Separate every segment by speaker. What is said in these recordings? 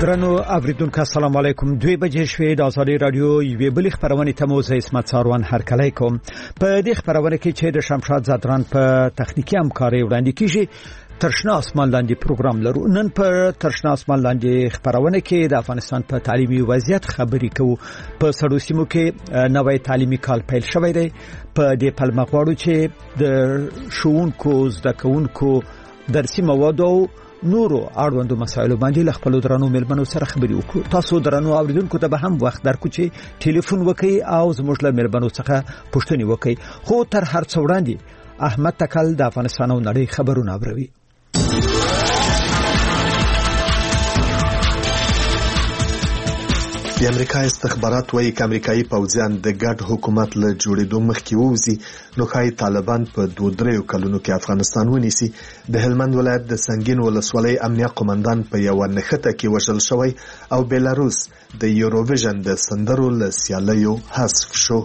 Speaker 1: درنو اوریدونکو السلام علیکم. 2 بجې شوې د ازادي رادیو یوې بلې خبرونه ته مو زه اسمت ساروان هرکلی کوم. په دې خبرونه کې چې د شمشاد زادران په تخنیکی همکاري وړاندې کیږي ترشنا اسمان لاندې پروګرام لرو. نن په ترشنا اسمان لاندې خبرونه کې د افغانستان په تعلیمي وضعیت خبرې کوو. په سړو سیمو کې نوې تعلیمي کال پیل شوی دی. په دې پلمه غواړو چې د ښوونکو زده کوونکو درسي مواد او نورو اړوندو مسایلو باندې له خپل درنو ملمنو سره خبرې وکړو. تاسو درنو اوریدونکو ته به هم وخت درکو چې ټلیفون وکړئ او زموږ له ملمنو څخه پوښتنې وکړئ. خو تر هر څه وړاندې احمد تکل د افغانستان او نړۍ خبرونه اوروي.
Speaker 2: د امریکا استخبارات وايي چې امریکایي پوځیان د ګډ حکومت له جوړېدو مخکې ووځي نو ښایي طالبان په 2-3 کلونو کې افغانستان ونیسي. د هلمند ولایت د سنگین ولسوالۍ امنیه قومندان په یو نښته کې وژل شوی او بیلاروس د یوروویژن د سندرو له سیالیو حذف شو.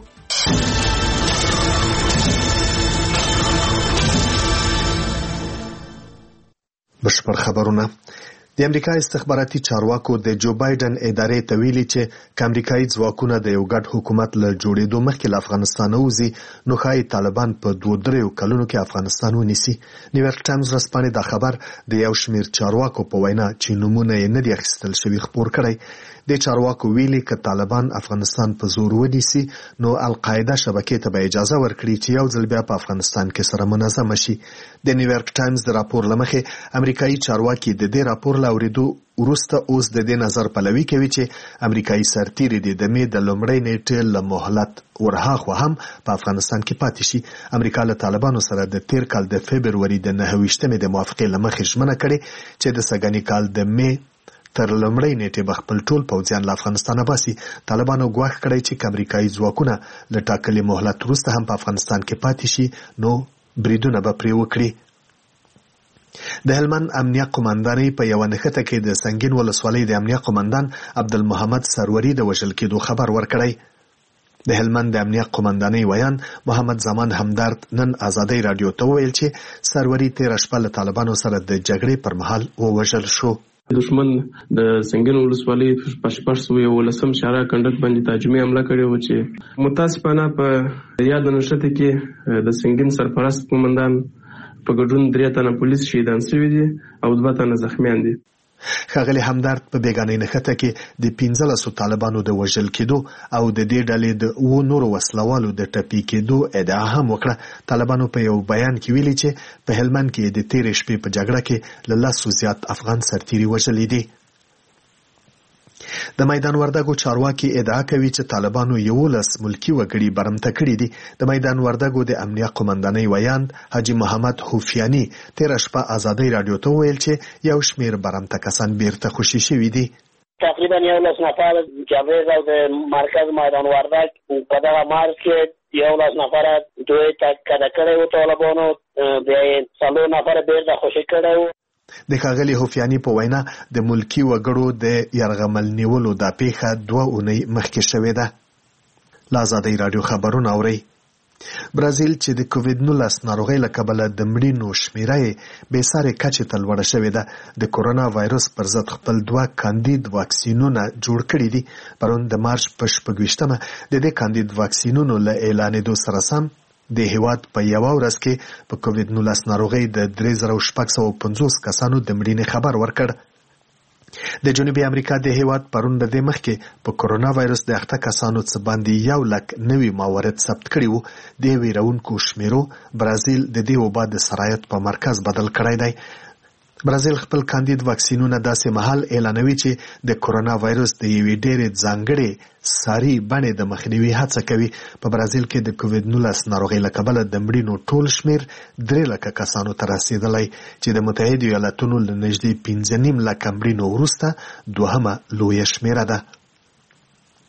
Speaker 2: بشپړ خبرونه. د امریکا استخباراتي چارواکو د جو بایدن ادارې ته ویلي چې امریکایي ځواکونه د یو ګډ حکومت له جوړېدو مخکې له افغانستان وځي نو ښایي طالبان په 2-3 کلونو کې افغانستان ونیسي. نیویارک ټایمز ورځپاڼې دا خبر د یو شمېر چارواکو په وینا چې نومونه یې نه دي اخیستل شوي خپور کړی. د چارواکو ویلي چې طالبان افغانستان په زور ونیسي نو القاعده شبکې ته به اجازه ورکړي چې یو ځل بیا په افغانستان کې سره منظم شي. د نیویارک ټایمز د راپور لمخې امریکایي چارواکي د دې راپور له اورېدو وروسته اوس د دې نظر پلوي کوي چې امریکایي سرتیري د مې د لومړۍ نیټې له مهلت ورهاخوا هم په افغانستان کې پاتې شي. امریکا له طالبانو سره د تیر کال د فبروري د 9 د موافقې لمخې ژمنه کړې چې د سږني کال د مې تر لومړۍ نیټې به خپل ټول پوځیان له افغانستانه باسي. طالبانو ګواښ کړی چې امریکایي ځواکونه له ټاکلي مهلت وروسته هم په افغانستان کې پاتې شي نو بریدونه به پرې وکړي. د هلمند امنیه قومندانۍ په یو نښته کې د سنگین ولسوالۍ د امنیه قومندان عبدالمحمد سروري د وژل کېدو خبر ورکړی. د هلمند د امنیه قومندانۍ ویان محمد زمان همدرد نن ازادي رادیو ته وویل چې سروري تیر شپه له طالبانو سره د جګړې پر مهال ووژل شو.
Speaker 3: دشمن د سنگین ولسوالۍ په 1411 شارع کنډک باندې تهاجمي حمله کړې و چې متاسفانه په یاد نشته کې د سنگین سرپرست قومندان په ګډون 3 تنه پولیس شهیدان شوي دي او 2 تنه زخمیان دي.
Speaker 2: ښاغلي همدرد په بیګانۍ نښته کې د 15 طالبانو د وژل کېدو او د دې ډلې د 9 نورو وسلوالو د ټپي کېدو ادعا هم وکړه. طالبانو په یو بیان کې ویلي چې په هلمند کې د تیرې شپې په جګړه کې له 100 زیات افغان سرتیري وژلي دي. د میدان وردګو چارواکي ادعا کوي چې طالبانو 11 ملکی وګړي برمته کړي دي. د میدان وردګو د امنیه قومندانۍ ویاند حاجی محمد حوفیانی تیر شپه ازادي رادیو ته ویل چې یو شمیر برمته کسان بیرته خوشي شوي دي.
Speaker 4: تقریبا 11 نفر جواب او د مرکز میدان وردګ په دغه مارچ کې 11 نفر دوی تک کړه او طالبانو د 3 نفر بیرته خوشي کړه.
Speaker 2: د ښاغلي حوفیانی په وینا د ملکی وګړو د یرغمل نیولو د پیښه 2 اونۍ مخکې شوې ده. له ازادي رادیو خبرونه اورئ. برازیل چې د کووید-19 ناروغۍ له کبله د مړینو شمیره یې بې سارې کچې ته لوړه شوې ده. د کورونا وایرس پر ضد خپل 2 کاندید واکسینونه جوړ کړي دي. پرون د مارچ په 26 د دې کاندید واکسینونو له اعلانېدو سره سم د هیواد په یو ورځ کې په کووید-19 ناروغۍ د 3650 کسانو د مړینې خبر ورکړ. د جنوبي امریکا د هیواد پرون د دې مخکې په کورونا وایرس د 8 کسانو څخه باندې 1,90,000 موارد ثبت کړي وو. د ویرونکو شمیرو برازیل د دې وبا د سرایت په مرکز بدل کړی دی. برازیل خپل کاندید واکسینونه داسې مهال اعلانوي چې د کورونا وایرس د یوې ډېرې ځانګړې ساري بڼې د مخنیوي هڅه کوي. په برازیل کې د کووید-19 ناروغۍ له کبله د مړینو ټول شمیر 3 لکه کسانو ته رسیدلی چې د متحدو ایالاتونو له نږدې 15.5 لکه مړینو وروسته 2مه لویه شمیره ده.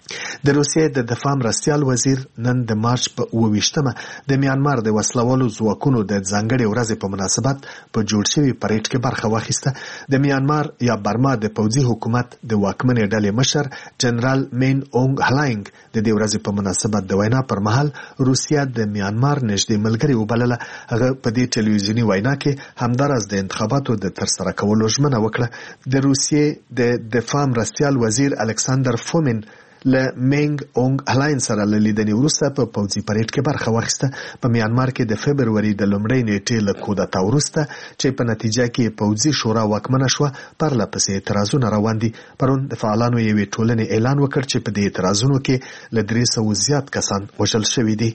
Speaker 2: د روسیې د دفاع مرستیال وزیر نن د مارچ په 28مه د میانمار د وسلوالو ځواکونو د ځانګړې ورځې په مناسبت په جوړ شوي پریډ کې برخه واخیسته. د میانمار یا برما د پوځي حکومت د واکمنې ډلې مشر جنرال مین اونګ هلاینګ د دې ورځې په مناسبت د وینا پر مهال روسیا د میانمار نږدې ملګری وبلله. هغه په دې ټلویزیوني وینا کې همدارس د انتخاباتو د ترسره کولو ژمنه وکړه. د روسیې د دفاع مرستیال وزیر الکساندر فومین له مینګ اونګ هلاین سره له لیدنې وروسته په پوځي پریډ کې برخه واخیسته. په میانمار کې د فبروري د لومړۍ نیټې له کودتا وروسته چې په نتیجه کې پوځي شورا واکمنه شوه پرله پسې اعتراضونه روان دي. پرون د فعالانو یوې ټولنې اعلان وکړ چې په دې اعتراضونو کې له 300 زیات کسان وژل شوي دي.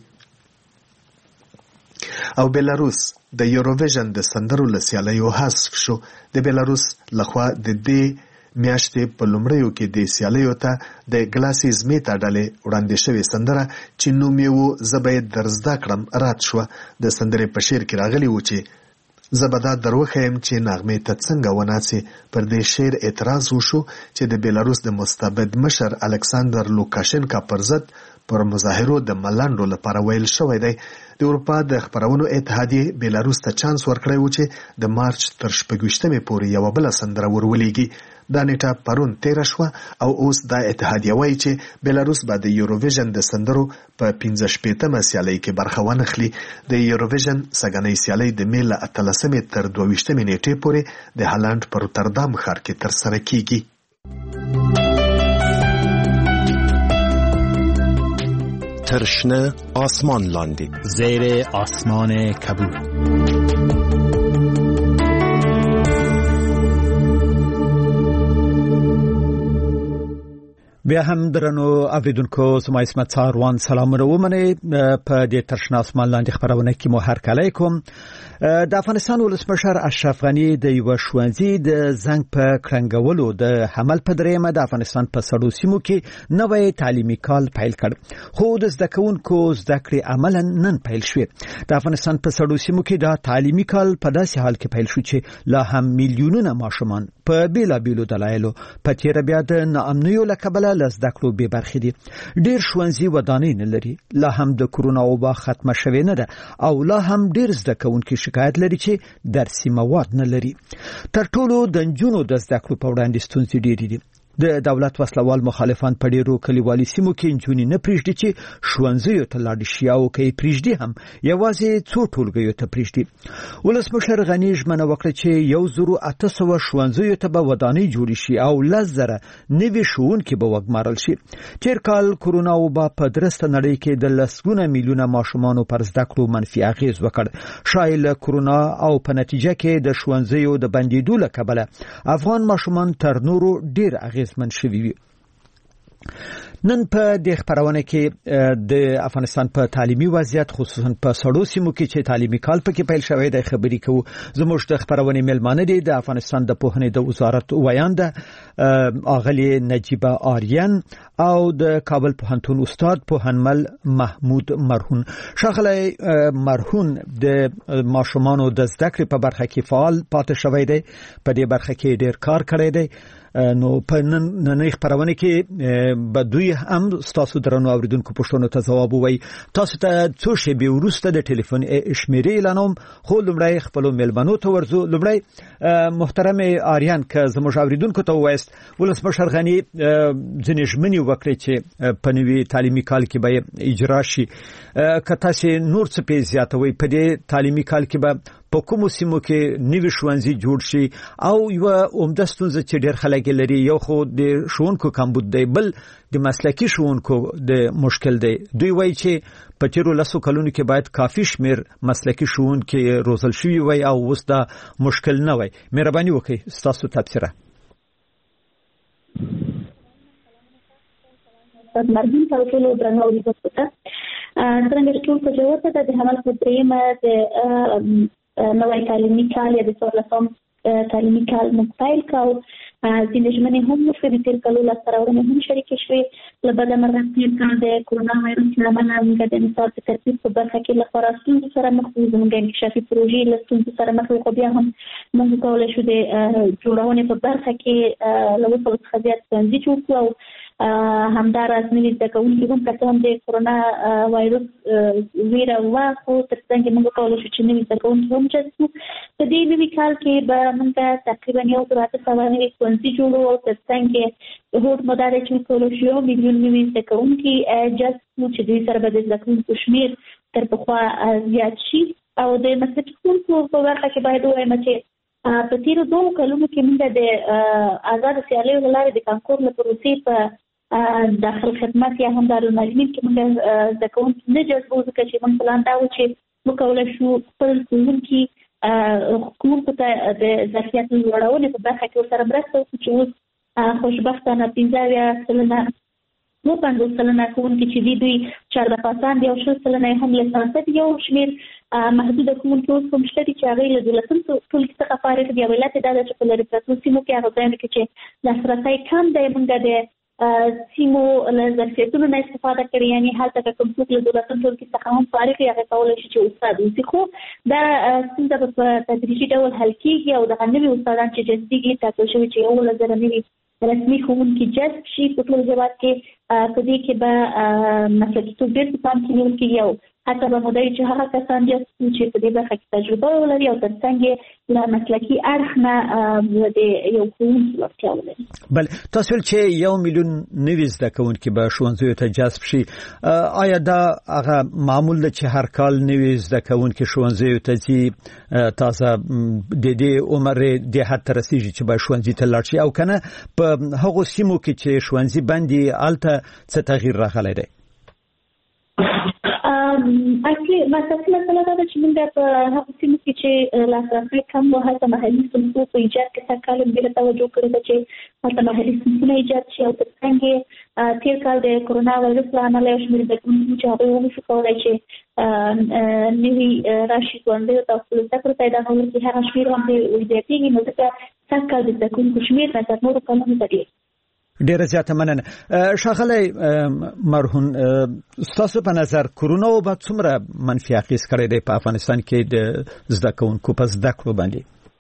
Speaker 2: او بلاروس د یوروویژن د سندرو له سیالیو حذف شو. د بلاروس لخوا د دې میاشتې په لومړیو کې د سیالیو ته د ګلاسیز میتا ډلې وړاندې شوې سندره چې نوم یې و زه باید در زده کړم رد شوه. د سندرې په شعر کې راغلی و چې زه به دا در وښیم چې نغمې ته څنګه وناڅې. پر دې شعر اعتراض وشو چې د بلاروس د مستبد مشر الکساندر لوکاشنکا پر ضد پر مظاهرو د ملنډو لپاره ویل شوی دی. د اروپا د خبرونو اتحادیې بلاروس ته چانس ورکړی و چې د مارچ تر 26مې پورې یوه بله سندره ورولېږي. دا نیټه پرون تیره شوه او اوس دا اتحادیه وایي چې بلاروس به د یوروویژن د سندرو په 15مه سیالۍ کې برخه وانخلي. د یوروویژن سږنۍ سیالۍ د مې له 18مې تر 22مې نیټې پورې د هالند په روتردام ښار کې ترسره کیږي.
Speaker 5: تر شنه آسمان لاندې
Speaker 1: زیر آسمان کبود. بیا هم درنو اوریدونکو زما اسمت ساروان سلامونه ومنئ. په دې تر شنه آسمان لاندې خبرونه کې مو هرکلی کوم. د افغانستان ولسمشر اشرف غنی د یو ښوونځي د زنګ په کړنګولو د حمل په درېمه د افغانستان په سړو سیمو کې نوی تعلیمي کال پیل کړ. خو د زده کوونکو زده کړې عملاً نن پیل شوې. د افغانستان په سړو سیمو کې دا تعلیمي کال په داسې حال کې پیل شو چې لا هم میلیونونه ماشومان په بیلابیلو دلایلو په تیره بیا د ناامنیو له کبله له زده کړو بې برخې دي. ډېر ښوونځي ودانۍ نه لري. لا هم د کرونا وبا ختمه شوې نه ده او لا هم ډېر زده کوونکي شکایت لري چې درسي مواد نه لري. تر ټولو د نجونو د زده کړو په وړاندې ستونزې ډېرې دي. د دولت وسلوال مخالفان په ډیرو کلیوالي سیمو کې نجونې نه پریږدي چې ښوونځیو ته لاړ شي او که یې پریږدي هم یوازې څو ټولګیو ته پریږدي. ولسمشر غني ژمنه وکړه چې 1800 ښوونځیو ته به ودانۍ جوړې شي او 10,000 نوي ښوونکي به وګمارل شي. تېر کال کرونا وبا په درسته نړۍ کې د لسګونه میلیونه ماشومانو پر زده کړو منفي اغېز وکړ. شاید له کرونا او په نتیجه کې د ښوونځیو د بندېدو له کبله افغان ماشومان تر نورو ډېر اغېزمن شوي وي. نن په دې خبرونه کې د افغانستان په تعلیمي وضعیت خصوصا په سړو سیمو کې چې تعلیمي کال پکې پیل شوی دی خبرې کوو. زموږ د خبرونه میلمانه دي د افغانستان د پوهنې د وزارت ویانده اغلی نجیبه آریان او د کابل پوهنتون استاد پوهنمل محمود مرهون. شاغلی مرهون د ماشومانو د زده کړې په برخه کې فعال پاتې شوی دی. په دې برخه کې ډېر کار کړی دی. نو په نننۍ خبرونه کې به دوی هم تاسو درنو اوریدونکو پوښتنو ته ځواب ووایي. تاسو ته څو شېبې وروسته د ټلیفون شمیرې اعلانوم خو لومړی خپلو میلمنو ته ورځو. لومړی محترم آریان که زموږ اوریدونکو ته ووایست ولسمشر غني ځینې ژمنې وکړې چې په نوي تعلیمي کال کې به اجرا شي. که تاسې نور څه پې زیاتوئ په دې تعلیمي کال کې به په کومو سیمو کې نوي ښوونځي جوړ شي او یوه عمده ستونزه چې ډېر خلک لري یو خو د ښوونکو کمبود دی بل د مسلکي ښوونکو د مشکل دی. دوی وایي چې په تیرو 10 کلونو کې باید کافي شمیر مسلکي ښوونکي روزل شوي وای او اوس دا مشکل نه وای. مهرباني وکړئ ستاسو تبصره.
Speaker 6: مرګین تاسو درنو اوریدونکو ته څنګه چې ټول په جواب ته د حمل په درېمه د نوی تعلیمي کال یا د 14 تعلیمي کال مقایل کاو. ځینې ژمنې هم وشوې د تېر کالو لاسته راوړنې هم شریکې شوې. له بده مرغه تېر کال د کرونا وایرس له امله موږ د نصاب د ترتیب په برخه کې له خورا ستونزو سره مخ وو. زموږ انکشافي پروژې له ستونزو سره مخ وو خو بیا هم موږ کولی شو د جوړونې په برخه کې له 200 څخه زیات ښوونځي جوړ کړو او همداراز نوي زده کوونکي هم که هم د کورونا وایروس ویره واخو ترڅنګ موږ کولای شو چې نوي زده کوونکي هم جذب کړو. په دې نوي کال کې به موږ تقریبا 1.7 نوي ښوونځي جوړو او ترڅنګ هوډ مدار چې کولای شو میلیون نوي زده کوونکي جذب کړو چې دوی سره به د زده کوونکو شمېر تر پخوا زیات شي. او د مسلکي ښوونکو په برخه کې باید ووایم چې په تیرو 2 کلونو کې موږ د آزاد سیالیو له لارې د کانکور له پروسې په داخل خدمت یا هم دارالمعلمین کې موږ زده کوونکي نه جذبو، ځکه چې موږ پلان دا و چې موږ کولی شو خپل ښوونکي ښوونکو ته د ظرفیت لوړونې په برخه کې ورسره مرسته وکړو چې اوس خوشبختانه 50% 50 سلنه ښوونکي چې دوی چهارپاسان دي او 60 سلنه هم لیسانس دي. یو شمېر محدوده ښوونکي اوس هم شته چې هغوی له 12م ټولګي څخه فارغ دي. او علت یې دا ده چې په لرې پرتو سیمو کې هغه ځایونه کې چې لاسرسی کم دی موږ د سیمو له ظرفیتونو نه استفاده کړې، یعنې هلته که کوم څوک له 12م ټولګي څخه هم فارغ وي هغه کولی شي چې استاد اوسي. خو دا ستونزه به په تدریجي ډول حل کېږي او دغه نوي استادان چې جذبېږي ټاکل شوي چې 11,000 نوي رسمي ښوونکي جذب شي په ټول هېواد کې. په دې کې به مسلکیتوب ډېر په پام کې نیول کېږي او حتی به مو دی چې هغه کسان جذب کړو چې په دې برخه کې تجربه ولري او ترڅنګ یې له مسلکي اړخ نه د یو ښوونکي وړتیا ولري.
Speaker 1: بله، تاسو ویل چې 1 میلیون نوي زده کوونکي به ښوونځیو ته جذب شي. آیا دا هغه معمول ده چې هر کال نوي زده کوونکي ښوونځیو ته ځي تازه د دې عمر د حد ته رسیږي چې به ښوونځي ته لاړ شي، او که نه په هغو سیمو کې چې ښوونځي بند دي هلته څه تغییر راغلی دی؟
Speaker 6: اصلي مسله دا ده چې موږ په هغو سیمو کې چې لاسرسی کم و هلته محلي صنفو په ایجاد کې سږ کال ډېره توجه کړې ده چې هلته محلي صنفونه ایجاد شي. او ترڅنګ یې تېر کال د کورونا وایرس له امله یو شمېر زده کوونکي چې هغوی ونشو کولی چې نوي راشي ښوونځیو ته خپلو زده کړو ته ادامه ورکړي، هغه شمېر هم زیاتېږي. نو ځکه سږ کال د زده کوونکو شمېر نظر نورو کلونو ته ډېر.
Speaker 1: ډیره زیاته مننه. ښاغلی مرهون، ستاسو په نظر کورونا به څومره منفي اغېز کړی دی په افغانستان کې د زده کوونکو په زده کړو باندې؟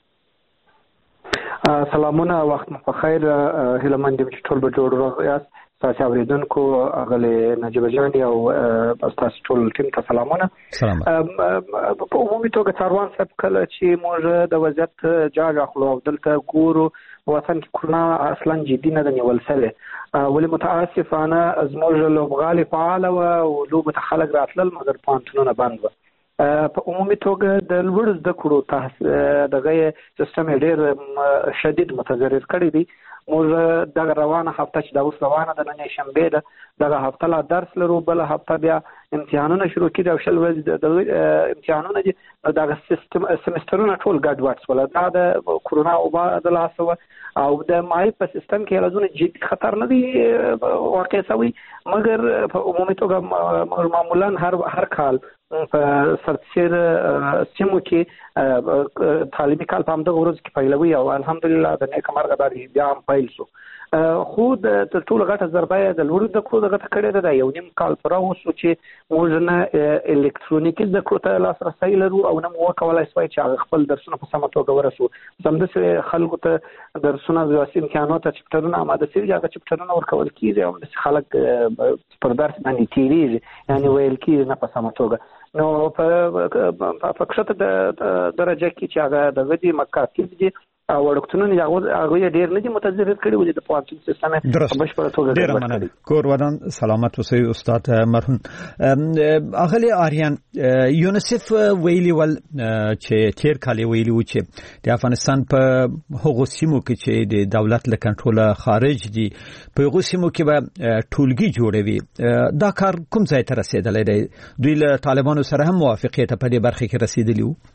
Speaker 7: سلامونه، وخت مو په خیر. هیله مند یم چې ټول به جوړ روغ یاست. ستاسو اوریدونکو اغلې نجیبه جان او ستاسو ټول ټیم ته سلامونه. په عمومي توګه څاروان صاحب کله چې موږ د وضعیت جاج اخلو او دلته ګورو وطن کې کورونا اصلا جدي نه ده نیول شوې، ولې متاسفانه زموږ لوبغالي فعاله وه او لوبو ته خلک راتلل مګر پوهنتونونه بند وه. په عمومي توګه د لوړ زده کړو دغه سیستم ډېر شدید متضرر کړی دی. موږ دغه روانه هفته چې دا اوس روانه ده نن شنبه ده، دغه هفته لا درس لرو، بله هفته بیا امتحانونه شروع کېږي او 20 ورځې د امتحانونه دي. دغه سمسترونه ټول ګډوډ شول. دا د کورونا وبا د لاسه وه او د مایع په سیستم کې لازم جدي خطر نه دی واقع شوی، مګر په عمومي توګه معمولا هر کال په سرتسیر سیمو کې تعلیمي کال په همدغه ورځ کې پیلوي او الحمدلله د نیکه مرغه دا بیا هم پیل شو. خو د تر ټولو غټه ضربه یې د لوړو زده کړو دغه ته کړې ده. د 1.5 کال پوره وشو چې موږ نه الکترونیکي زده کړو ته لاسرسی لرو او نه مو وکولی شوی چې هغه خپل درسونه په سمه توګه ورسو. همداسې خلکو ته درسونه د امتحانو ته چپټرونه اماده شوي دي، هغه چپټرونه ورکول کېږي او همداسې خلک پر درس باندې تېرېږي، یعنې ویل کېږي نه په سمه توګه. نو په کښته درجه کې چې هغه دغه دي مکاتب دي او وړکتونونه هغه ډېر نه دي متضرر کړي، ولې د پوهنتون سیستم په بشپړه توګه
Speaker 1: ډېر مننه. کور ودان سلامت اوسئ استاد مرهون. اغلی آریان، یونیسف ویلي ول چې تیر کال ویلي و چې د افغانستان په هغو سیمو کې چې د دولت له کنټرول خارج دي په هغو سیمو کې به ټولګي جوړوي. دا کار کوم ځای ته رسیدلی دی؟ دوی له طالبانو سره هم موافقې ته په دې برخه کې رسیدلی وو؟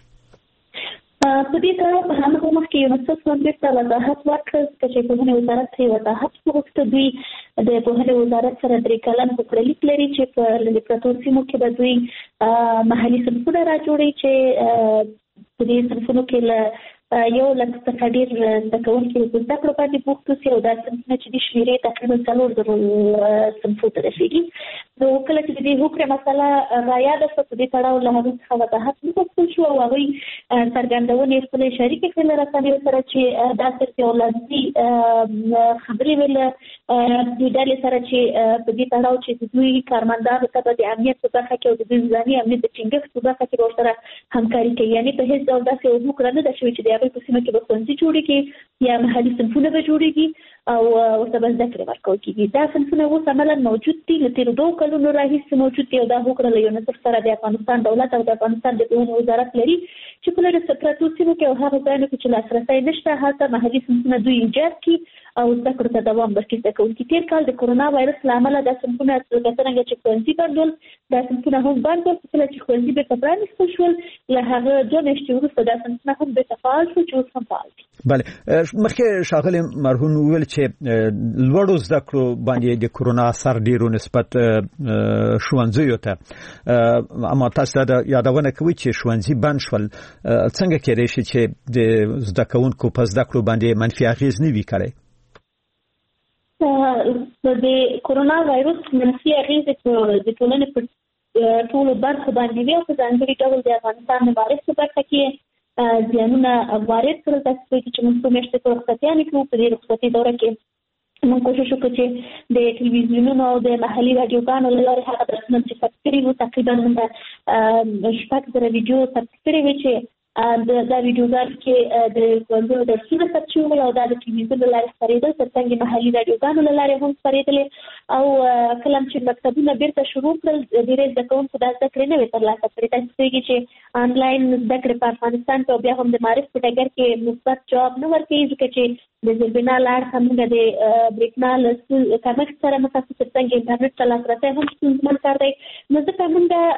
Speaker 6: په دې تړاو په هماغه وخت کې یونیسف هم بېرته وضاحت ورکړ چې پوهنې وزارت ته وضاحت وغوښته. دوی د پوهنې وزارت سره 3 کلن هوکړلیک لري چې په لرې پرتو سیمو کې به دوی محلي صنفونه راجوړي چې په دې صنفونو کې له 1 لک څخه ډېر زده کوونکي په زده کړو باندې بوخت اوسي او دا صنفونه چې د شمېرې تقریبا 4,000 صنفو ته رسېږي. نو کله چې د دې هوکړې مسله رایاده شوه په دې تړاو له هغوی څخه وضاحت وغوښتل شو او هغوی څرګندونې خپلې شریکې کړې له رسنیو سره چې دا صرف یو لفظي خبرې وې له د ډلې سره چې په دې تړاو چې دوی کارمندانو ته د امنیت په برخه کې او د ځاني امنیت د ټینګښت په برخه کې ورسره همکاري کوي. یعنی په هیڅ ډول داسې وکړه نه ده شوې چې د هغوی په سیمه کې به ښوونځي جوړېږي یا محلي صنفونه به جوړېږي او ورته به زده کړې ورکول کېږي. دا صنفونه اوس عملاً موجود دي، له تېرو 2 کلونو راهیسې موجود دي او دا هوکړه له یونیسف سره د افغانستان دولت او د افغانستان د ښوونې وزارت لري چې په لرې پرتو سیمو کې او هغه ځایونو کې چې لاسرسی نشته هلته محلي صنفونه دوی ایجاد کړي او زده کړو ته دوام ورکړي. زده کوونکي تېر کال د کرونا وایرس له امله دا صنفونه څرنګه چې ښوونځي بند ول دا صنفونه هم بند ول. کله چې ښوونځي بېرته پرانیستل شول له هغه 2 میاشتې وروسته دا صنفونه هم بېرته فعال شو چې اوس هم فعال دي.
Speaker 1: بله، مخکې ښاغلي مرهون وویل چې لوړو زده کړو باندې د کرونا اثر ډیرو نسبت ښوونځیو ته، اما تاسو دا یادونه کوي چې ښوونځي بند شول، څنګه کېدای شي چې د زده کوونکو په زده کړو باندې منفي اغېز نه وي کړی؟
Speaker 6: د کرونا وایرس منفي اغېزې د ټولنې په ټولو برخو باندې وي او په ځانګړي ډول د افغانستان د معارف په برخه کې زیانونه وارد کړل. تاسو پوهېږئ چې موږ څو میاشتې په رخصتیانو کې وو. په دې رخصتي دوره کې موږ کوشش وکړو چې د ټلویزیونونو او د محلي راډیوګانو له لارې هغه درسونه چې ثبت کړي وو تقریبا موږ 6,000 ویډیو ثبت کړي وې چې دا ویډیوګانو کې د ښوونځیو درسونه ثبت شوي ول او دا د ټلویزیون له لارې خپرېدل، ترڅنګ محلي راډیوګانو له لارې هم خپرېدلې. او کله چې مکتبونه بیرته شروع کړل ډېری زده کوونکو دا زده کړې نه وې ترلاسه کړې. تاسو پوهېږئ چې انلاین زده کړې په افغانستان کې او بیا هم د معارف په ډګر کې مثبت جواب نه ورکوي، ځکه چې د زیربنا لاړ موږ د برېښنا له کمښت سره مخ یو، ترڅنګ انټرنیټ ته لاسرسی هم ستونزمن کار دی. نو ځکه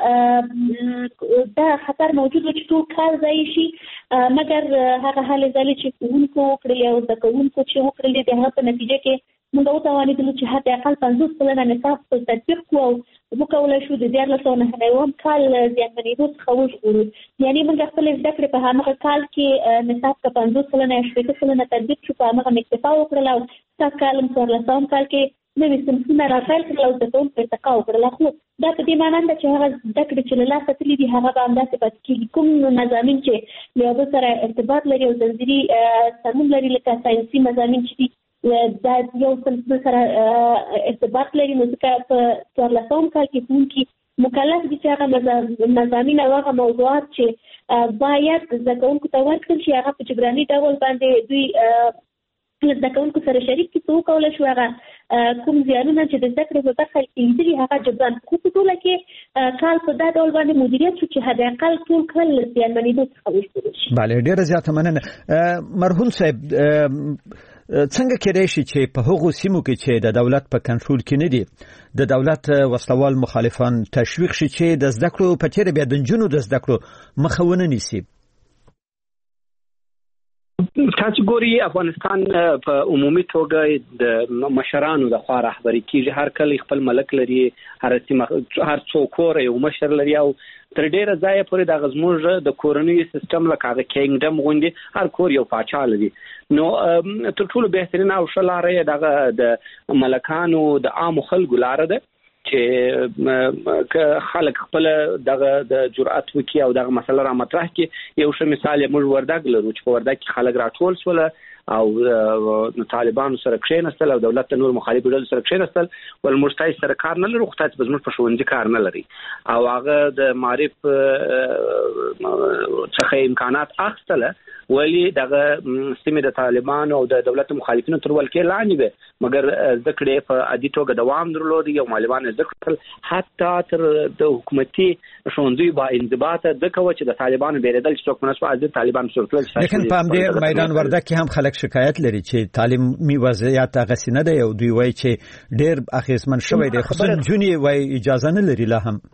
Speaker 6: موږ دا خطر موجود و چې ټول کار ځایي شي، مګر هغه هلې ځلې چې ښوونکو وکړلې او زده کوونکو چې وکړلې د هغه په نتیجه کې موږ وتوانېدلو چې حتی اقل 50% نصاب په تطبیق کړو او وکولای شو د 1499 کال زیانمنېدو څخه وژغورو. یعنې موږ خپلې زده کړې په همغه کال کې نصاب په 50% یا 60% تطبیق شو، په همغه اکتفا وکړله او سږ کال هم 1400 کال کې نوي صنفونه راپیل کړل او زده کوونکو ارتقا وکړله. خو دا په دې معنا ده چې هغه زده کړې چې له لاسه تللي دي هغه به همداسې پاتې کېږي. کوم مضامین چې له یو بل سره ارتباط لري او زنځیري سمون لري لکه ساینسي مضامین چې دي دا یو صنف سره ارتباط لري، نو ځکه په 1400 کال کې ښوونکي مکلف دي چې هغه مضامین او هغه موضوعات چې باید زده کوونکو ته ورکړل شي هغه په جبراني ډول باندې دوی زده کوونکو سره شریک کړي، څه وکولی شو هغه کوم زیانونه چې د زده کړې په برخه کې لیدلي هغه جبران. خو په ټوله کې کال په دا ډول باندې مدیریت شو چې حد اقل ټول کال له زیانمنېدو څخه وژغورل شي.
Speaker 1: بله، ډېره زیاته مننه. مرهون صاحب، څنګه کېدای شي چې په هغو سیمو کې چې د دولت په کنټرول کې نه دي د دولت وسلوال مخالفان تشویق شي چې د زده کړو په تېره بیا د نجونو د زده کړو مخه ونه نیسي؟
Speaker 8: تاسو ګوري افغانستان په عمومي توګه د مشرانو د خوا رهبري کیږي، هر کله خپل ملک لري، هر څوک یو مشر لري او تر ډیره ځایه پورې د غزموږ د کورنۍ سیستم لکه د کینګډم غونډې هر کور یو پاچا لري. نو تر ټولو بهترین او ښه لاره دغه د ملکانو د عام خلکو لاره ده چې خلک خپل دغه د جرأت وکي او دغه مسله را مطرح کړي. یو ښه مثال یې موږ وردګ لرو چې په وردګ کې خلک راټول شول او طالبانو سره کښېنستل او دولت ته نور مخالفو ډلو سره کښېنستل، ول موږ تاسو سره کار نه لرو، خو تاسو به زموږ په ښوونځي کار نه لري. او هغه د معارف څخه امکانات اخیستله ولی دغه سیمه د طالبانو او د دولت مخالفینو تر ولکې لاندې به، مګر زده کړې په عادي توګه دوام درلود. یو معلمان زده کړل حتی تر د حکومتي ښوونځیو با انضباط ځکه چې د طالبانو بیرېدل چې څوک مناسب از طالبان شروع.
Speaker 1: لیکن په همدې میدان وردګ کې هم خلک شکایت لري چې تعلیمي وضعیت هغسې نه دی او دوی وایي چې ډېر اغېزمن شوی دی، خصوصا نجونې وایي اجازه نه لري لا هم.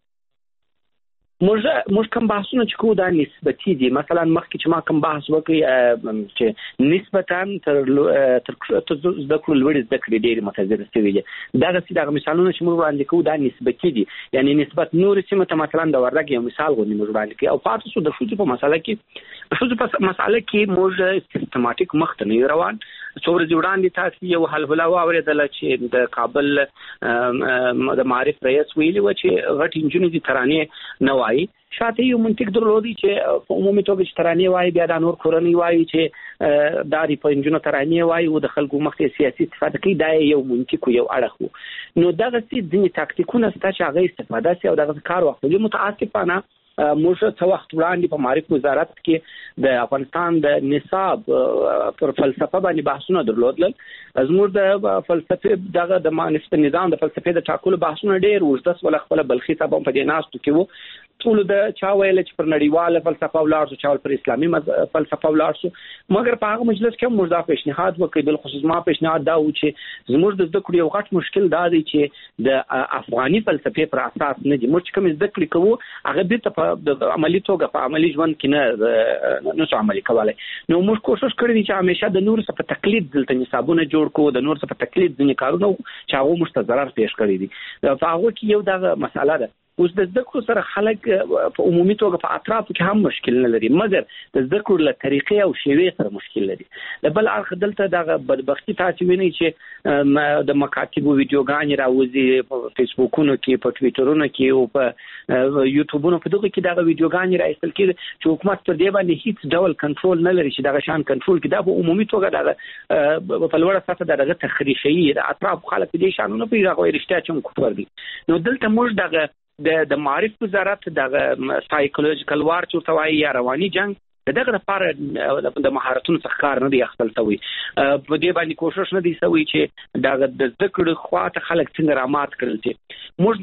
Speaker 8: موږ کوم بحثونه چې کوو دا نسبتي دي. مثلا مخکې چې ما کوم بحث وکړی چې نسبتاً تر زده کړو لوړې زده کړې ډېرې متضرر شوي دي، دغه مثالونه چې موږ وړاندې کوو دا نسبتي دي، یعنی نسبت نورې سیمو ته مثلا د وردګ یو مثال غوندې موږ وړاندې کوي. او پاتې شو د ښځو په مسله کې موږ سیستماتیک مخ ته نه روان، څومره وړاندې تاسو یو حلبله واوریدل چې د کابل د معارف رئیس ویلي و چې غټ انجونې دي ترانې نه وایي شاته یو منطق درلودي چې په عمومي توګه چې ترانې وایي بیا د نور کورنۍ وایي چې داري په انجونو ترانې وایي او د خلکو مخې سیاسي استفاده کوي دا یو منطق یو اړخ نو دغه ځینې تاکتیکونه ستا چې هغه استفاده سي او دغه کار وخت متاسفانه موږ څه وخت وړاندې په معارف وزارت کې د افغانستان د نصاب پر فلسفه باندې بحثونه درلودل زموږ د فلسفه دغه د نظام د فلسفې د ټاکلو بحثونه ډېر وژدس ول خپل بلخي صاحب په دې ناستو کې وو ټول د چا ویل چې پر نړیواله فلسفه ولاړ شو چا پر اسلامي فلسفه ولاړ شو مګر په هغه مجلس کې موږ دا پیشنهاد وکړ بل خصوص ما پیشنهاد دا و چې زموږ د ذکر یو غټ مشکل دا دی چې د افغاني فلسفې پر اساس نه دي موږ کوم ذکر کوو هغه د عملی توګه په عملی ژوند کې نه عملي کولای نو موږ کوشش کړی چې همیشه د نور څخه په تقلید دلته نصابونه جوړ کوو د نور څخه په تقلید ځینې کارونه چې هغه موږ ته ضرر پیښ کړی دي په هغه کې یو دغه مسله ده اوس د ذکر سره خلک په عمومي توګه په اطراف کې هم مشکل نه لري مګر د ذکر له طریقې او شیوې سره مشکل لري د بل اړخ دلته دغه بدبختی تاسو وینئ چې د مکاتب او ویډیوګانې راوځي په فیسبوکونو کې په ټویټرونو کې او په یوټیوبونو په دغه کې دغه ویډیوګانې راایستل کېږي چې حکومت پر دې باندې هیڅ ډول کنټرول نه لري چې دغه شان کنټرول کې دا په عمومي توګه دغه په لوړه سطح دغه تخریشي د اطراف خلک دې شانونه پیږي رښتیا چې کوم دي نو دلته موږ دغه د معارف وزارت دغه سایکولوژیکل وار چورته وایي یا رواني جنگ دغه لپاره د مهارتونو څخه کار نه دی اخیستل شوی په دې باندې کوشش نه دی شوی چې دغه د ذکر خواته خلک څنګه رامات کړل چې موږ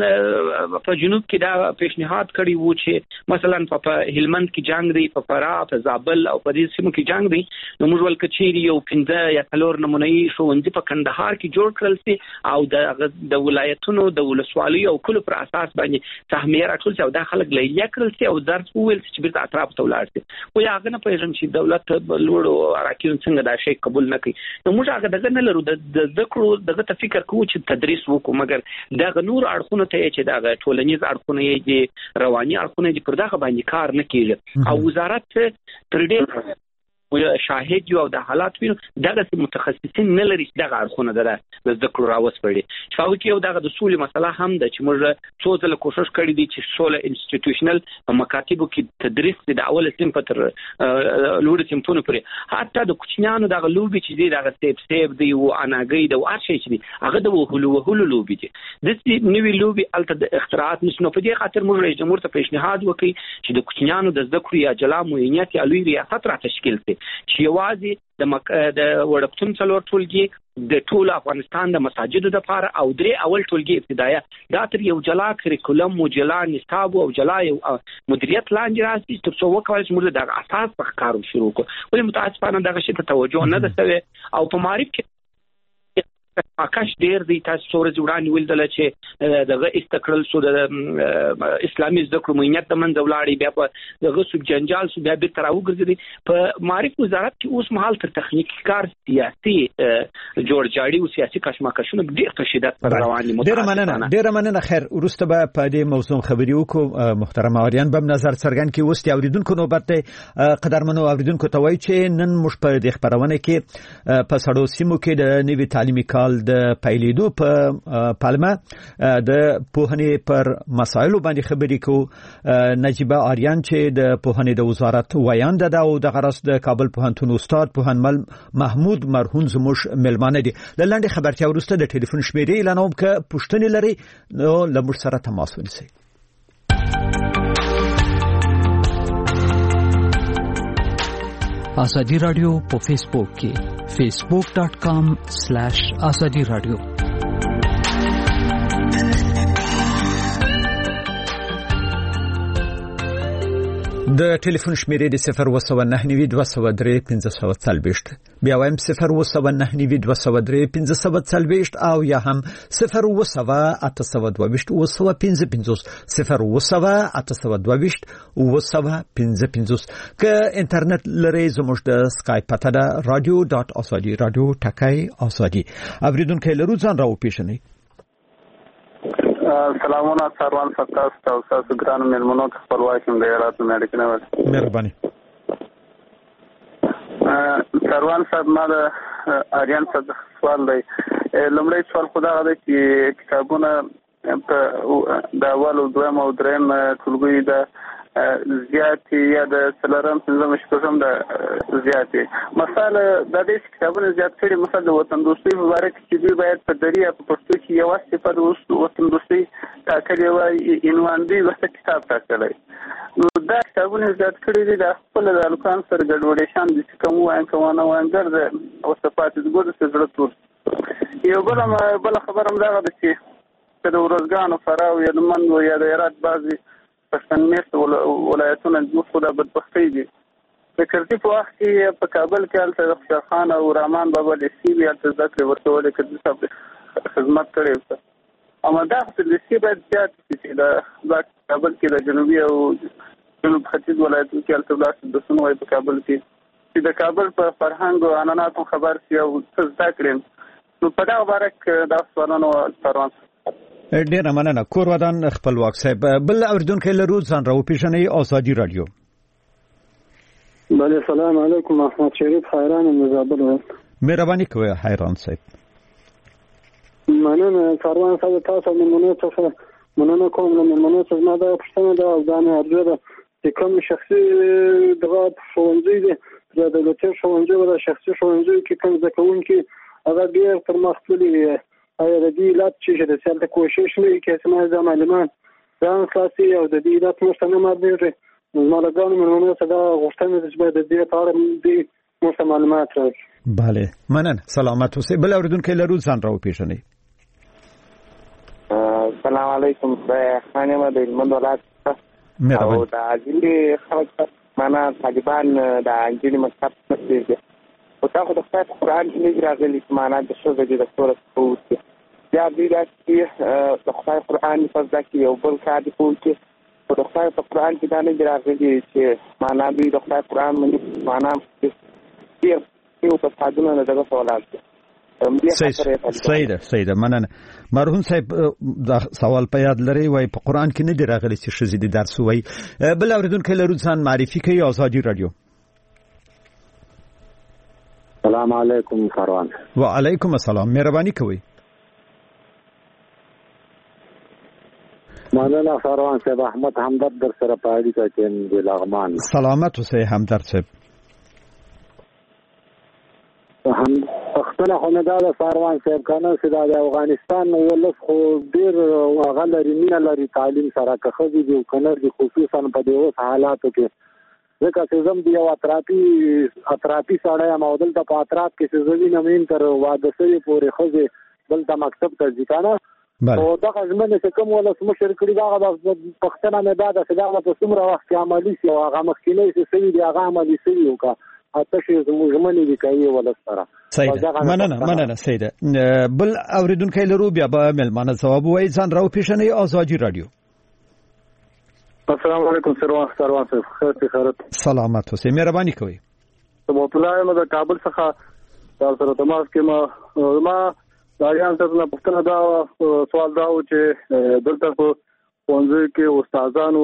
Speaker 8: د په جنوب کې دا پیشنهاد کړی وو چې مثلا په هلمند کې جنگ دی په فراه په زابل او په دې سیمو کې جنگ دی نو موږ ول کچيري یو 15 یا 4 نمونهي ښوونځي په کندهار کې جوړ کړل سي او د ولایتونو د ولسوالۍ او کلو پر اساس باندې سهمیه راټول شي او دا خلک لیکل کړل سي او درس وویل چې بیرته اطراف ته ولاړ سي و یا هغه نه پیژن چې دولت لوړو اراکین څنګه دا شی قبول نه کوي نو موږ هغه دغه نه لرو د ذکر دغه ته فکر کوو چې تدریس وکړو مګر دا نور اړخونه ته چې دا ټولنیز اړخونه یې رواني اړخونه یې پر دغه باندې کار نه کیږي او وزارت تر دې شاهد یو د حالات وینو دغه متخصصین نه لري دغه اړخونه د ذکر راوس پړي شاو کې یو دغه د سولې مسله هم ده چې موږ څو ځله کوشش کړی دي چې سوله انسټیټیوشنل په مکاتبو کې تدریس د اول سیم په تر لوړ سیمونو پورې حتی د کوچنیانو دغه لوبي چې دي دغه سیب دی او اناګي د هر شي چې دي هغه د وهلو لوبي دي د نوې لوبي الته د اختراعات نشنو په دې خاطر موږ رئیس جمهور ته پیشنهاد وکړي چې د کوچنیانو د ذکر یا جلا معینیت یا لوی ریاست را تشکیل کړي چې یوازې د وړکتون څلور ټولګي د ټول افغانستان د مساجدو لپاره او درې اول ټولګي ابتدایه دا تر یو جلا کریکولم او جلا نصاب او جلا مدیریت لاندې راځي تر څو وکړل چې موږ د اساس په کارو شروع کړو ولې متاسفانه دغه شی ته توجه نه ده شوی او په معرفت کې آکاش ډیر دی تاسو څورز وړاندې ویل چې دغه استقرال شو د اسلامي ذکر مینت د منځ ولاړی بیا په دغه سب جنجال سو بیا به تر وګرځي په معرفت وزارت کې اوس مهال تر تخنیکی کار سیاسي جوړ جاړي او سیاسي کشمکشونه ډیر په شدت پر رواني
Speaker 1: ډیر مننه خیر ورسته به په دې موضوع خبري وکړو محترم اوریان بم نظر څرګند کې اوس اوریدونکو نوبت ته قدرمنو اوریدونکو ته وایي چې نن مش په دې خبرونه کې په سړو سیمو کې د نوي تعلیمي کال د پیلیدو په پالما د پوهنې پر مسایلو باندې خبرې کو نجیبه آریان چې د پوهنې د وزارت وایاند ده او د غرس د کابل پوهنتون استاد پوهنمل محمود مرهون زموږ ملمانه دي لاندې خبرتیا ورسته د ټلیفون شمیرې اعلانوم ک پښتنې لري نو لمر سره تماس ونیسئ آزادی رادیو په فیسبوک کې facebook.com/azadi radio د ټلیفون شمیرې د 01992031540 بیا وایم 01992031540 او یا هم 01982201550 که انټرنیټ لري زموږ د اسکایپ پته ده radio.azadi.radio/azadi اوریدونکو لرو ځان راو پیښنې
Speaker 9: سلامونه سروان ستاسو تاسو ګران مېلمنو ته خپلواکم د ایالاتو متحده ایالاتو
Speaker 1: مهرباني
Speaker 9: سروان صاحب ما د اریان څه سوال دی. لومړی سوال خو دا دی چې کتابونه په د اول او دویم او دریم ټولګي د زیاتې یا د څلورم پنځم شپږم د زیاتې مثال د دې کتابونو زیات کړي مثال د وطن دوستۍ په اړه چې دوی باید په دریا په پښتو کې یو صفت د وطن دوستۍ ټاکلې وای عنوان دی وسه کتاب ټاکلی. نو دا کتابونه زیات کړي دي د خپل د الکان سره ګډوډي شان دي چې کوم وایم کومه وایم ګرځي او صفات د ګوډ سره جوړ تور یو بل خبرم دا ده چې د ورځګانو فراو یا د منو یا د هرات بعضي پښتنمیشت ولایتونه د خدا بدبختي دي. د کرتي په وخت کې په کابل کې هلته خوشحال خان او رحمان بابا د سی بي هلته زده کړې ورکولې کرتي صاحب خدمت کړی. اما دا د سی باید زیات چې د کابل کې د جنوبي او جنوب ختیځ ولایتونو کې هلته ولاړ د سنوي په کابل کې چې د کابل په فرهنګ او عنعناتو خبر سي او څه زده کړم. نو په دا بارک دا سوالونه پروان
Speaker 1: ډیر مننه. کور ودان خپلواک صاحب بل اوریدونکو لرو ځان راو پیژنې ازادي رادیو.
Speaker 10: بله سلام علیکم احمد شریف حیران مزابل
Speaker 1: مهرباني کوئ حیران صاحب.
Speaker 10: مننه کاروان صاحب تاسو مننه مننه کوم مننه څه ما دا پښتنه دا ځانه ارزو ده چې کوم شخصي دغه ښوونځي دي د دولتي ښوونځي او شخصي ښوونځي کې کوم ځکهونکي هغه ډیر پرمختللي ایا د دې علت چې د سیاست کوشش نه کوي چې ما د معلومات ځان خلاصي او د دې علت مستنه ماده مالګانو منونه صدا غوښتنه د چې د دې اړه د مست معلومات راځي.
Speaker 1: bale مننه سلامت اوسئ. بل اوریدونکو لرو ځان راو پیژنئ.
Speaker 11: السلام علیکم خانم د هلمند ولایت او د اجلی خلک معنا طالبان د انجیل مکتب مسجد او تاسو د خپل قرآن کې راغلي معنا د څه د دکتور کوو یا د دې د خپل قرآن په ځکه یو بل کار دی چې په خپل قرآن کې دا نه راغلي چې معنا د خپل قرآن معنا یو په تاسو نه دغه سوالات
Speaker 1: سیده مننه. مرحوم صاحب دا سوال په یاد لري وای په قرآن کې نه دی راغلی چې شذې د درس وای. بل اوریدونکو لرو ځان معرفي کوي ازادي رادیو.
Speaker 12: السلام علیکم کاروان.
Speaker 1: وعلیکم السلام مهرباني کوئ.
Speaker 12: مننه کاروان صاحب احمد همدرد در سره پاړی کې د لغمان.
Speaker 1: سلامت اوسئ همدرد صاحب.
Speaker 12: هم پښتنه خو نه دا کاروان صاحب کنه چې د افغانستان ولس خو ډیر غلري مینه لري تعلیم سره که خو دي کنه دي خصوصا په دې حالاتو کې ځکه چې زم دی یو اطرافي سړی مودل د اطراف کې زمين امین تر واده سره پورې خوځي بل د مکتب ته ځکانه او دا ځمنه چې کوم ولس مشر کړی دا د پښتنه نه دا د صدا په څومره وخت عملی سي او هغه مخکینی سي دی هغه عملی سي او کا اته زموږ دی کوي ولس سره.
Speaker 1: مننه سیده. بل اوریدونکو لرو بیا به ملمانه جواب وای ځان راو پیژنې ازادي رادیو.
Speaker 10: السلام علیکم سروان صاحب خیرت
Speaker 1: سلامت اوسئ مهرباني کوئ.
Speaker 10: سبحان الله د کابل څخه تاسو سره تماس کې ما داریان څخه پوښتنه دا سوال دا و چې دلته په ښوونځي کې استادانو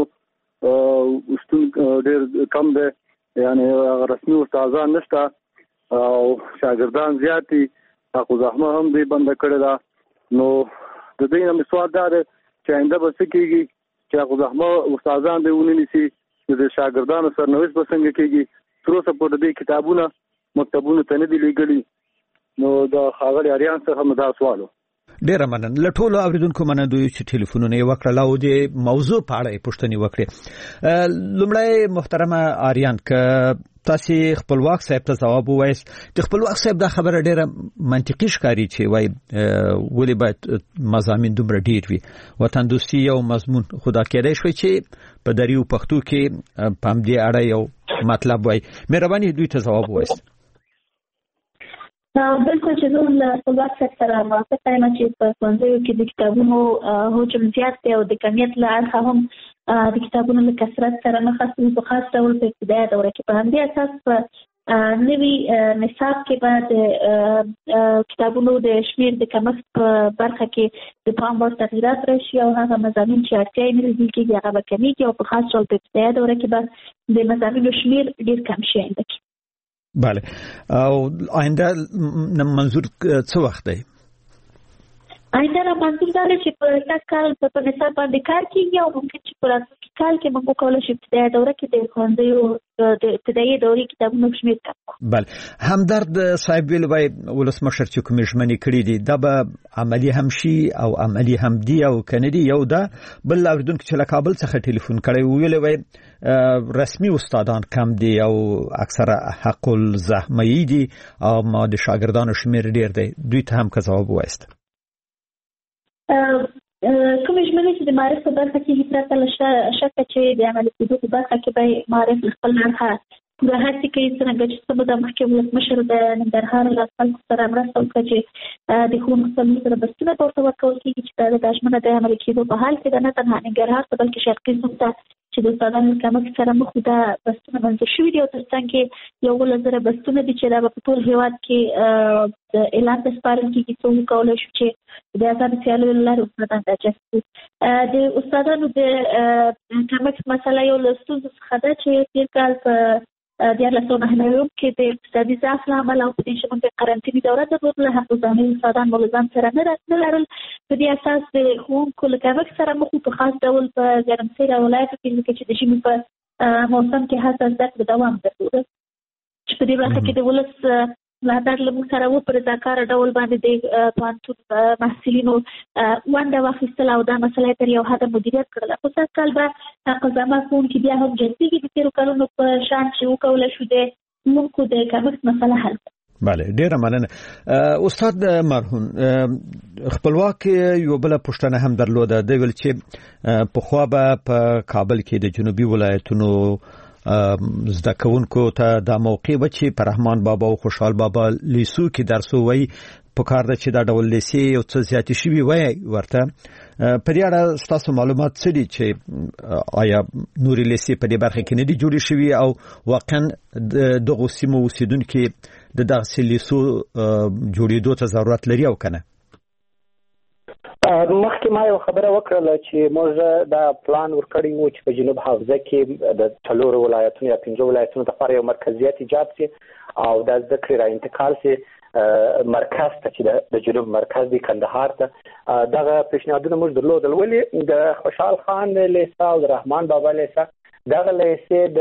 Speaker 10: ډېر کم دي یعنی رسمي استادان نشته او شاګردان زیات دي خو زحمه هم دې بند کړی دا. نو د دې نه سوال دا دی چې آینده به څه کېږي چې هغه زحمه استادان دې ونیسي د شاګردانو سرنوشت به څنګه کېږي. تر اوسه پورې دې کتابونه مکتبونو ته نه دي لېږلي. نو د ښاغلي اریان څخه مې دا سوال و.
Speaker 1: ډیره مننه. له ټولو اوریدونکو مننه دوی چې ټلیفونونه یې وکړل او د موضوع په اړه یې پوښتنې وکړې. لومړی محترمه اریان که تاسو خپلواک صاحب ته جواب ووایست د خپلواک صاحب دا خبره ډیره منطقي ښکاري چې وای ولې باید مضامین دومره ډیر وي. وطن دوستي یو مضمون خدا کېدای شوی چې په دریو پښتو کې پام دې اړه یو مطلب وای. مهرباني دوی ته جواب ووایست.
Speaker 6: بالکل چې زه خپلواک صاحب سره موافقه یم چې په ښوونځیو کې د کتابونو حجم زیات دی او د کمیت له اړخه هم د کتابونو له کثرت سره مخ شوي په خاص ډول په ابتدایي دوره کې. په همدې اساس په نوي نصاب کې به د کتابونو د شمېر د کمښت په برخه کې د پام وړ تغییرات راشي او هغه مضامین چې اړتیا یې نه لیدل کېږي هغه به کمیږي او په خاص ډول په ابتدایي دوره کې به د مضامینو شمېر ډېر کم شي آینده کې.
Speaker 1: بله او آینده منظور څه وخت دی؟
Speaker 6: آینده منظور دا دی چې په کال په نصاب باندې کار کیږي او ممکن چې په راتلونکي کال کې موږ وکولای شو چې د دوره کې د ښوونځیو د ابتدایي دورې کتابونو شمېر کم کړو.
Speaker 1: بله همدرد صاحب ویل وای ولسمشر چې کومې ژمنې کړې دي دا به عملي هم شي او عملي هم دي او کنه دي. یو دا بل اوریدونکو چې له کابل څخه ټلیفون کړی ویل وای رسمي استادان کم دي او اکثره حق الزحمه دي او ما د شاګردانو شمېر ډیر دی. دوی ته هم که ځواب وایست
Speaker 6: کومې ژمنې چې د معارف په برخه کې هیڅ راته له شکه چې د عملي کېدو په برخه کې به معارف له خپل اړخه پوره هڅې کوي څرنګه چې څه موده مخکې ولسمشر د ننګرهار له خلکو سره مرسته وکړه چې د ښوونکو څلور سره بستونه ورته ورکول کېږي چې دا ژمنه د عملي کېدو په حال کې ده. نه تنها ننګرهار ته بلکې شرقي زون ته چې د استادانو کمښت سره مخ دا بستونه منظور شوي دي او تر څنګ کې 11,000 بستونه دي چې دا په ټول هېواد کې اعلان ته سپارل کېږي څو وکولی شو چې د آزادو سیالیو له لارې استادان راجذب کړو. د استادانو د کمښت مسله یو له ستونزو څخه ده چې تېر کال په 2009 کې د اقتصادي ضعف له امله او په دې چې موږ د قرنطینې دوره درلودله هغو ځانګړي استادان مو له ځان سره نه لرل. په دې اساس د ښوونکو له کمښت سره مخ وو په خاص ډول په ګرمسیر ولایتو کې ځکه چې د ژمي په موسم کې هڅه زده کړې دوام درلوده چې په دې برخه کې د ولس ملاتړ له موږ سره و په رضاکاره ډول باندې د پوهنتون محصلینو ونډه واخیستله او دا مسله یې تر یو حده مدیریت کړله. خو سږ کال به قضامه کوونکي بیا هم جذبېږي د تېرو کلونو په شان چې وکولی شو د ښوونکو د کمښت مسله حل کړي.
Speaker 1: بله ډیره مننه. استاد مرهون خپلواک یو بل پوښتنه هم درلوده د ویل چې پخوا به په کابل کې د جنوبي ولایتونو زده کوونکو ته دا موقع و چې په رحمان بابا او خوشحال بابا لیسو کې درس ووایي په کار ده چې دا ډول لیسې یو څه زیاتې شوي وای ورته. په دې اړه ستاسو معلومات څه دي چې آیا نورې لیسې په دې برخه کې نه دي جوړې شوي او واقعا دغو سیمو اوسیدونکي د دغسې لیسو جوړېدو ته ضرورت لري او کنه؟
Speaker 8: مخکې ما یو خبره وکړله چې موږ دا پلان ورکړی وو چې په جنوب حوزه کې د 4 ولایتونو یا 5 ولایتونو لپاره یو مرکزیت ایجاد شي او د زده کړې را انتقال شي مرکز ته چې د جنوب مرکز دی کندهار ته. دغه پیشنهادونه موږ درلودل ولې د خوشحال خان لیسه او د رحمان بابا لیسه دغه لیسې د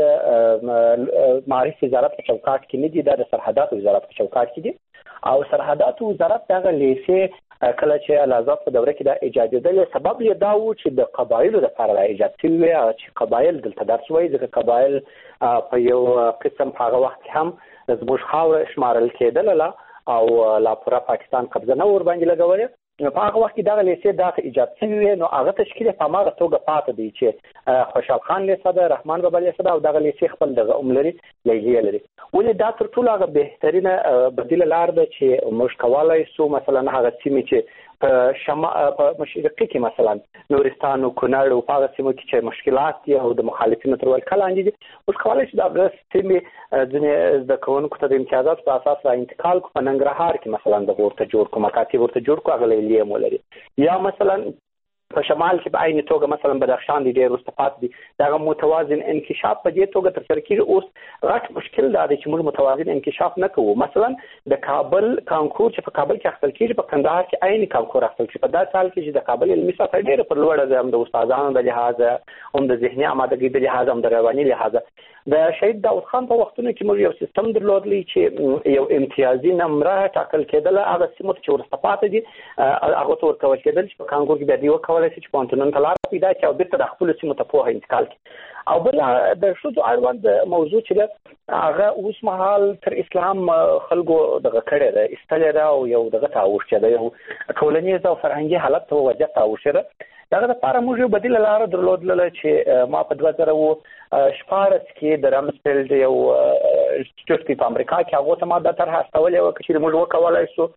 Speaker 8: معارف وزارت په چوکاټ کې نه دي، دا د سرحداتو وزارت په چوکاټ کې دي او سرحداتو وزارت دغه لیسې کله چې الازاد په دوره کې دا ایجادېدل سبب یې دا و چې د قبایلو لپاره را ایجاد شوی چې قبایل دلته درس وایي ځکه قبایل په یو قسم په هغه وخت کې هم زموږ خاوره شمارل کېدله او لا پوره پاکستان قبضه نه ور باندې لګولې. په هغه وخت کې دغه لیسې دا ایجاد شوی نو هغه تشکیل په هغه توګه پاتې دی چې خوشحال خان لیسه ده، رحمان بابا لیسه ده او دغه لیسې خپل دغه لري لیسې لري. ولې دا تر ټولو هغه بهترینه بدیله لار ده چې موږ کولای شو مثلا هغه سیمې چې په مشرقي کې مثلا نورستان او کونړ او په هغه سیمو کې چې مشکلات دي او د مخالفینو تر ول کلاندې دي اوس کولای شو دغه سیمې ځینې زده کوونکو ته د امتیازات په اساس را انتقال کو په ننګرهار کې مثلا د ورته جوړ کو مکاتب ورته جوړ کو هغه لیسې مولري یا مثلا په شمال کې په عین توګه مثلا بدخشان دی ډېر مستفاد دي دغه متوازن انکشاف په دې توګه تر سره کیږي. اوس غټ مشکل دا دی چې موږ متوازن انکشاف نه کوو. مثلا د کابل کانکور چې په کابل کې اخیستل کیږي په کندهار کې عین کانکور اخیستل کیږي. په دا سال کې چې د کابل علمي سطح ډېر پر لوړه ده، هم د استادانو د لحاظه هم د ذهني آمادګۍ د لحاظه هم د رواني لحاظه. د شهید داود خان په وختونو کې موږ یو سیستم درلودلی چې یو امتیازي نمره ټاکل کېدله هغه سیمو چې ورسته پاتې دي هغه ته ورکول کېدل چې په کانکور کې بیا دوی وکولی شي چې پوهنتونونو ته لاره پیدا کړي او بېرته د خپلو سیمو ته پوهه انتقال کړي. او بل د ښځو اړوند موضوع چې ده هغه اوس مهال تر اسلام خلکو دغه کړې ده ایستلې ده او یو دغه ته اوښتې ده یو ټولنیز او فرهنګي حالت ته وضعیت ته اوښتې ده. دغه لپاره موږ یو بدیله لاره درلودله چې ما په 2014 کې د رامسفیلډ یو انسټیټیوټ په امریکا کې هغه ته ما دا طرح استولې وه چې موږ وکولای شو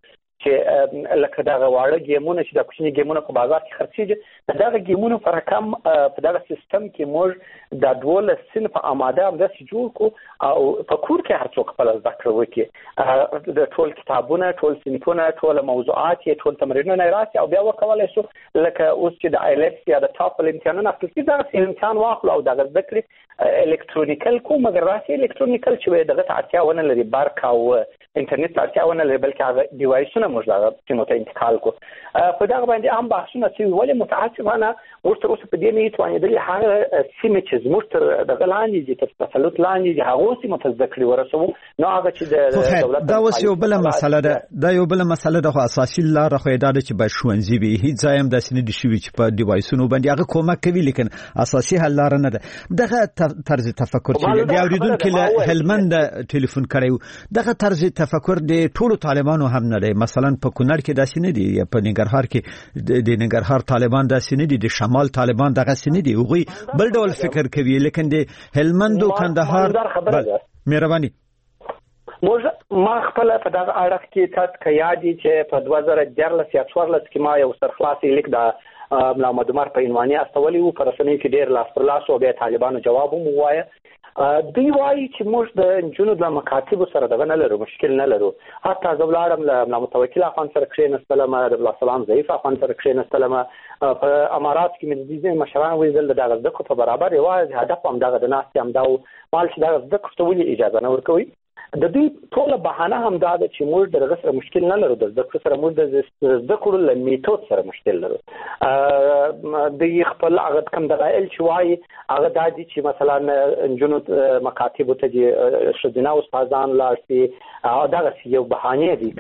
Speaker 8: چې لکه دا واړه ګیمونه چې د کوچني ګیمونه په بازار کې خرڅېږي دا ګیمونه پر رقم په دغه سیستم کې موږ د 12 صنف آماده هم داسې جوړ کو او په کور کې هر څوک خپل زده کړه وکړي د ټول کتابونه ټول صنفونه ټول موضوعات ټول تمرینونه راسي او بیا وکولای شو لکه اوس چې د آیلټس یا د ټاپل امتحانونه اخیستل کېږي دا امتحان واخلو او دغه زده کړې الکترونیکل کو مګر راسي الکترونیکل چې دغه اړتیا ونه لري برق او انټرنیټ اړتیا ونه لري بلکې هغه ډیوایسونه موږ دغه سیمو ته انتقال کو په دغه باندې هم بحثونه چې ولې متاسفانه موږ تر اوسه په دې نه توانېدلې هغه سیمه چې موږ تر دغه لاندې دي تر تسلط لاندې دي هغه سیمه ته زده کړې ورسوو نو هغه چې د دولت
Speaker 1: دا اوس یو بل مسله ده دا یو بل مسله ده اساسي لار خو دا چې به ښوونځي به هیڅ ځای هم داسې نه دي شوي چې په ډیوایسونو باندې هغه کومک کوي لیکن اساسي حل لار نه ده دغه طرز تفکر چې د اوریدونکو له هلمند ټلیفون کړیو دغه طرز تفکر د ټولو طالبانو هم نه دی مثلا په کونړ کې داسې نه دي یا په ننګرهار کې د ننګرهار طالبان داسې نه دي د شمال طالبان دغه سن دي هغه بل ډول فکر کوي لیکن د هلمند او کندهار مهرباني
Speaker 8: ما خپل په دغه اړه کې تاسو کې یادي چې په 2014 یا 2014 کې ما یو سرخلاصي لیک د ملا محمد عمر په عنواني استولي او پر رسنۍ کې ډېر لاس پر لاس او بیا طالبانو جواب هم وایي دوی وایي چې موږ د جنونو د مکاتب سره دغه نه لرو مشکل نه لرو حتی زولارم له متوکل افغان سره کښینستلم د الله سلام ضعیف افغان سره کښینستلم په امارات کې مې د مشران ویل دغه د کو په برابر یوازې هدف هم دغه د ناس هم دا مال چې دغه د کوټولي اجازه نه ورکوي د دې ټول بهانه هم دا ده چې موږ دغه سره مشکل نه لرو د ذکر سره موږ د ذکر له میتود سره مشکل لرو د خپل هغه کم دلایل چې وایي هغه د دې چې مثلا جنو مکاتب ته چې شدنا استادان لاسي دغه یو بهانه دي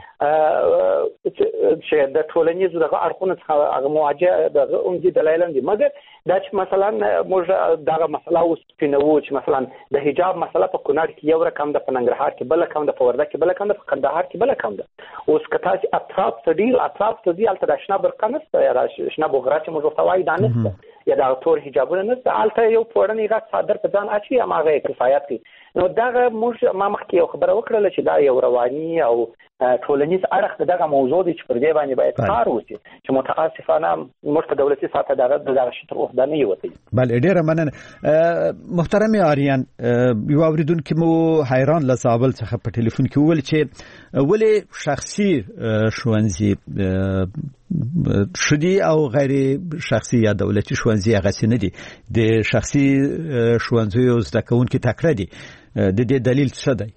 Speaker 8: چې د ټولنیزو دغه اړخونو څخه هغه مواجهه دغه اومدي دلایل دي مګر دا چې مثلا موږ دغه مسله اوس پینو چې مثلا د حجاب مسله په کونړ کې یو رقم د ننګرهار کې بل کم د پورده کې بل کم د قندهار کې بل کم ده اوس کته چې اطراف ته دی الته د شنا برقنسته یا د شنا بوغرا چې موږ توای دانسته یا د تور حجابونه نه الته یو پورنی غټ صادر په ځان اچي هغه کفایت کوي نو دغه موږ ما مخکې یو خبره وکړه چې دا یو رواني او ټولنیز اړخ دغه موضوع دی چې پر دې باندې باید کار وشي چې متاسفانه موږ په دولتي ساته دغه شتر وحده نه یوتی
Speaker 1: بل ډیره مننه محترم آریان یو اوریدونکو مو حیران لزابل څخه په ټلیفون کې ویل چې ولې شخصي ښوونځي شدي او غیر شخصي یا دولتي ښوونځي هغه څه نه دي د شخصي ښوونځیو زده کوونکي تکړه دي د دې دلیل څه دی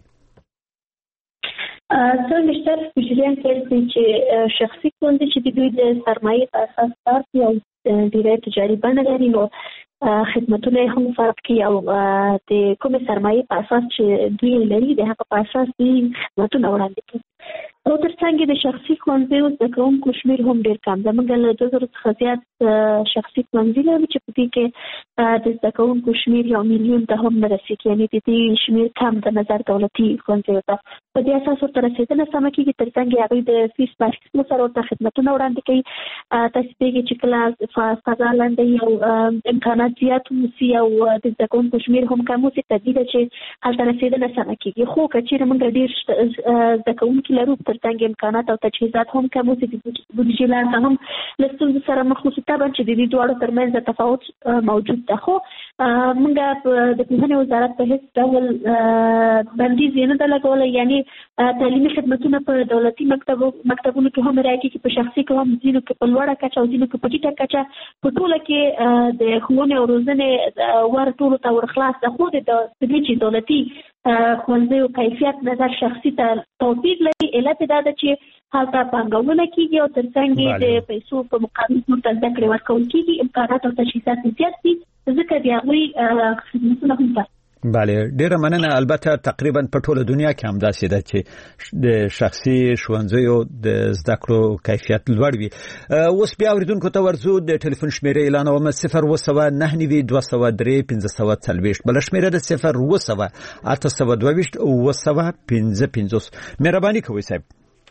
Speaker 6: څنګه چې فشریان کوي چې شخصي ښوونځي چې دوی د سرمایې په اساس کار کوي او ډیره تجاري بڼه لري نو خدمتونه هم فرق کوي او د کومې سرمایې په اساس چې دوی لري د هغه په اساس دوی خدمتونه وړاندې کوي او ترڅنګ د شخصي ښوونځیو زده کوونکو شمېر هم ډېر کم ده موږ له 2000 څخه زیات شخصي ښوونځي لرو چې په دې کې د زده کوونکو شمېر 1 میلیون ته هم نه رسیږي یعنې د دې شمېر کم د نظر دولتي ښوونځیو ته په دې اساس ورته رسېدنه سمه کېږي ترڅنګ هغوی د فیس په اخیستلو سره ورته خدمتونه وړاندې کوي تاسو پوهېږئ چې کله فضا لنډه او امکانات زیات وسي او د زده کوونکو شمېر هم کم وسي طبیعي ده چې هلته رسېدنه سمه کېږي خو که چېرې موږ ډېر زده کوونکي لرو ترڅنګ امکانات او تجهیزات هم کم وسي د بودیجې لاره هم له ستونزو سره مخ وسي طبعا چې د دې دواړو ترمنځ تفاوت موجود ده خو موږ د پوهنې وزارت په هیڅ ډول بندیز یې نه ده لګولی یعنې تعلیمي خدمتونه په دولتي مکتبونو کې هم رایه کېږي په شخصي کې هم ځینو کې په لوړه کچه او ځینو کې په ټیټه کچه په ټوله کې د ښوونې او روزنې ور ټولو ته ورخلاص ده خو د چې دولتي ښوونځیو کیفیت نظر شخصي ته توپیر لري علت دا ده چې هلته پانګونه کېږي او ترڅنګ د پیسو په مقابل ورته زده کړې ورکول کېږي امکانات او تجهیزات زیات دي ځکه د هغوی خدمتونه هم پاتې
Speaker 1: بله ډیره مننه البته تقریبا په ټوله دنیا کې هم داسې ده چې د شخصي ښوونځیو د زده کړو کیفیت لوړ وي اوس بیا اوریدونکو ته ورځو د ټلیفون شمیره اعلانوم 0 203 540 بل شمیره د 0 822 955 مهرباني کوئ صاحب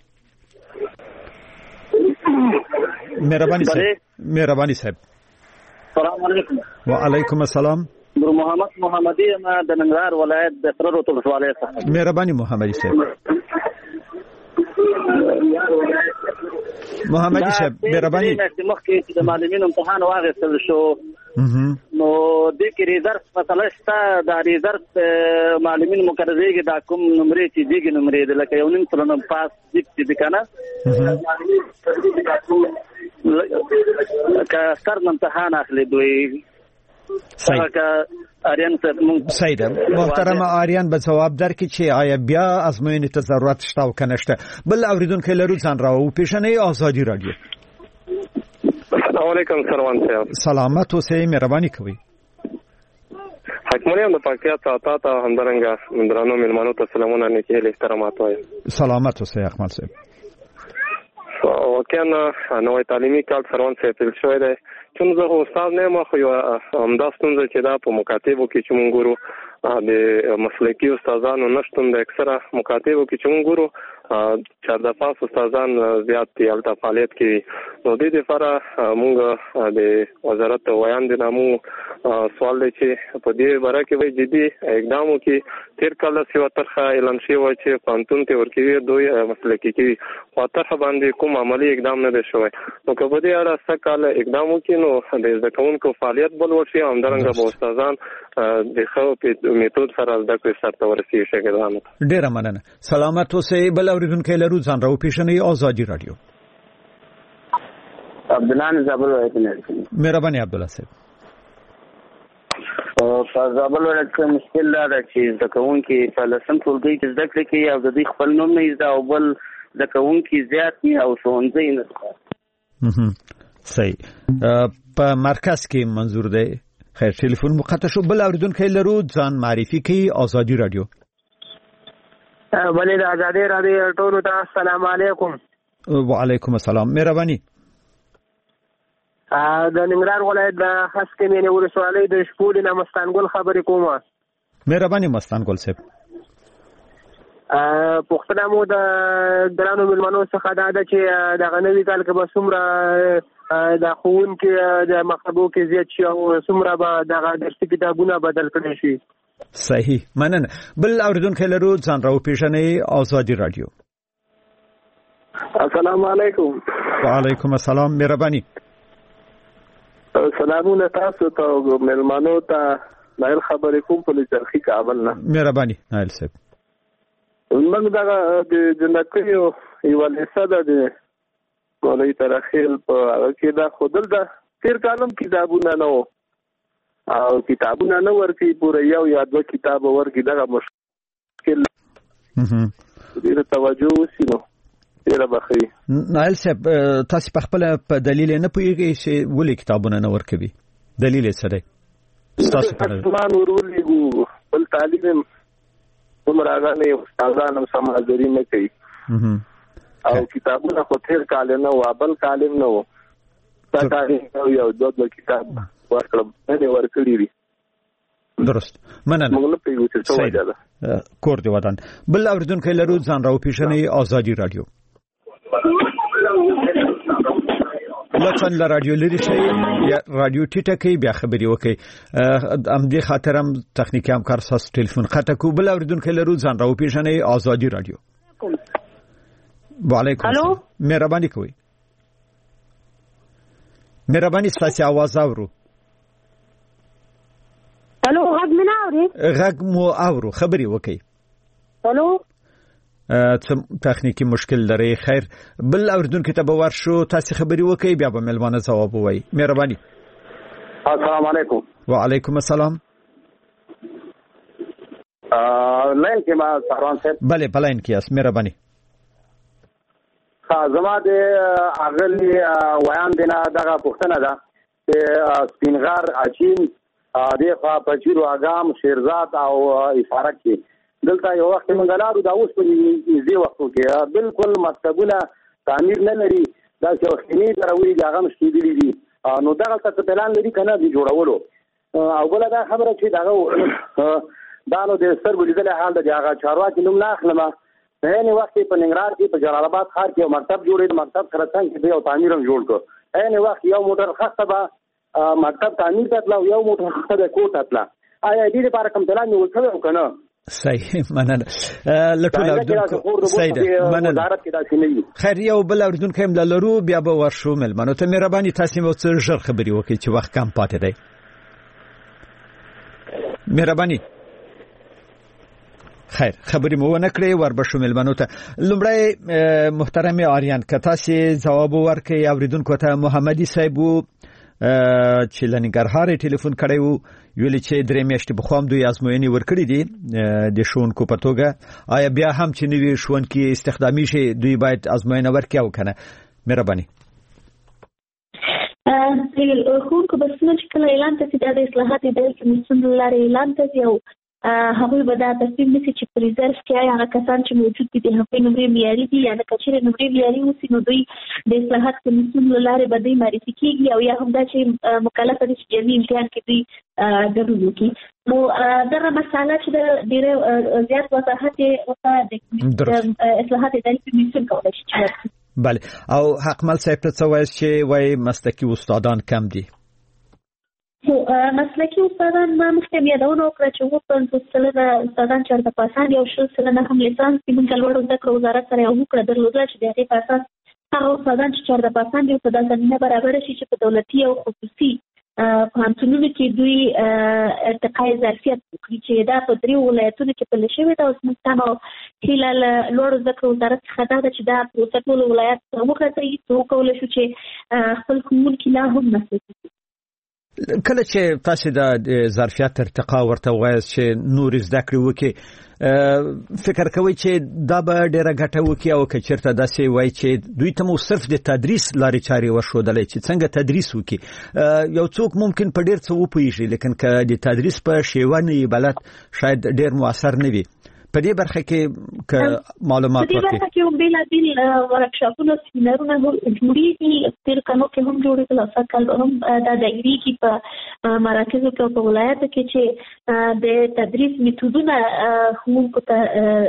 Speaker 1: مهرباني صاحب
Speaker 13: السلام علیکم
Speaker 1: وعلیکم السلام
Speaker 13: نور محمد محمدي ما د ننګرهار ولایت د سرور ولسوالۍ څخه
Speaker 1: مهرباني محمدي صاحب محمدي صاحب مهرباني
Speaker 13: مخکې چې د معلمینو امتحان واغستل شو نو د کې ریزرف مثلا شته د ریزرف معلمین مقرریږي دا کوم نمرې چې دیګ نمرې د لکه یو نیم سلنه پاس دې کنه که ستر امتحان اخلي دوی
Speaker 1: صحیح ده محترم آریان به جواب درکړي چې آیا بیا ازموینې ته ضرورت شته او کنه شته. بل اوریدونکو لرو ځان راو پیښنې آزادي رادیو.
Speaker 14: السلام علیکم سروان صاحب.
Speaker 1: سلامت اوسئ مهرباني کوئ.
Speaker 14: حکمران د پاکستان ته همدارنګه درنو ملمنو ته سلامونه نیکه احترامات وایم.
Speaker 1: سلامت اوسئ اکمل صاحب.
Speaker 14: وکانه نوې تعلیمي کال سروان صاحب تل شوی دی چې زه استاد نه ما خو همداستون چې دا په مکاتبو کې چې مونږ ګورو د مسلکي استادانو نشټون د اکثره مکاتبو کې چې مونږ ګورو چارده پاس استادان زیات دي الته فعالیت کوي. نو د دې لپاره مونږ د وزارت ویان د نامو سوال دی چې په دې باره کې وایي جدي اقدامو کې تیر کال سیو طرحه اعلان شوی و چې پانتون ته ورکوي دوی مسلکي کوي خو طرحه باندې کوم عملی اقدام نه دی شوی. نو که په دې اړه څه کال اقدامو کې نو د زده کوونکو فعالیت بل ورشي همدارنګه به استادان د ښه میتود سره زده کړې سرته ورسیږي. شاګردانو
Speaker 1: ډیره مننه. سلامت اوسئ. بل اوریدونکو لرو ځان راو پیښنې آزادي رادیو.
Speaker 15: عبدالله زابل ولایت نه
Speaker 1: مهرباني عبدالله صاحب.
Speaker 15: په زابل ولایت کې مشکل دا ده چې زده کوونکي په لسم ټولګي کې زده کړې کوي او د دې خپل نوم نه زده او بل زده کوونکي زیات دي او ښوونځي نه
Speaker 1: صحیح. په مرکز کې منظور دی. خیر ټلیفون مقطع شو. بل اوریدونکو لرو ځان معرفي کوي. آزادي رادیو.
Speaker 16: بلې د آزادي رادیو ټولو ته السلام علیکم.
Speaker 1: وعلیکم السلام. مهرباني.
Speaker 16: د ننګرهار ولایت د خسکې مینې ولسوالۍ د شپولې نه مستانګل خبرې کوم.
Speaker 1: مهرباني مستانګل صاحب.
Speaker 16: پوښتنه مو د ګرانو مېلمنو څخه دا ده چې دغه نوي کال کې به څومره د ښوونکي د مکتبو کې زیات شي او څومره به دغه درسي کتابونه بدل کړي شي.
Speaker 1: صحیح مننه. بل اوریدونکو لرو ځان راو پیښنې آزادي رادیو.
Speaker 17: السلام علیکم.
Speaker 1: وعلیکم السلام. مهرباني.
Speaker 17: سلامونه تاسو ته مېلمنو ته نایل خبرې کوم په لچرخي کابل نه.
Speaker 1: مهرباني نایل صاحب.
Speaker 17: موږ دغه د جنکیو یو لیسه ده د مولوی ترخیل په هغه کې دا خودل ده تیر کالم کتابونه نه او کتابونه نه ورکي پورې یو یا دوه کتاب ورکي دغه مشکل ډیر توجه وسینو ډیر بخي.
Speaker 1: نایل صاحب تاسو په خپل په دلیل نه پوهیږئ چې ولې کتابونه نه ورکوي؟ دلیل څه دی؟ تاسو په
Speaker 17: مان ورولېګو بل تعلیم عمرغانې استادان هم سماجري نه کوي او کتابونه خو تیر کال نه و بل کالم نه و دا کال یو دوه کتاب ورکړم نه ورکړي دي.
Speaker 1: درست مننه.
Speaker 17: موږ نه پیږو چې څه وجه ده.
Speaker 1: کور دی ودان. بل اوریدونکو لرو ځان راو پیښنې آزادي رادیو. لطفا له رادیو لري شي یا رادیو ټیټه کوي بیا خبري وکي. ام دې خاطر هم تخنیکی همکار ساس ټلیفون خطا کو. بل اوریدونکو لرو ځان راو پیښنې آزادي رادیو. وعلیکم السلام. مهرباني کوئ. مهرباني ستاسو आवाज اورو.
Speaker 18: الو غږ مې نه اوري.
Speaker 1: غږ مو اورو خبري وکي.
Speaker 18: الو
Speaker 1: تخنیکی مشکل لري. خیر بل اوریدونکو ته به ورشو تاسو خبري وکي بیا به ملمانه جواب وایي. مهرباني.
Speaker 15: السلام علیکم.
Speaker 1: وعلیکم السلام.
Speaker 15: لاین کې ما سروان صاحب.
Speaker 1: بله بلاین کې اس. مهرباني.
Speaker 15: زما د اغلی ویان دینا دغه پښتنه ده چې سپینغار اچین دغه پچیرو اګام شیرزاد او افارق کې دلته یو وخت منګلارو دا اوس په دې وختو کې بالکل مکتبونه تعمیر نه لري. دا چې وختنی دروي هغه مشکلې دي نو دغه څه پلان لري کنه دی جوړولو او بل دا خبره چې دغه دا نو د سترګو لیدل حال د هغه چارواکي نوم نه اخلمه. نه وخت په ننګرهار کې په جلال آباد ښار کې یو مکتب جوړېد. مکتب سره څنګه دی او تعمیر هم جوړ کړ. نه وخت یو موټر خاصه به مکتب تعمیر کړل او یو موټر خاصه د کوټ اتلا. آیا دې لپاره کوم پلان نیول شوی کنه؟
Speaker 1: صحیح مننه لټول سید مننه خیر یو بل اوریدونکو هم لرو بیا به ورشو ملمنو ته مهرباني تاسو مو څه ژر خبري وکړئ چې وخت کم پاتې دی مهرباني خیر خبري مو ونه کړې وربشو ملمنو ته لومړی محترم آریان که تاسو جواب ورکړئ اوریدونکو ته محمدي صاحب چې لنګرهار ټلیفون کړی وو ویل چې درې میاشتې په خوام دوی ازموینې ورکړې دي د شونکو په توګه آیا بیا هم چې نوی شونکي استخدامي شي دوی باید ازموینه ورکړي او کنه مهرباني
Speaker 6: خونکو بسنه چې کله اعلان ته د اصلاحات د کمیسیون لاره اعلان ته یو هغه به دا تصمیم نیسي چې په ریزرف کې هغه کسان چې موجود دي د هغوی نمرې معیاري دي یا نه کچېرې نمرې معیاري اوسي نو دوی د اصلاحات کمیسیون له لارې به دوی معرفي کېږي او یا هم دا چې مکلفه دي چې جمعي امتحان کې دوی ګډون وکړي نو دغه مسله چې د ډېر زیات وضاحت یې د اصلاحات اداري کمیسیون کولی شي چې
Speaker 1: بله او حقمل صاحب ته څه وایي چې وایي مسلکي استادان کم دي
Speaker 6: مسلکي استادان ما مخکې یادونه وکړه چې 50% استادان چېرته پاسان یو 60% هم لیسانس کې موږ لوړو زده کړو وزارت سره یو وکړه درلودله چې د هغې په اساس هغه استادان چې چېرته پاسان دي په دا زمینه برابره شي چې په دولتي او خصوصي پوهنتونونو کې دوی ارتقای ظرفیت وکړي چې دا په 3 ولایتونو کې پلی شوې ده او زموږ تمه هیله له لوړو زده کړو وزارت څخه دا ده چې دا پروسه ټول ولایت ته وغځوي څه وکولی شو چې خپل ښوونکي لا هم مسلکي
Speaker 1: کله چې تاسو د ظرفیت ارتقا ورته وایي چې نور زده کړې وکړي فکر کوي چې دا به ډېره ګټه وکړي او که چېرته داسې وایي چې دوی ته مو صرف د تدریس لارې چارې وښودلی چې څنګه تدریس وکړي یو څوک ممکن په ډېر څه وپوهېږي لیکن که د تدریس په شیوه نه یې بلد شاید ډېر مؤثر نه وي په دې برخه کې که معلومات ورکړي
Speaker 6: په دې برخه کې هم بېلابېل ورکشاپونه سیمینارونه جوړېږي تېر کلو کې هم جوړېدل او سږ کال هم دا دایریږي په مراکزو کې او په ولایاتو کې چې د تدریس میتودونه ښوونکو ته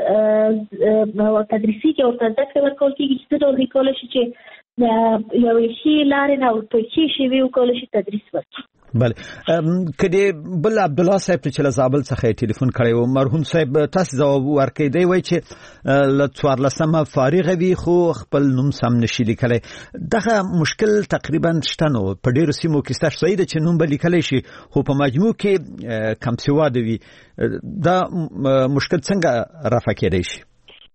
Speaker 6: تدریسي کې ورته زده کړې ورکول کېږي چې څه ډول دوی کولی شي چې یوې ښې لارې نه او په ښې شیوې وکولی شي تدریس وکړي
Speaker 1: بله کدی بل عبدالله صاحب چې له زابل څخه ټلیفون کړی و مرحوم صاحب تاسو جواب ورکړئ دی وایي چې له 14 فارغه وي خو خپل نوم سم نشي لیکلی دغه مشکل تقریبا شته نو په ډېرو سیمو کې شته صحیح ده چې نوم به لیکلی شي خو په مجموع کې کم سواده وي دا مشکل څنګه رفع کېدی شي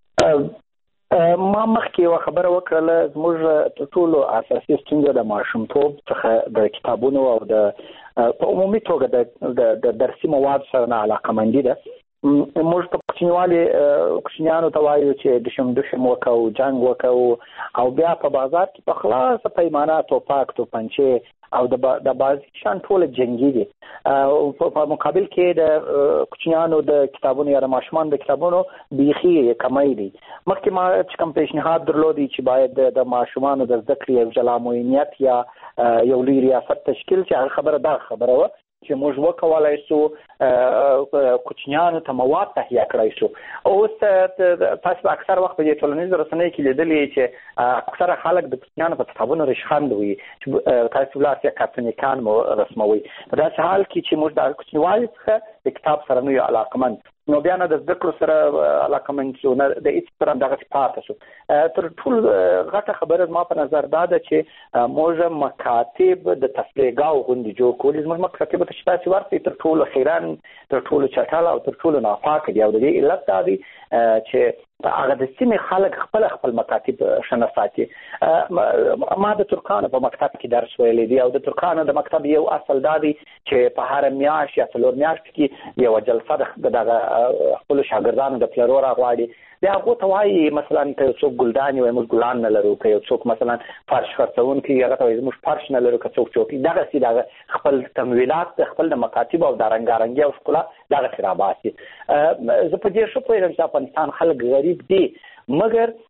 Speaker 8: ما مخکې یوه خبره وکړله زموږ تر ټولو اساسي ستونزه د ماشومتوب څخه د کتابونو او په عمومي توګه د درسي موادو سره نه علاقهمندي ده موږ په کوچنیانو ته وایو چې دشم وکړو جنګ وکړو او بیا په بازار کې په خلاصه پیمانه توپک توپنچې او د بازي شان ټول جنگي دي په مقابل کې د کوچنیانو د کتابونو یا د ماشومان د کتابونو بیخي کمای دي مخکې ما چې کوم پیشنهاد درلودي چې باید د ماشومانو د زده کړې یو جلا معاینت یا یو لوی ریاست تشکیل چې هغه خبره دا خبره وه چې موږ وکولای شو کوچنیانو ته مواد تهیه کړای شو اوس تاسو اکثر وخت په ټولنیزو رسنیو کې لیدلې چې اکثر خلک د کوچنیانو په کتابونو رشخند وي چې تاسو ولاسي کاتونیکان مو رسموي په داسې حال کې چې موږ د کوچنیوالي څخه د کتاب سره نه یو علاقمند نو بیا نه د زده کړو سره علاقمند شو نه د هیڅ سره دغسې پاتې شو تر ټولو غټه خبره زما په نظر دا ده چې موږ مکاتب د تفریحګاو غوندې جوړ کولي زموږ مکاتبو ته چې تاسې ورسئ تر ټولو خیرن تر ټولو چټل او تر ټولو ناپاکه دي او د دې علت دا دی چې هغه د سیمې خلک خپل مکاتب ښه نه ساتي ما د ترکانو په مکتب کې درس ویلی دی او د ترکانو د مکتب یو اصل دا دی چې په هره میاشت یا 4 میاشتو کې یوه جلسه د دغه خپلو شاګردانو د پلرو راغواړي د هغو ته وایي مثلا که یو څوک ګلدانې وایي موږ ګلان نه لرو که یو څوک مثلا فرش خرڅونکي هغه ته وایي موږ فرش نه لرو که څوک چوکۍ دغسې دغه خپل تمویلات د خپل د مکاتبو او د رنګارنګي او ښکلا دغسې راباسي زه په دې ښه پوهېږم چې افغانستان خلک غریب دي مګر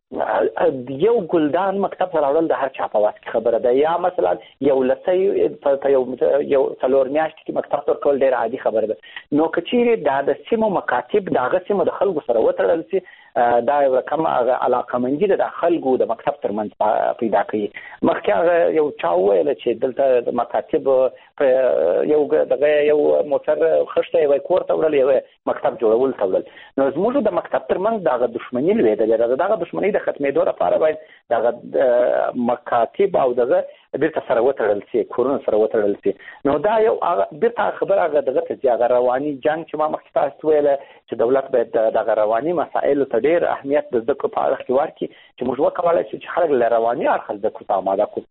Speaker 19: یو ګلدان مکتب سره راوړل د هر چا په واس کې خبره ده، یا مثلا یو لسی په یو څلور میاشتې کې مکتب ته ورکول ډېره عادي خبره ده. نو که چیرې د سیمو مکاتب د هغه سیمو د خلکو سره وتړل شي، دا یو رقم علاقمندي د خلکو د مکتب ترمنځ پیدا کوي. مخکې هغه یو چا وویل چې دلته د مکاتب یو موټر خښته یو کور ته وړل، یو مکتب جوړول ته وړل. نو زموږ د مکتب ترمنځ دغه دښمني لویدلې ده. دغه دښمني د ختمېدو لپاره باید دغه مکاتب او دغه بیرته سره وتړل شي، کورونه سره وتړل شي. نو دا یو بیرته خبره هغه دغه ته هغه رواني جنګ چې ما مخکې تاسو ویل چې دولت باید دغه رواني مسایلو ته ډېر اهمیت د زده کړو په اړه کې ورکړي چې موږ وکولای شو چې خلک له رواني اړخه زده کړو ته آماده کړو.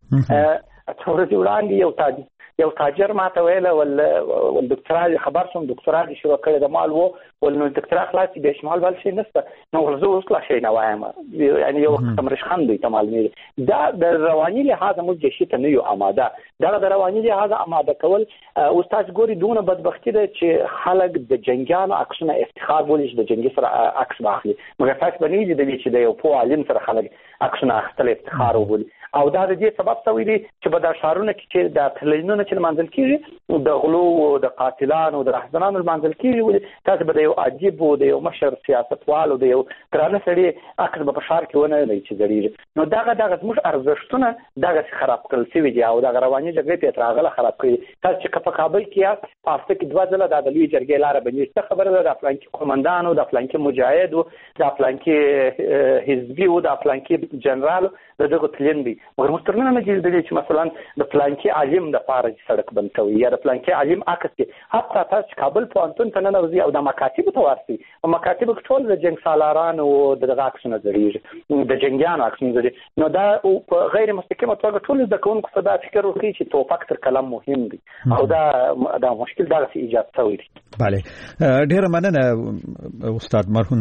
Speaker 19: څو ورځې وړاندې یو تاجر ماته ویل ول دکتورا خبر شوم دکتورا دې شروع کړې د مال وو ول نو دکتورا خلاص به شمال بل شي نشته. نو ورزو اوس لا شي نه وایم، یعنی یو تمرش خند دی تمال مې دا د رواني لحاظ موږ شي ته نه یو آماده. دا د رواني لحاظ آماده کول استاد ګوري دونه بدبختی ده چې خلک د جنگیانو عکسونه افتخار بولي چې د جنگي سره عکس واخلي، مګر تاسو باندې دې چې د یو په عالم سره خلک عکسونه اخیستل افتخار وبولي. او دا د دې سبب څه ویلي چې په دا شهرونو کې چې د تلویزیونونو چې منځل کیږي د غلو او د قاتلانو او د رهزنانو منځل کیږي، تاسو به د یو عجیب او د یو مشر سیاستوال او د یو درانه سړي عکس په شهر کې ونه لري چې ځړي. نو دغه زموږ ارزښتونه دغه خراب کړل شوي دي او دغه رواني جګړې په تراغله خراب کړي. تاسو چې په کابل کې پاسته کې دوه ځله د لوی جرګې لاره باندې څه خبره ده، د فلانکی قومندان او د فلانکی مجاهد او د فلانکی حزبي او د فلانکی جنرال دغه تلین دي. مګر مسترنه نه جوړېږي چې مثلا د فلانکی عالم د پاره سړک بند کوي یا د فلانکی عالم عکس کې حتی تاسو کابل پوهنتون ته نه نوځي او د مکاتب ته ورسي او مکاتب ټول د جنگ سالاران او د عکسونه ځړي د جنگیانو عکسونه ځړي. نو دا په غیر مستقیمه توګه ټول د کوونکو په دا فکر وکړي چې توپک تر کلام مهم دي او دا مشکل دا ایجاد شوی دی.
Speaker 1: بله ډیره مننه استاد مرهون.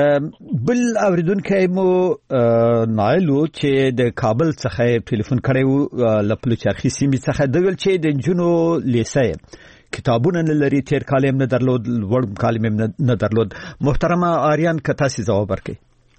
Speaker 1: بل اوریدونکو مو نایلو چې د کابل څخه ټلیفون کړو لپلو چرخي سیمې څخه د ویل چې د جنونو لیسه کتابونه نه لري، تیر کالم نه درلود، ورم کالم نه درلود. محترمه آریان که تاسو ځواب ورکړئ.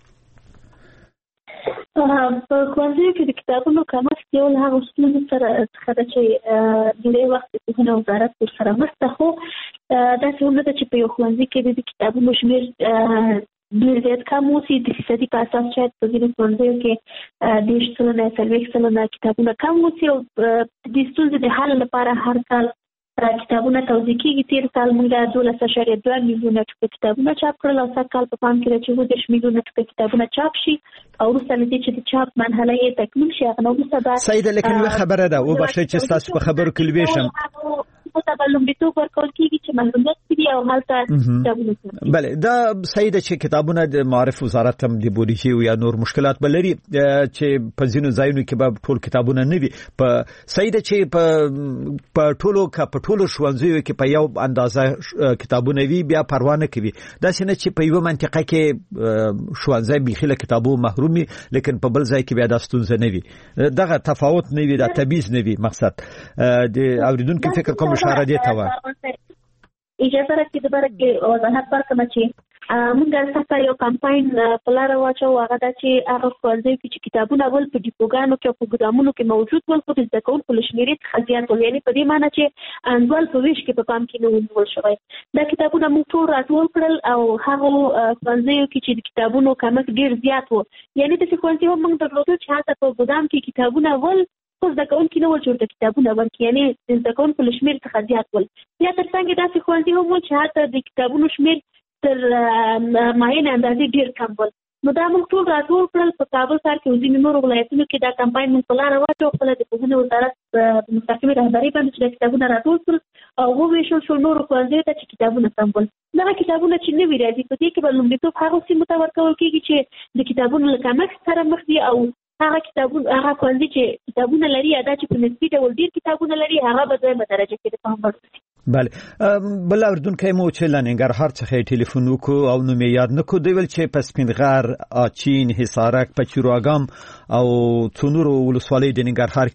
Speaker 6: په ښوونځیو کې د کتابونو کمښت یو له هغو ستونزو څخه ده چې ډېری وخت د پوهنې وزارت ورسره مرسته، خو داسې هم نه ده چې په یو ښوونځي کې د کتابونو شمېر ډېر زیات کم اوسي. د فیصدي په اساس شاید په ځینو ښوونځیو کې 30 40 کتابونه کم اوسي او د دې ستونزې د حل لپاره هر کال کتابونه توزیع کیږي. تیر کال موږ 12.2 میلیونه ټوکه کتابونه چاپ کړل او سږ کال په پام کې چې 10 میلیونه ټوکه کتابونه چاپ شي او وروسته له دې چې د چاپ مرحله یې تکمیل شي هغه وروسته به
Speaker 1: سیده لیکن یو خبره ده او بخښئ چې تاسو په خبرو کې لوي شم
Speaker 6: لومړیتوب ورکول کیږي چې معلومات دي او هلته کتابونه.
Speaker 1: بله دا صحیح ده چې کتابونه د معرف وزارت هم د بودیجه یا نور مشکلات بلري چې په ځینو ځایونو کې به ټول کتابونه نه وي. په صحیح ده چې په ټولو ښوونځیو کې په یو اندازه کتابونه وي بیا پروا نه کوي. دا څنګه چې په یو منطقه کې ښوونځی بيخي له کتابو محرومي لیکن په بل ځای کې بیا د ستونزه نه وي، دغه تفاوت نه وي، د تبعیض نه وي. مقصد د اوریدونکو فکر کوم اشاره دی ته
Speaker 6: اجازه راکړئ د برکې وضاحت ورکړم چې موږ تاسو یو کمپاین په لار واچو هغه د چې هغه ښوونځیو کې چې کتابونه ول په ډیپوګانو کې او په ګدامونو کې موجود ول خو د زده کوونکو له شمېرې څخه زیات ول، یعنې په دې معنی چې انډول په ویش کې په پام کې نه ونیول شوی. دا کتابونه موږ ټول راټول کړل او هغه ښوونځیو کې چې د کتابونو کمښت ډېر زیات و، یعنې داسې ښوونځي هم موږ درلودل چې هلته په ګدام کې کتابونه ول خو زده کوونکي نه ول چې ورته کتابونه ورکړي، یعنې د زده کوونکو له شمېر څخه زیات ول. یا تر څنګ داسې ښوونځي هم ول چې هلته د کتابونو شمېر تر معینې اندازې ډېر کم ول. نو دا موږ ټول راټول کړل په کابل ښار کې او ځینې نورو ولایتونو کې دا کمپاین موږ په لاره واچو. خپله د پوهنې وزارت په مستقیمې رهبرۍ باندې چې دا کتابونه راټول کړل او وویشل شول نورو ښوونځیو ته چې کتابونه کم ول. دغه کتابونه چې نوي راځي په دې کې به لومړیتوب هغو سیمو ته ورکول کېږي چې د کتابونو له کمښت سره مخ دي او هغه ښوونځي چې کتابونه لري یا دا چې په نسبي ډول ډېر کتابونه لري هغه به دویمه درجه کې د پام وړ شي.
Speaker 1: بله بل اوریدونکی مو چې له ننګرهار څخه ټلیفون وکړو او نوم یې یاد نه کړو، دوی ویل چې په سپین غر، اچین، حصارک، په چیرواګام او څو نورو ولسوالیو د ننګرهار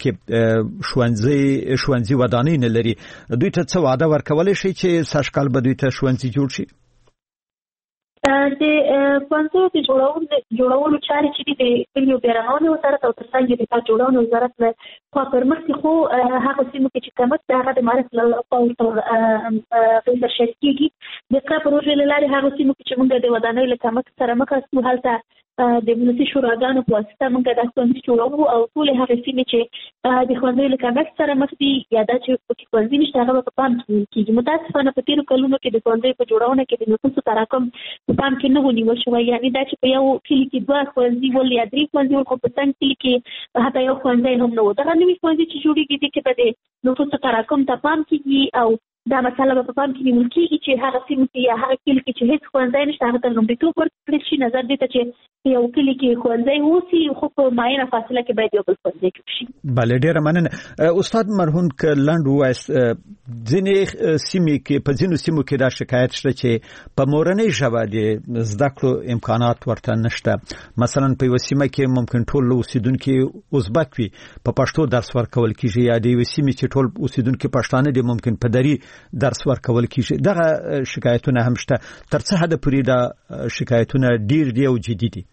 Speaker 1: کې ښوونځي ودانۍ نه لري. دوی ته څه وعده ورکولی شي چې سږ کال به دوی ته ښوونځي جوړ شي؟
Speaker 6: د ښوونځیو د جوړولو چارې چې د کلیو بیارغونې وزارت او ترڅنګ د ښار جوړونې وزارت له خوا پرمخکې خو هغه سیمو کې چې کمښت د هغه د معرف له خوا ورته ترشح کېږي. د ښه پروژې له لارې هغه سیمو کې چې موږ د ودانیو له کمښت سره مخ شو هلته د ولسي شوراګانو په واسطه موږ دا ښوونځي جوړوو او ټولې هغې سیمې چې د ښوونځیو له کمښت سره مخ دي یا دا چې پکې ښوونځي نشته هغه به په پام کې نیول کېږي. متاسفانه په تېرو کلونو کې د ښوونځیو په جوړونه کې د نفوسو تراکم په پام کې نه و نیول شوی، یعنې دا چې په یو کلي کې 2 ښوونځي ول یا 3 ښوونځي ول خو په څنګ کلي کې حتی یو ښوونځی هم نه و. دغه نوي ښوونځي چې جوړېږي دي کې به د نفوسو تراکم ته پام کېږي او دا مسله به په پام کې نیول کېږي چې هغه سیمه کې یا هغه کلي کې چې هېڅ ښوونځی نشته هغه ته لومړیتوب ورکړل شي. نظر دې ته چې یو کلي کې ښوونځی اوسي خو په معینه فاصله کې باید یو بل ښوونځی جوړ شي.
Speaker 1: بله ډېره مننه. استاد مرهون که لنډ ووایاست ځینې سیمې کې په ځینو سیمو کې دا شکایت شته چې په مورنۍ ژبه د زده کړو امکانات ورته نشته. مثلا په یوه سیمه کې ممکن ټول اوسیدونکي ازبک وي په پښتو درس ورکول کېږي، یا د یوې سیمې چې ټول اوسیدونکي پښتانه دي ممکن په دري درس ورکول کېږي. دغه شکایتونه هم شته. تر څه حده پورې دا شکایتونه ډېر دي او جدي دي؟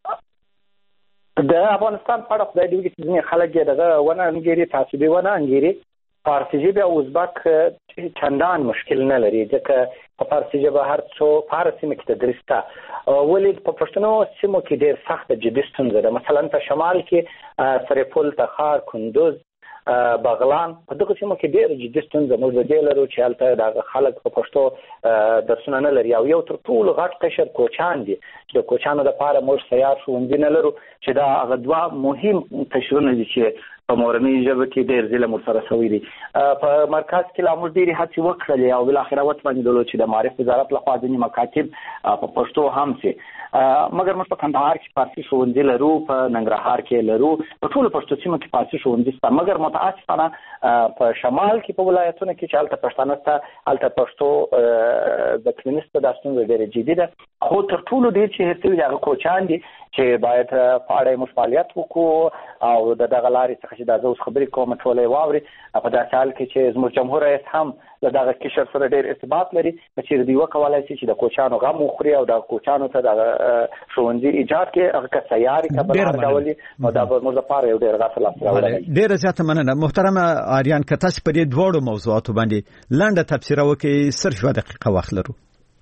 Speaker 19: د افغانستان په اړه خدای دې وکړي چې ځینې خلک یې دغه ونه انګیري، تعصبي ونه انګیري. فارسي ژبه او ازبک چندان مشکل نه لري ځکه په فارسي ژبه هر څو فارسي مې تدریس تا ولې په پښتنو سیمو کې ډېر سخت جدي ستونزه ده. مثلا په شمال کې سرپل، تخار، کندوز، بغلان په دغه سیمو کې ډېر جدي ستونزه موږ د دې لرو چې هلته د خلک په پښتو درسونه نه لري او یو تر ټولو غټ قشر کوچان دي چې د کوچانو لپاره موږ سیار ښوونځي نه لرو چې دا هغه 2 مهم قشرونه دي چې په مورنۍ ژبه کې ډېر ظلم ورسره شوی دی. په مرکز کې لا موږ ډېرې هڅې وکړلې او بالاخره وتمنېدلو چې د معارف وزارت لخوا ځینې مکاتب په پښتو هم شي، مګر موږ په کندهار کې فارسي ښوونځي لرو، په ننګرهار کې لرو، په ټولو پښتو سیمو کې فارسي ښوونځي شته. مګر متاسفانه په شمال کې په ولایتونو کې چې هلته پښتانه شته هلته پښتو زده کړې نشته. دا ستونزه ډېره جدي ده. خو تر ټولو ډېر چې هېر شوي د هغه کوچان دي چې باید په اړه موږ فعالیت وکړو او د دغه لارې څخه چې دا زه اوس خبرې کوم ټوله یې واوري. په داسې حال کې چې زموږ جمهور رئیس هم د دغه قشر سره ډېر ارتباط لري چې دوی وکولای شي چې د کوچانو غم وخوري او د کوچانو ته د ښوونځي ایجاد کړي هغه که سیاري که بهر ډولي نو دا به موږ لپاره یو ډېر غټ لاسته راوړنه وي.
Speaker 1: ډېره زیاته مننه. محترمه آریان که تاسو په دې دواړو موضوعاتو باندې لنډه تبصره وکړئ، صرف 1 دقیقه وخت لرو.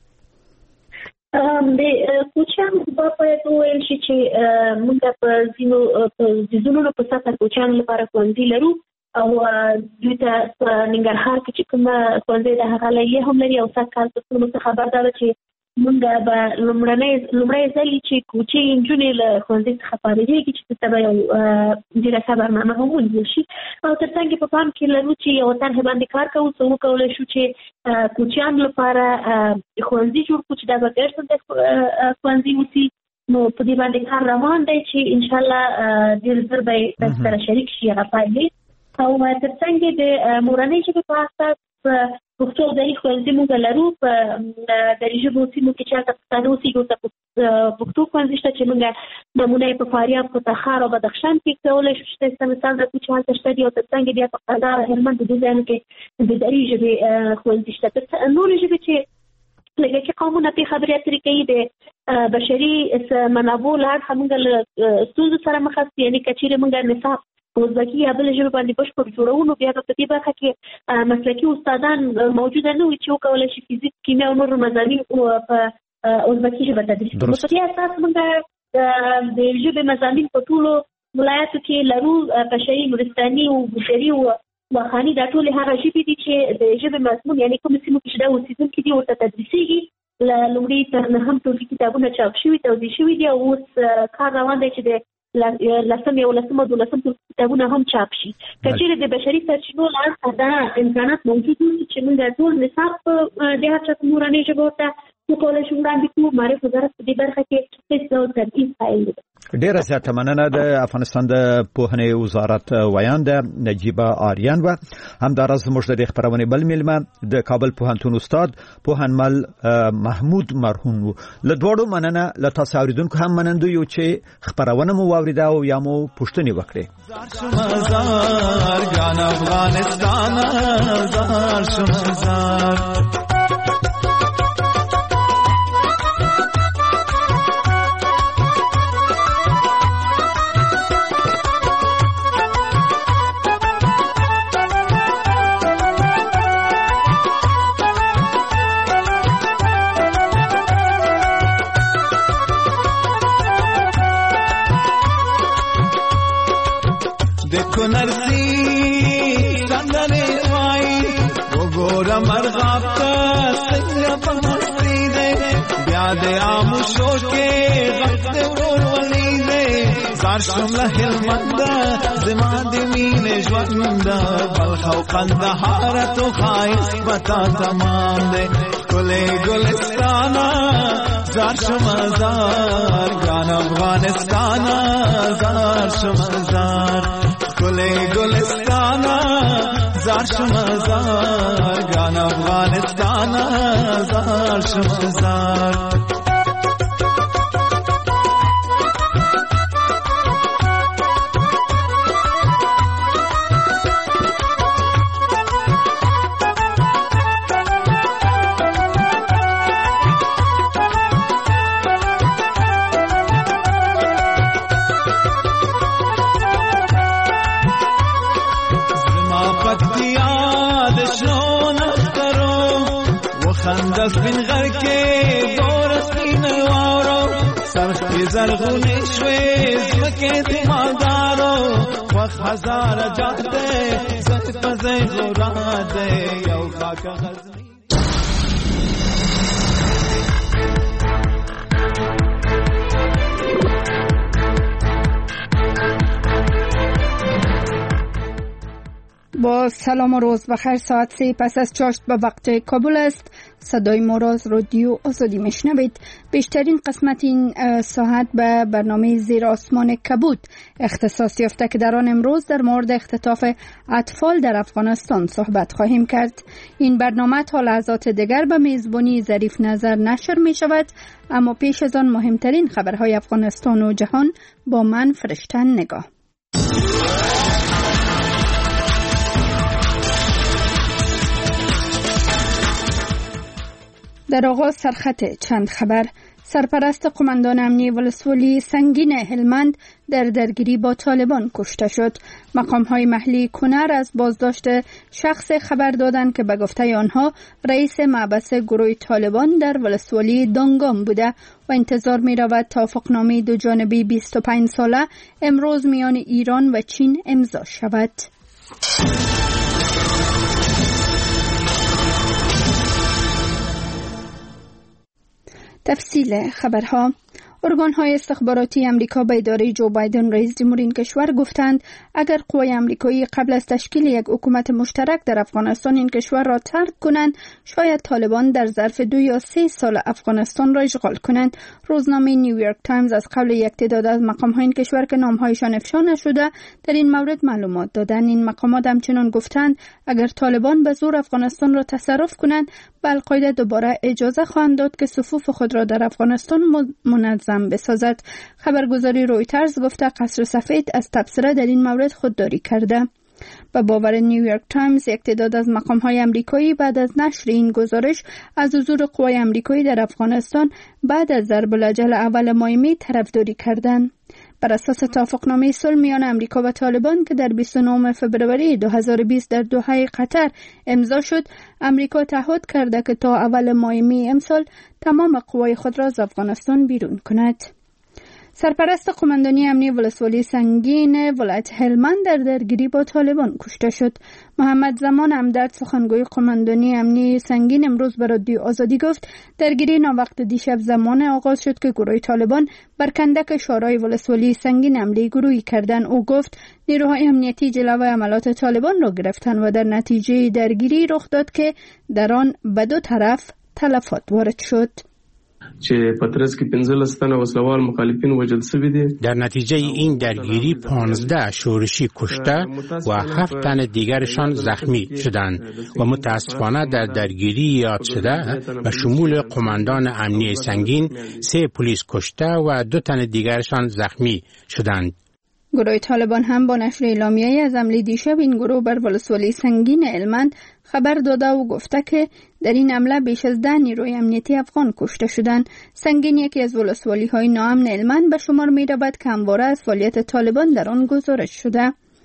Speaker 6: د کوچانو په باید وویل شي چې موږ په ځینو په سطح کوچانو لپاره ښوونځي لرو او دوی ته په ننګرهار کې چې کومه ښوونځی د هغه لایحه هم لري او سږ کال په ټولو څه خبر ده چې موږ به لومړی ځل چې کوچې نجونې له ښوونځي څخه فارغېږي چې دلته به یو جلسه برنامه هم ونیول شي او تر څنګ په پام کې لرو چې یو طرحې باندې کار کوو څه وکولی شو چې کوچیانو لپاره ښوونځي جوړ کړو چې دا به غیر صنفي ښوونځي اوسي. نو په دې باندې کار روان دی چې انشاءالله ډېر ژر به یې سره شریک شي هغه پایلې. او تر څنګ د مورنۍ ژبې په اساس پښتو دري ښوونځي موږ لرو. په دري ژبو سیمو کې چې هلته پښتانه اوسېږي ورته پښتو ښوونځي شته چې موږ نمونه یې په فاریاب، په تخار او بدخشان کې کولی شو چې مثال درکړو چې هلته شته دي او تر څنګ بیا په قندهار او هلمند د دې ځایونو کې د دري ژبې ښوونځي شته. نورې ژبې چې لکه چې قومونه پې خبرې اترې کوي د بشري منابعو له اړخه موږ له ستونزو سره مخ یاست. یعنې که چېرې موږ نصاب په ازبکي یا بله ژبه باندې بشپړ جوړو نو بیا به په دې برخه کې مسلکي استادان موجوده نه وي چې وکولی شي فزیک، کیمیا او نور مضامین په ازبکي ژبه تدریس کړي. په دې اساس موږ د ژبې مضامین په ټولو ولایاتو کې لرو. بشري، نورستاني او بشري او واخاني دا ټولې هغه ژبې دي چې د ژبې مضمون یعنې کومو سیمو کې چې دا اوسېدونکي دي ورته تدریسېږي. لومړي تر 9 ټولګي کتابونه چاپ شوي، توضیح شوي دي او اوس کار روان دی چې د 10 او 12 کتابونه هم چاپ شي. که چېرې د بشري سرچینو له اړخه دا امکانات موجود وي چې موږ ټول نصاب د هر چا په مورنۍ ژبه ورته وکولی شو وړاندې کړو. معارف وزارت په دې برخه کې هېڅ ډول تبعیض قایل دی.
Speaker 1: ډېره زیاته مننه. د افغانستان د پوهنې وزارت ویانده نجیبه آریان وه. همداراز زموږ د دې خپرونې بل میلمه د کابل پوهنتون استاد پوهنمل محمود مرهون و. له دواړو مننه. له تاسو اورېدونکو هم منندو یو چې خپرونه مو واورېده او یا مو پوښتنې وکړې.
Speaker 20: نرسی صندلی وای وګوره مرغاب ته څنګه پمستی دی بیا د آموشو کې غږ د ورور ولی دی زار شم له هلمند زما د مینې ژوند بلخ او قندهار تو ښایست پتا تمام دی ګلې ګلستانا زار شم زار ګان افغانستانا زار شم زار ګلې ګلستانا زار شم زار ګان افغانستانا زار شم زار دسبین غر کې دور سپین وارو سرخ زرغونی شوي زمکه تیماندارو وخت هزار جاته زت پزې غراده یو خاک غزنی
Speaker 21: با سلام و روز بخیر. ساعت 3 پس از چاشت به وقت کابل است. صدای ما را از رادیو آزادی میشنوید. بیشترین قسمت این ساعت به برنامه زیر آسمان کبود اختصاص یافته که در آن امروز در مورد اختطاف اطفال در افغانستان صحبت خواهیم کرد. این برنامه تا لحظات دیگر به میزبانی ظریف نظر نشر می شود، اما پیش از آن مهمترین خبرهای افغانستان و جهان با من فرشتن نگاه. در آغاز سرخط چند خبر. سرپرست قماندان امنیه ولسوالی سنگین هلمند در درگیری با طالبان کشته شد. مقام‌های محلی کنر از بازداشت شخص خبر دادند که به گفته آنها رئیس مبعث گروه طالبان در ولسوالی دانگام بوده و انتظار می‌رود توافقنامه دو جانبه 25 ساله امروز میان ایران و چین امضا شود. تفصیل خبرها. ارگان‌های استخباراتی امریکا به اداره جو بایدن رئیس جمهور این کشور گفتند اگر قوای آمریکایی قبل از تشکیل یک حکومت مشترک در افغانستان این کشور را ترک کنند، شاید طالبان در ظرف 2 یا 3 سال افغانستان را اشغال کنند. روزنامه نیویورک تایمز از قبل یک تعداد از مقام‌های این کشور که نام‌هایشان افشا نشده در این مورد معلومات دادند. این مقامات همچنین گفتند اگر طالبان به زور افغانستان را تصرف کنند، به القاعده دوباره اجازه خواهند داد که صفوف خود را در افغانستان منظم بسازد. خبرگزاری رویترز گفته قصر سفید از تبصره در این مورد خودداری کرده. به باور نیویورک تایمز یک تعداد از مقام‌های آمریکایی بعد از نشر این گزارش از حضور قوای آمریکایی در افغانستان بعد از ضرب الاجل اول ماه می طرفداری کردند. بر اساس توافقنامه صلح میان آمریکا و طالبان که در 29 فوریه 2020 در دوحه قطر امضا شد، آمریکا تعهد کرده که تا اول ماه می امسال تمام قوای خود را از افغانستان بیرون کند. سرپرست قماندانی امنیه ولسوالی سنگین ولایت هلمند در درگیری با طالبان کشته شد. محمد زمان همدرد سخنگوی قماندانی امنیه سنگین امروز به رادیو آزادی گفت درگیری ناوقت دیشب زمان آغاز شد که گروه طالبان بر کندک شورای ولسوالی سنگین حمله گروهی کردند. او گفت نیروهای امنیتی جلوی عملات طالبان را گرفتند و در نتیجه درگیری رخ داد که در آن به دو طرف تلفات وارد شد.
Speaker 3: چې پترس کې 15 تنه وسلوال مخالفین وژل شوي دي.
Speaker 22: در نتیجه این درگیری 15 شورشی کشته و 7 تن دیگرشان زخمی شدند و متاسفانه در درگیری یاد شده به شمول قماندان امنیه سنگین 3 پلیس کشته و 2 تن دیگرشان زخمی شدند.
Speaker 21: گروه طالبان هم با نشر اعلامیه‌ای از حمله دیشب این گروه بر ولسوالی سنگین هلمند خبر داده و گفته که در این حمله بیش از 10 نیروی امنیتی افغان کشته شدند. سنگین یکی از ولسوالی‌های ناامن هلمند به شمار می‌رود که همواره از فعالیت طالبان در آن گزارش شده.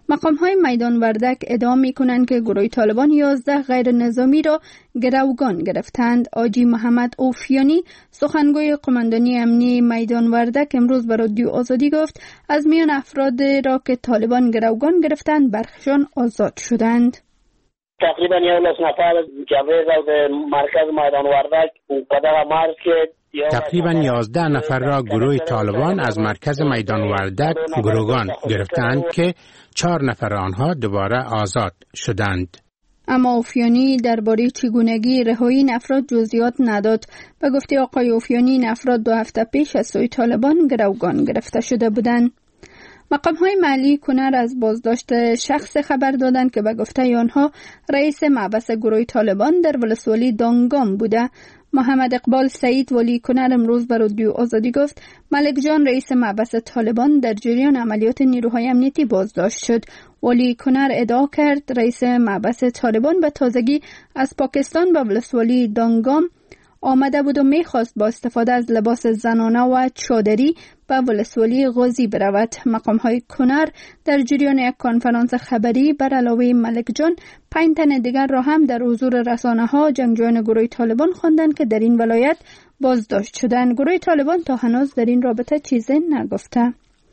Speaker 21: مقام‌های میدان وردک ادعا می‌کنند که گروه طالبان 11 غیر نظامی را گروگان گرفتند. آجی محمد اوفیانی سخنگوی قماندانی امنی میدان وردک امروز به رادیو آزادی گفت از میان افراد را که طالبان گروگان گرفتند برخشان آزاد شدند.
Speaker 2: تقریبا 11 نفر جوید از مرکز میدان وردک قدر مرز که
Speaker 22: تقریبا 11 نفر را گروه طالبان از مرکز میدان وردک گروگان گرفتند که 4 نفر آنها دوباره آزاد شدند.
Speaker 21: اما اوفیانی درباره چگونگی رهایی این افراد جزئیات نداد. به گفته آقای اوفیانی این افراد 2 هفته پیش از سوی طالبان گروگان گرفته شده بودند. مقام‌های محلی کنر از بازداشت شخص خبر دادند که به گفته آنها رئیس مبعث گروه طالبان در ولسوالی دانگام بوده. محمد اقبال سعید ولی کنر امروز به رادیو آزادی گفت ملک جان رئیس مبعث طالبان در جریان عملیات نیروهای امنیتی بازداشت شد. ولی کنر ادعا کرد رئیس مبعث طالبان به تازگی از پاکستان به ولسوالی دانگام آمده بود و میخواست با استفاده از لباس زنانه و چادری به ولسوالی غازی برود. مقام‌های کنر در جریان یک کنفرانس خبری بر علاوه ملک جان 5 تن دیگر را هم در حضور رسانه‌ها جنگجویان گروه طالبان خواندند که در این ولایت بازداشت شدند. گروه طالبان تا هنوز در این رابطه چیزی نگفته.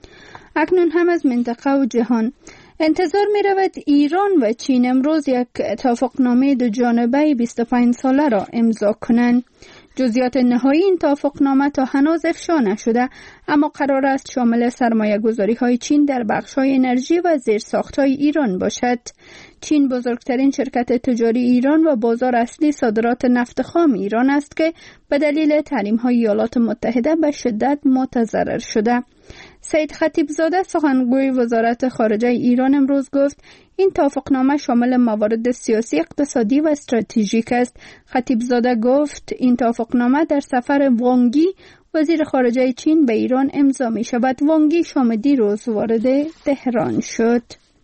Speaker 21: اکنون هم از منطقه و جهان انتظار می رود ایران و چین امروز یک توافقنامه دو جانبه 25 ساله را امضا کنند. جزئیات نهایی این توافقنامه تا هنوز افشا نشده، اما قرار است شامل سرمایه گذاری های چین در بخش های انرژی و زیرساخت های ایران باشد. چین بزرگترین شرکت تجاری ایران و بازار اصلی صادرات نفت خام ایران است که به دلیل تحریم های ایالات متحده به شدت متضرر شده. سید خطیبزاده سخنگوی وزارت خارجه ایران امروز گفت این توافقنامه شامل موارد سیاسی، اقتصادی و استراتژیک است. خطیبزاده گفت این توافقنامه در سفر وانگی وزیر خارجه چین به ایران امضا می شود. وانگی شام دیروز وارد تهران شد.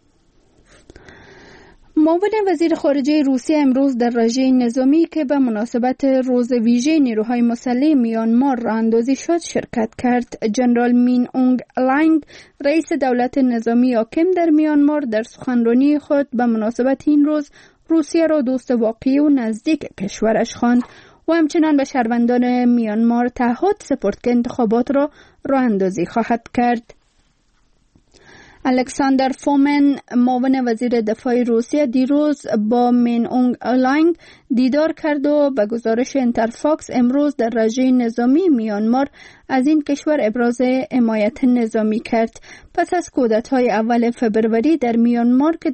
Speaker 21: معاون وزیر خارجه روسیه امروز در رژه نظامی که به مناسبت روز ویژه نیروهای مسلح میانمار راه اندازی شد شرکت کرد. جنرال مین اونگ لنگ رئیس دولت نظامی حاکم در میانمار در سخنرانی خود به مناسبت این روز روسیه را دوست واقعی و نزدیک کشورش خواند و همچنان به شهروندان میانمار تعهد سپرد که انتخابات را راه اندازی خواهد کرد. الکساندر فومن معاون وزیر دفاع روسیه دیروز با مین اونگ لنگ دیدار کرد و به گزارش اینترفاکس امروز در رژه نظامی میانمار از این کشور ابراز حمایت نظامی کرد. پس از کودتای اول فبروری در میانمار که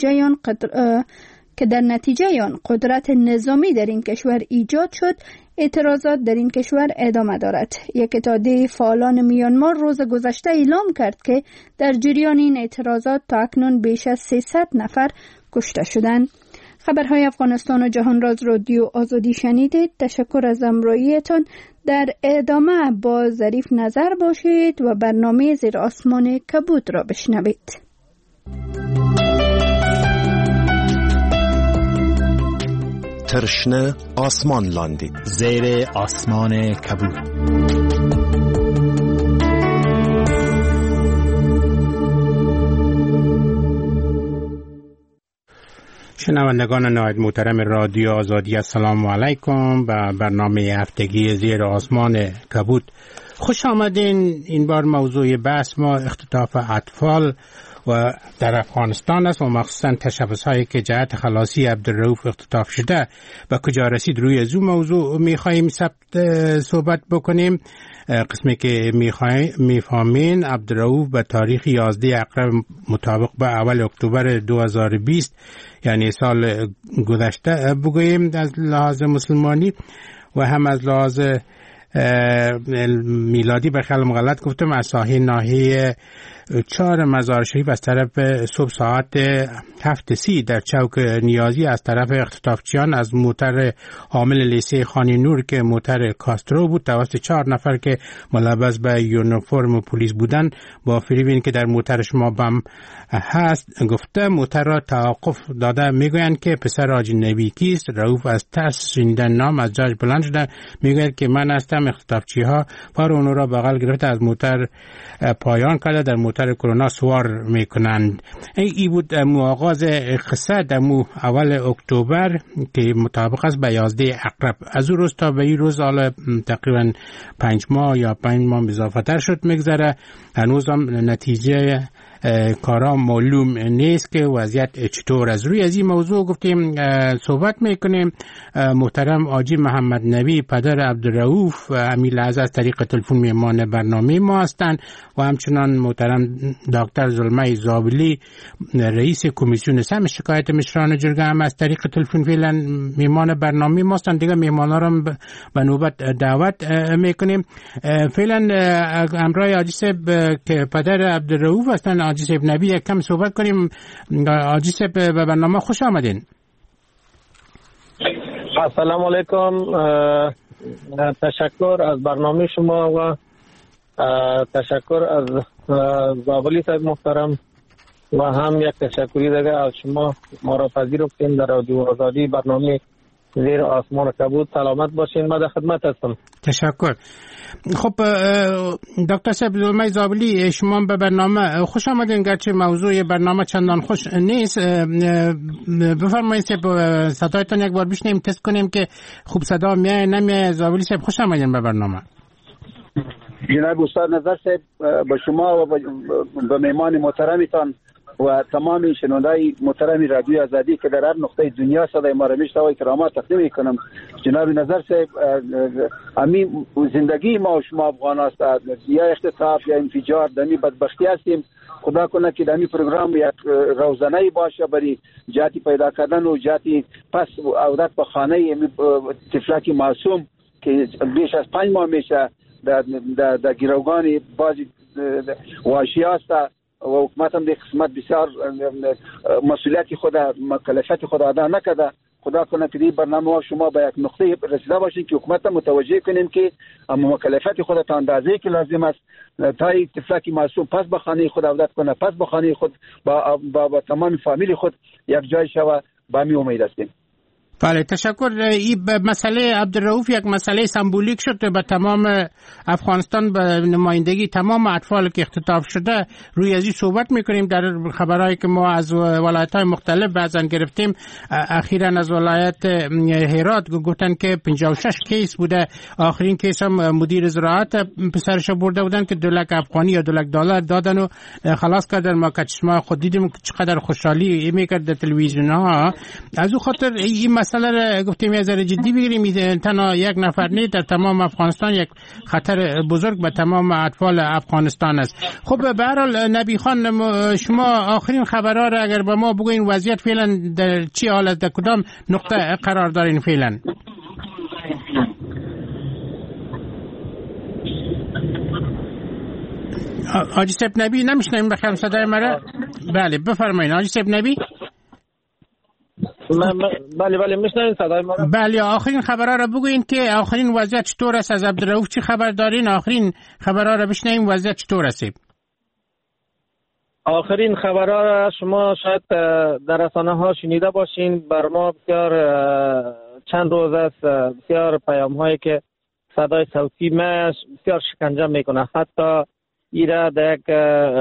Speaker 21: در نتیجه آن قدرت نظامی در این کشور ایجاد شد، اعتراضات در این کشور ادامه دارد. یک اتحادیه فعالان میانمار روز گذشته اعلام کرد که در جریان این اعتراضات تا اکنون بیش از 300 نفر کشته شدند. خبرهای افغانستان و جهان را از رادیو آزادی شنیدید. تشکر از همراهیتان. در ادامه با ظریف نظر باشید و برنامه زیر آسمان کبود را بشنوید.
Speaker 5: ترشنه آسمان لاندی
Speaker 1: زیر آسمان کبود.
Speaker 22: شنوندگان نهایت محترم رادیو آزادی، السلام علیکم. به برنامه هفتگی زیر آسمان کبود خوش آمدین. این بار موضوع بحث ما اختطاف اطفال و در افغانستان است و مخصوصا تشبس هایی که جهت خلاصی عبدالرؤوف اختطاف شده و کجا رسید. روی از اون موضوع میخواییم صحبت بکنیم. قسمی که میفهمین عبدالرؤوف به تاریخ 11 اقرب مطابق به اول اکتبر 2020 یعنی سال گذشته بگوییم از لحاظ مسلمانی و هم از لحاظ میلادی به خیال غلط گفتم، از ساحل ناحیه 4 مزار شریف از طرف صبح ساعت 7:30 در چوک نیازی از طرف اختطافچیان از موتر حامل لیسه خانی نور که موتر کاسترو بود توسط 4 نفر که ملبس به یونیفرم پلیس بودن با فریب که در موتر شما بم هست گفته موتر را توقف داده. میگویند که پسر حاجی نبی کیست. رؤوف از ترس شنیدن نام از جاش بلند شده، میگوید که من هستم هم اختطافچی ها پار اونو را بغل گرفته از موتر پایان کرده، در موتر کرونا سوار میکنند. این بود آغاز قصه در اول اکتبر که مطابق است به 11 عقرب. از اون روز تا به این روز حالا تقریبا 5 ماه یا 5 ماه اضافه تر شد میگذره. هنوز هم نتیجه کارا معلوم نیست که وضعیت چطور است. روی از این موضوع گفتیم صحبت میکنیم. محترم حاجی محمد نبی پدر عبدالرؤوف امیر لحظه از طریق تلفن میهمان برنامه ما هستند و همچنان محترم دکتر زلمه زابلی رئیس کمیسیون سم شکایت مشران جرگه هم از طریق تلفن فعلا میهمان برنامه ما هستند. دیگه میهمانا رو به نوبت دعوت میکنیم. فعلا همراه حاجی صاحب که پدر عبدالرؤوف هستند، حاجی صاحب نبی، یک کم صحبت کنیم. حاجی صاحب به برنامه خوش آمدین.
Speaker 16: السلام علیکم. تشکر از برنامه شما و تشکر از زابلی صاحب محترم و هم یک تشکری دیگه از شما ما را پذیرفتین در رادیو آزادی برنامه زیر آسمان کبود. سلامت باشین. من در خدمت هستم.
Speaker 22: تشکر. خب دکتر صاحب زلمه زابلی، شما به برنامه خوش آمدین، گرچه موضوع برنامه چندان خوش نیست. بفرمایید صدایتان یک بار بشنیم تست کنیم که خوب صدا میاد نمیاد. زابلی صاحب خوش آمدین به برنامه.
Speaker 15: جناب استاد نظر صاحب، با شما و به مهمان محترمتان و تمام شنوندای محترم رادیو آزادی که در هر نقطه دنیا صدای ما را میشنوند کرامات تقدیم میکنم. جناب نظر صاحب، همین زندگی ما و شما افغان است، یا اختطاف یا انفجار دمی بدبختی هستیم. خدا کنه که دمی پروگرام یک روزانه‌ای باشه برای جهتی پیدا کردن و جهتی پس عودت به خانه طفلک معصوم که بیش از 5 ماه میشه در گروگان بعضی وحشی است و حکومت هم در قسمت بسیار مسئولیت خود مکلفیت خود ادا نکرده. خدا کنه که این برنامه شما به یک نقطه رسیده باشین که حکومت متوجه کنیم که مکلفیت خود تا اندازه‌ای که لازم است تا یک طفلک معصوم پس به خانه خود عودت کنه، پس به خانه خود با تمام فامیل خود یک جای شود. با می امید هستیم.
Speaker 22: بله تشکر. این مسئله عبدالرؤوف یک مسئله سمبولیک شد به تمام افغانستان، به نمایندگی تمام اطفال که اختطاف شده. روی ازی صحبت میکنیم در خبرهایی که ما از ولایت‌های مختلف بعضن گرفتیم. اخیراً از ولایت هرات گفتن که 56 کیس بوده. آخرین کیس هم مدیر زراعت پسرش برده بودن که 2 لک افغانی یا 2 لک دلار دادن و خلاص کردن. ما که چشما خود دیدیم چقدر خوشحالی میکرد در تلویزیون ها. از او خاطر این مسئله را گفتیم یه ذره جدی بگیریم. تنها یک نفر نه، در تمام افغانستان یک خطر بزرگ به تمام اطفال افغانستان است. خب به هر حال نبی خان، شما آخرین خبرها را اگر به ما بگوین وضعیت فعلا در چی حال است، در کدام نقطه قرار دارین فعلا؟ حاجی صاحب نبی نمیشنیم بخیر صدای مرا؟ بله بفرمایید حاجی صاحب نبی.
Speaker 16: بله میشنوین صدای ما؟
Speaker 22: بله آخرین خبرها را بگوین که آخرین وضعیت چطور است. از عبدالرؤوف چی خبر دارین؟ آخرین خبرها را بشنویم وضعیت چطور است.
Speaker 16: آخرین خبرها را شما شاید در رسانه‌ها شنیده باشین. بر ما بسیار چند روز است بسیار پیام هایی که صدای صوتی ما بسیار شکنجه میکنه. حتی ایره در یک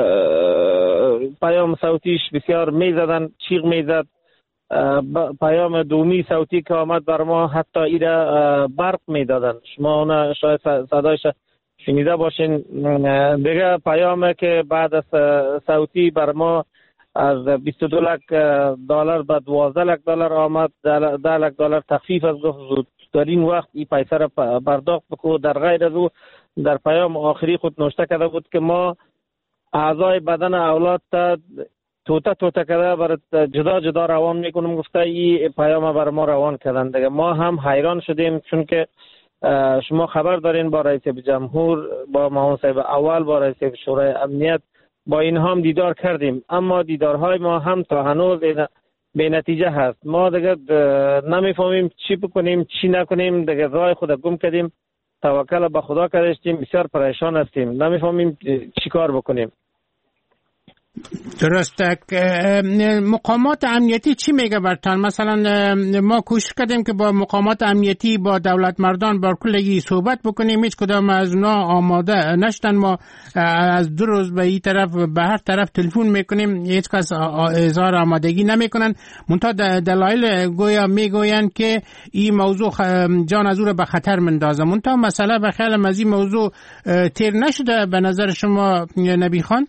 Speaker 16: پیام صوتیش بسیار میزدن، چیغ میزد. پیام دومی صوتی که آمد بر ما حتی ایره برق میدادن. شما اون شاید صدایش شنیده باشین. دیگه پیام که بعد از صوتی بر ما از 22 لک دلار به 12 لک دلار آمد. 10 لک دلار تخفیف از گفت زودترین وقت این پیسه را پرداخت بکو. در غیر از او در پیام آخری خود نوشته کرده بود که ما اعضای بدن اولاد تا توته کرده برای جدا جدا روان میکنم. گفته این پیام بر ما روان کردن. دیگه ما هم حیران شدیم، چون که شما خبر دارین با رئیس جمهور، با معاون صاحب اول، با رئیس شورای امنیت، با این هم دیدار کردیم، اما دیدارهای ما هم تا هنوز به نتیجه هست. ما دیگه نمیفهمیم چی بکنیم چی نکنیم. دیگه راه خود گم کردیم، توکل به خدا کردیم، بسیار پریشان هستیم، نمیفهمیم چی کار بکنیم.
Speaker 22: درسته. مقامات امنیتی چی میگه برتان؟ مثلا ما کوشش کردیم که با مقامات امنیتی، با دولت مردان با کلگی صحبت بکنیم، هیچ کدام از اونا آماده نشدن. ما از 2 روز به این طرف به هر طرف تلفن میکنیم، هیچ کس اظهار آمادگی نمیکنن. منتها دلایل گویا میگوین که این موضوع جان از او را به خطر مندازه. منتها مسئله به خیال از این موضوع تیر نشده به نظر شما نبی خان؟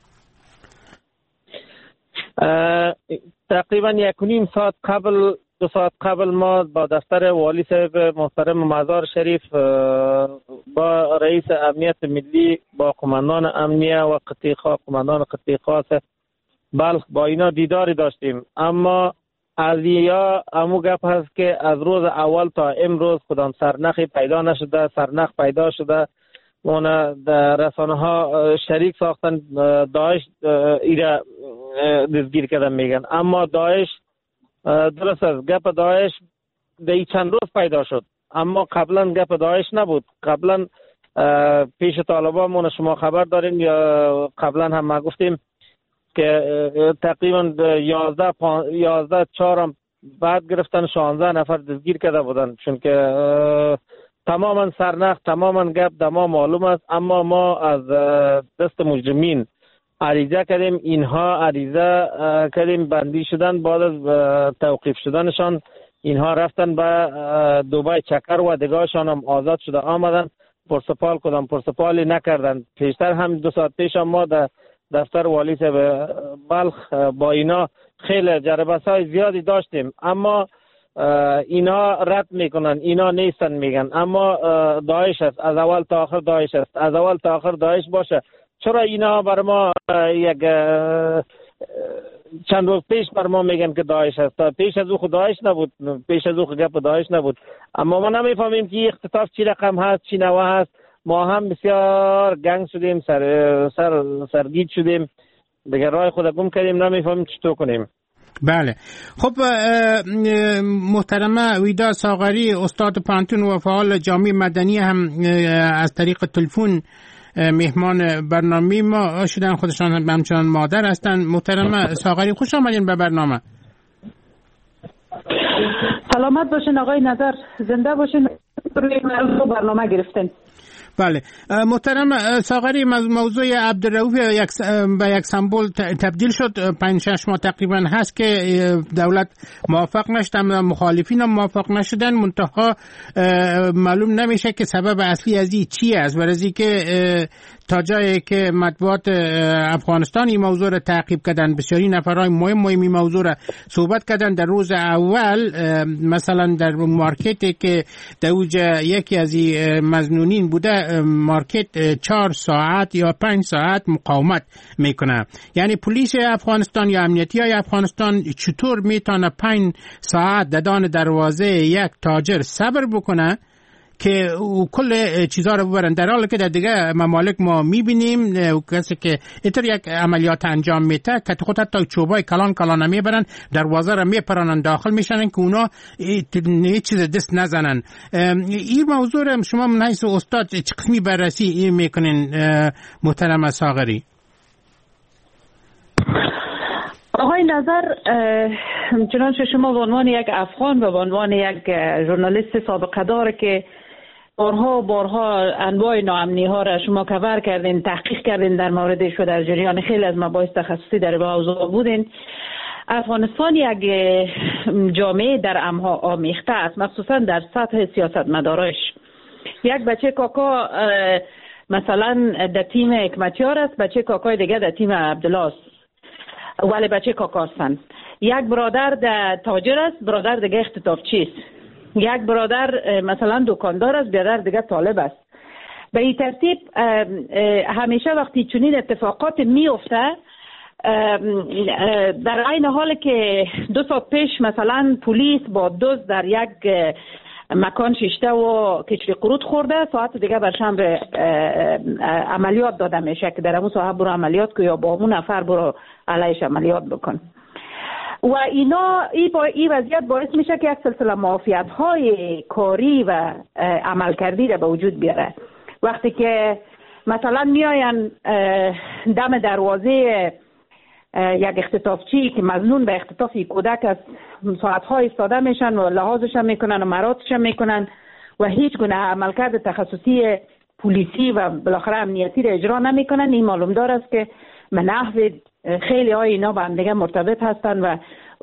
Speaker 4: تقریبا 1.5 ساعت قبل 2 ساعت قبل ما با دفتر والی صاحب محترم مزار شریف با رئیس امنیت ملی، با قماندان امنیه و قماندان قطعی خاص بلخ با اینا دیداری داشتیم. اما از یا امو گپ هست که از روز اول تا امروز کدام سرنخی پیدا نشده. سرنخ پیدا شده، اون در رسانه ها شریک ساختن داعش ایره دستگیر کردن میگن. اما داعش درست است، گپ داعش در چند روز پیدا شد، اما قبلا گپ داعش نبود. قبلا پیش طالبان مون شما خبر دارین یا قبلا هم ما گفتیم که تقریبا 11 4 بعد گرفتن 16 نفر دستگیر کرده بودن، چون که تماما سرنخ تماما گپ دما معلوم است. اما ما از دست مجرمین عریضه کردیم، اینها عریضه کردیم بندی شدن. بعد از توقیف شدنشان اینها رفتن به دبی چکر و دیگهشان هم آزاد شده آمدن. پرسپال کدام پرسپالی نکردن. پیشتر هم 2 ساعت پیش ما در دفتر والی صاحب بلخ با اینا خیلی جربه‌های زیادی داشتیم، اما اینا رد میکنن، اینا نیستن میگن. اما داعش است، از اول تا آخر داعش است، از اول تا آخر داعش باشه. چرا اینا بر ما یک چند روز پیش بر ما میگن که داعش است؟ پیش از او خود داعش نبود، پیش از او خود گپ داعش نبود. اما ما نمیفهمیم که اختطاف چی رقم هست، چی نوع هست. ما هم بسیار گنگ شدیم، سرگیج شدیم، دیگه راه خود گم کردیم، نمیفهمیم چطور کنیم.
Speaker 22: بله. خب محترمه ویدا ساغری، استاد پانتون و فعال جامعه مدنی، هم از طریق تلفن مهمان برنامه ما شدن. خودشان همچنان مادر هستند. محترمه ساغری، خوش آمدین به برنامه.
Speaker 7: سلامت باشین آقای نظر، زنده باشین. روی برنامه گرفتن.
Speaker 22: بله محترم ساغری، موضوع عبدالرؤوف به یک سمبل تبدیل شد. 5-6 ماه تقریبا هست که دولت موافق نشد، مخالفین هم موافق نشدن. منتها معلوم نمیشه که سبب اصلی از این چی است، برای که تا جایی که مطبوعات افغانستان این موضوع را تعقیب کردن، بسیاری نفرهای مهم این موضوع را صحبت کردن. در روز اول مثلا در مارکتی که دوج یکی از مظنونین بوده، مارکت 4 ساعت یا 5 ساعت مقاومت میکنه. یعنی پلیس افغانستان یا امنیتی های افغانستان چطور میتونه 5 ساعت ددان دروازه یک تاجر صبر بکنه که کل چیزها رو ببرن، در حالی که در دیگه ممالک ما میبینیم کسی که اینطور یک عملیات انجام میده که خود حتی چوبای کلان میبرن، دروازه رو میپرانن داخل میشنن که اونا هیچ چیز دست نزنن. این موضوع رو شما من حیث استاد چه قسمی بررسی میکنین محترم ساغری؟
Speaker 7: آقای نظر، چنانچه شما به عنوان یک افغان و به عنوان یک ژورنالیست سابقه داره که بارها انواع ناامنی ها را شما کور کردین، تحقیق کردین در موردش و در جریان خیلی از مباحث تخصصی در موضوع بودین. افغانستان یک جامعه در امها آمیخته است، مخصوصا در سطح سیاستمداراش. یک بچه کاکا مثلا در تیم حکمتیار است، بچه کاکای دیگه در تیم عبدالله است، ولی بچه کاکا هستند. یک برادر در تاجر است، برادر دیگه اختطافچی است. یک برادر مثلا دکاندار است، برادر دیگه طالب است. به این ترتیب همیشه وقتی چنین اتفاقات میفته، در عین حال که 2 ساعت پیش مثلا پلیس با دزد در یک مکان شیشته و کچری قرود خورده، ساعت دیگه برشان به عملیات داده میشه که در همون ساعت برو عملیات که یا با همون نفر برو علیش عملیات بکن. و اینا این وضعیت باعث میشه که یک سلسله معافیت های کاری و عملکردی را به وجود بیاره. وقتی که مثلا میاین دم دروازه یک اختطافچی که مظنون به اختطاف کودک است ساعت‌ها ایستاده میشن و لحاظش هم میکنن و مراتش هم میکنن و هیچ گونه عملکرد تخصصی پلیسی و بالاخره امنیتی را اجرا نمیکنن. این معلوم دار است که به نحو خیلی های اینا با هم دیگه مرتبط هستن و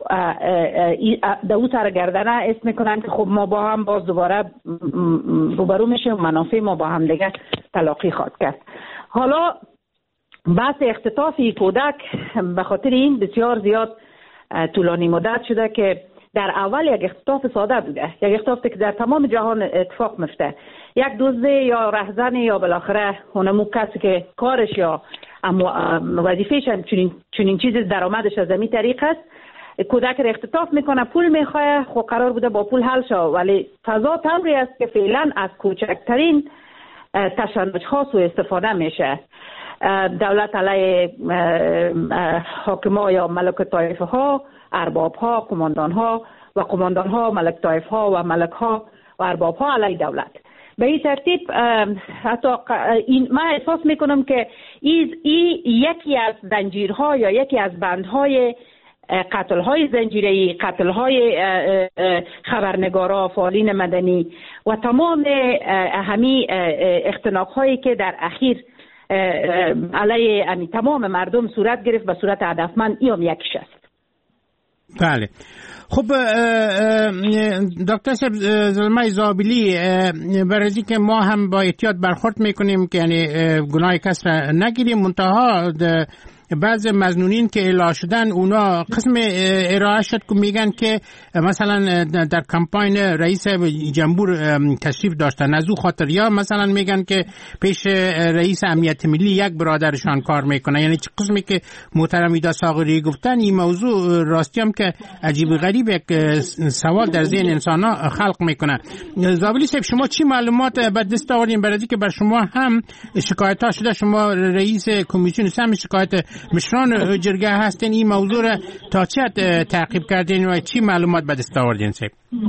Speaker 7: دو سر گردنه اسم میکنن که خب ما با هم باز دوباره روبرو میشیم و منافع ما با هم دیگه تلاقی خواهد کرد. حالا بحث اختطاف کودک به خاطر این بسیار زیاد طولانی مدت شده که در اول یک اختطاف ساده بوده، یک اختطافی که در تمام جهان اتفاق میفته، یک دزد یا رهزن یا بالاخره اونمو کسی که کارش یا وظیفه‌ش چنین چیزی درآمدش از این طریق است، کودک را اختطاف میکنه، پول میخواه، خب قرار بوده با پول حل شد، ولی فضا طوری است که فعلا از کوچکترین تشنج‌ها سوء استفاده میشه. دولت علیه حاکما یا ملک طایفه ها، ارباب ها، کماندان ها، ملک طایفه ها و ملک ها و ارباب ها علیه دولت. به این ترتیب حتی من احساس میکنم که این یکی از زنجیرها یا یکی از بندهای قتل‌های زنجیره‌ای، قتل‌های خبرنگارا، فعالین مدنی و تمام همین اختناق‌هایی که در اخیر علیه تمام مردم صورت گرفت به صورت هدفمند، این هم یکیش است.
Speaker 22: بله. خب دکتر صاحب زلمه زابلی، برای اینکه ما هم با احتیاط برخورد میکنیم که یعنی گناه کس را نگیریم، منتها بعض مظنونین که اعلام شدن اونا قسم ارائه شد که میگن که مثلا در کمپاین رئیس جمهور تشریف داشتن از او خاطر، یا مثلا میگن که پیش رئیس امنیت ملی یک برادرشان کار میکنه. یعنی قسمی که محترم ایدا صاغری گفتن این موضوع راستی هم که عجیب غریب یک سوال در ذهن انسان ها خلق میکنه. زابلی صاحب شما چی معلومات به دست آوردین برای اینکه بر شما هم شکایت ها شده، شما رئیس کمیسیون سم شکایت مشران جرگه هستین، این موضوع را تا چه تعقیب کردین و چی معلومات به دست آوردین صاحب؟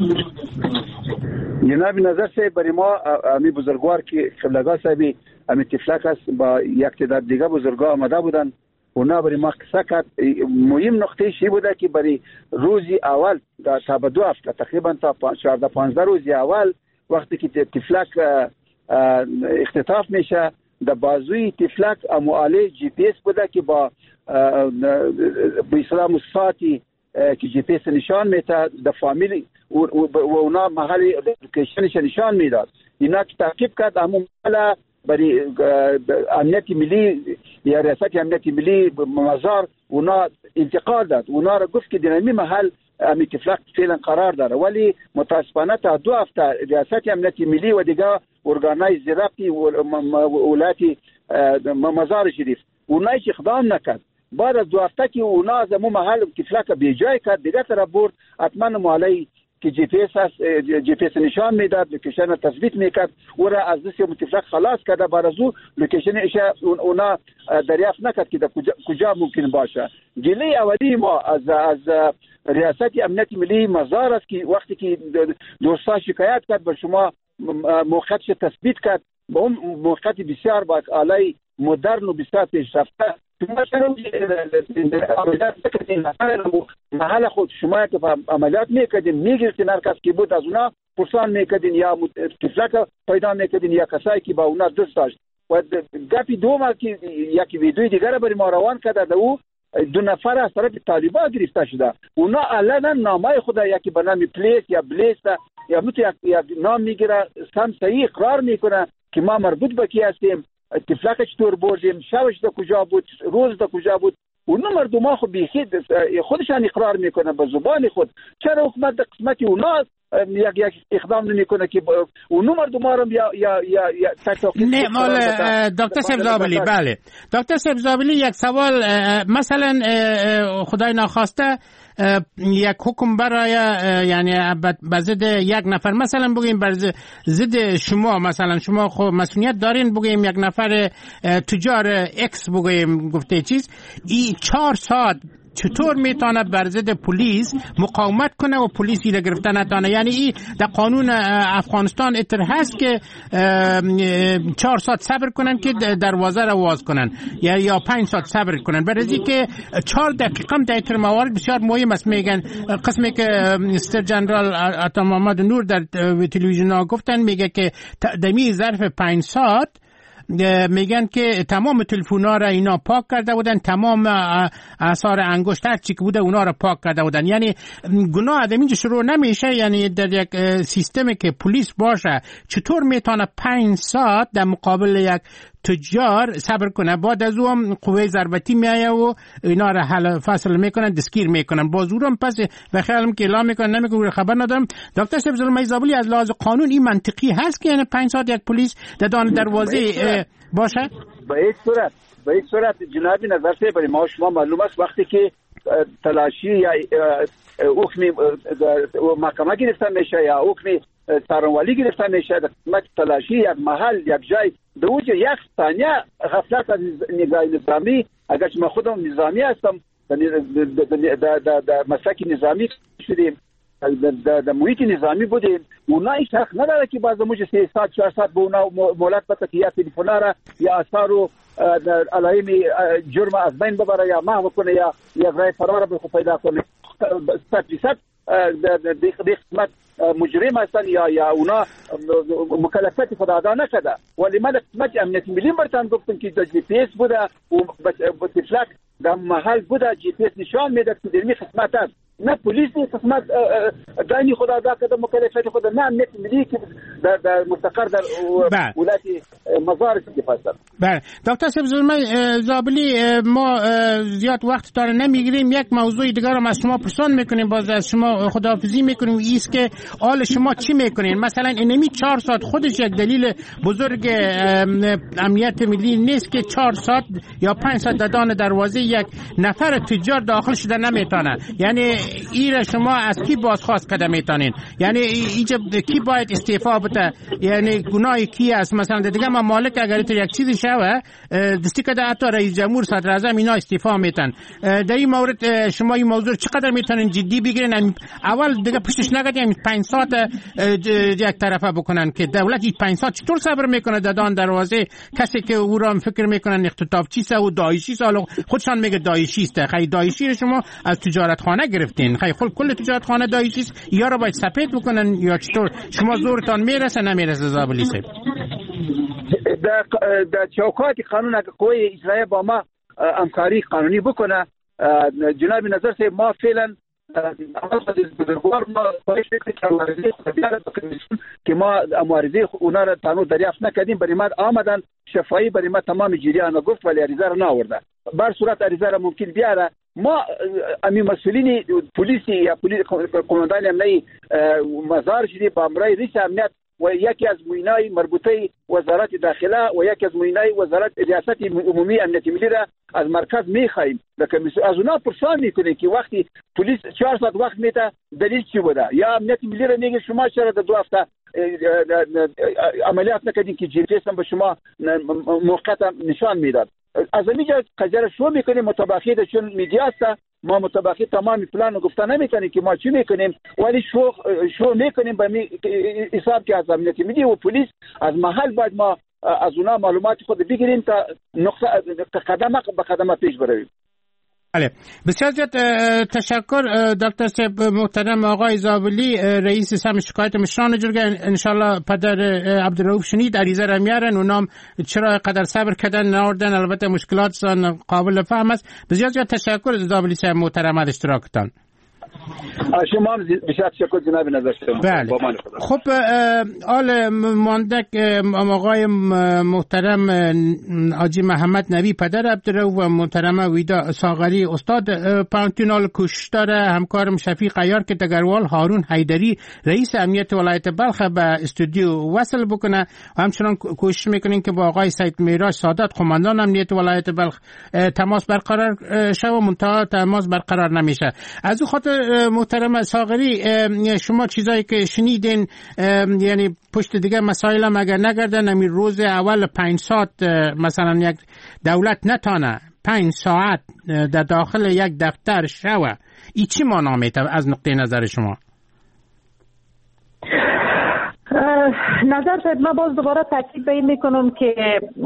Speaker 9: جناب نظر صاحب برای ما امی بزرگوار که خبلگاه صاحبی امی تفلک است با یک تعداد دیگه بزرگا آمده بودن، اونا برای ما قصه کرد. مهم نقطه شی بوده که برای روزی اول تا به 2 هفته تقریبا تا 14-15 روزی اول وقتی که تفلک اختطاف میشه، در بازوی تفلک امواله جی پی اس بوده که با اسلام ساعتی که جی پی اس نشان میده در فامیلی و اونا محل لوکیشنش نشان میداد. اینا که تعقیب کرد امواله برای امنیت ملی یا ریاست امنیت ملی مزار اونا انتقال داد، اونا را گفت که در این محل امی تفلک فعلا قرار داره، ولی متاسفانه تا 2 هفته ریاست امنیت ملی و دیگه ارگانای زرافتی ولایتی مزار شریف اونایش اقدام نکرد. بعد از 2 هفته که اونا از مو محل تفلک بیجای کرد، دیگه طرف برد حتما مالی که جی پی اس نشان میداد، لوکیشن تثبیت میکرد، او را از دست تفلک خلاص کرده. بعد از او لوکیشن ایش اونا دریافت نکرد که کجا ممکن باشه. گله اولی ما از ریاست امنیت ملی مزار است که وقتی که دوستا شکایت کرد به شما موقعش تثبیت کرد، با اون موقعیت بسیار با آلای مدرن و بسیار پیشرفته شما چرا عملیات نکردین؟ محل خود شما که عملیات میکردین میگرفتین، هر کس که بود از اونا پرسان میکردین یا تفلک پیدا میکردین یا کسایی که با اونا دوست داشت. و گپی دوم که یکی ویدیوی دیگر برای ما روان کرده، او 2 نفر از طرف طالبان گرفته شده، اونا علنا نامای خود یکی به نام پلیس یا بلیس یا یک نام میگیره، سم صحیح اقرار میکنه که ما مربوط به کی هستیم، تفلک چطور بردیم، شبش در کجا بود، روز در کجا بود. اونا مردم خود بیخید خودشان اقرار میکنه به زبان خود. چرا حکومت در قسمتی اونا یک اقدام نمیکنه که اونا مردم رو یا تاکید
Speaker 22: نه؟ مال دکتر صاحب زابلی. بله دکتر صاحب زابلی، یک سوال، مثلا خدای ناخواسته یک حکم برای یعنی به ضد یک نفر، مثلا بگیم بر ضد شما، مثلا شما خب مسئولیت دارین، بگیم یک نفر تجار اکس بگیم گفته چیز، این 4 ساعت چطور میتونه بر ضد پلیس مقاومت کنه و پلیس ایره گرفتن نتونه. یعنی این در قانون افغانستان اتر هست که 4 ساعت صبر کنن که دروازه را باز کنن یا 5 ساعت صبر کنن. برای که 4 دقیقه در این موارد بسیار مهم است. میگن قسمی که مستر جنرال عطا محمد نور در تلویزیون ها گفتن، میگه که دمی ظرف 5 ساعت میگن که تمام تلفن‌ها را اینا پاک کرده بودن، تمام آثار انگشت هر چی که بوده اونا را پاک کرده بودن. یعنی گناه از اینجا شروع نمیشه. یعنی در یک سیستمی که پلیس باشه چطور میتونه 5 ساعت در مقابل یک تجار صبر کنه؟ بعد از اون قوه ضربتی میایه و اینا را حل فصل میکنن، دستگیر میکنن، باز اون پس و خیالم که اعلام میکنن نمیگه خبر ندارم. دکتر صاحب زلمه زابلی از لحاظ قانون این منطقی هست که یعنی 5 ساعت یک پلیس در دروازه باشه؟
Speaker 9: به این صورت جنابی نظر سے برای ما شما معلوم است وقتی که تلاشی یا حکم محکمه گرفتن میشه یا حکم سرانوالی گرفتن میشه، در تلاشی یک محل یک جای در اوج یک ثانیه غفلت از نگاه نظامی، اگر ما خودم نظامی هستم در مسلک نظامی شدیم، در محیط نظامی بودیم، اونا هیچ حق نداره که باز موج 3 ساعت 4 ساعت به اونا مولت بده که یا تلفن‌ها را یا آثار و علائم جرم از بین ببره یا محو کنه یا راه فرار به خود پیدا کنه. 100% به قسمت مجرم هستن یا اونا مکلفیت خود ادا نشده. ولی ما در قسمت امنیت ملی برتان گفتم که جی پی اس بوده و تفلک در محل بوده، جی پی اس نشان میده که در این قسمت است. نه پلیس این قسمت دانی خود ادا کرده مکلفیت خود، نه امنیت ملی که در مستقر در ولایت مزار استفاده است.
Speaker 22: بله دکتر صاحب زابلی، ما زیاد وقت داره نمیگیریم. یک موضوع دیگر هم از شما پرسان میکنیم، باز از شما خداحافظی میکنیم. ایست که حال شما چی میکنین؟ مثلا اینمی 4 ساعت خودش یک دلیل بزرگ امنیت ملی نیست که 4 ساعت یا 5 ساعت دادن دروازه یک نفر تجار داخل شده نمیتونه. یعنی این شما از کی بازخواست کرده میتونین؟ یعنی اینجا کی باید استعفا بده؟ یعنی گناه کی است؟ مثلا دیگه مالک اگر تو یک چیزی شوه دستی که حتی رئیس جمهور صدر اعظم اینا استعفا میتن. در این مورد شما این موضوع چقدر میتونین جدی بگیرین؟ اول دیگه پشتش نگردین 5 ساعت یک طرفه بکنن که دولت این 5 ساعت چطور صبر میکنه دادن دروازه کسی که او را فکر میکنن اختطافچی است و داعشی سال خودشان میگه داعشی است. خیلی داعشی شما از تجارت خانه گرفتین، خیلی کل تجارت خانه داعشی است. یا را باید سپید بکنن یا چطور؟ شما زورتان میرسه نمیرسه زابلی صاحب؟
Speaker 9: در چوکات قانون اگر قوه اجرایی با ما همکاری قانونی بکنه، جناب نظر سے ما فعلا بزرگوار ما خواهش میکنیم که ما معارضه اونا را تانو دریافت نکردیم. برای ما آمدن شفایی برای ما تمام جریان گفت ولی عریضه را نآورده. بر صورت عریضه را ممکن بیاره. ما امی مسئولین پلیسی یا قماندان امنیتی مزار شدی با امرای رئیس امنیت و یکی از معینای مربوطه وزارت داخله و یکی از معینای وزارت ریاست عمومی امنیت ملی را از مرکز میخوایم. از اونا پرسان میکنه که وقتی پلیس 4 ساعت وقت میده دلیل چی بوده؟ یا امنیت ملی را میگه شما چرا در 2 هفته عملیات نکردین که جی پی اس هم به شما موقعیت نشان میداد. از اینجا قضیه شو میکنیم مطابقت چون میدیا است. ما مطابقت تمام پلان رو گفته نمیکنیم که ما چی میکنیم، ولی شو میکنیم به حساب که از امنیت ملی و پلیس از محل باید ما از اونا معلومات خود بگیریم تا نقطه قدم به قدم پیش برویم.
Speaker 22: بله بسیار زیاد تشکر دکتر صاحب محترم. آقای زابلی رئیس سم شکایت مشران جرگه، انشالله پدر عبدالرؤوف شنید عریضه را میارن، اونام چرا قدر صبر کردن ناوردن، البته مشکلاتشان قابل فهم است. بسیار زیاد تشکر زابلی صاحب محترم از اشتراکتان.
Speaker 9: شما هم بسیار تشکر جناب نظر شما.
Speaker 22: بله. خب آل ماندک آقای محترم حاجی محمد نبی پدر عبدالرؤوف و محترم ویدا ساغری استاد پانتونال کشتار، همکارم شفیق عیار که دگروال هارون حیدری رئیس امنیت ولایت بلخ به استودیو وصل بکنه و همچنان کوشش میکنیم که با آقای سید میراج سادات قماندان امنیت ولایت بلخ تماس برقرار شه و منتها تماس برقرار نمیشه. از او خاطر محترم ساغری شما چیزایی که شنیدین یعنی پشت دیگه مسائل هم اگر نگردن همین روز اول 5 ساعت مثلا یک دولت نتانه 5 ساعت در داخل یک دفتر شوه، این چی معنا میده از نقطه نظر شما؟
Speaker 7: نظر شاید من باز دوباره تاکید به این میکنم که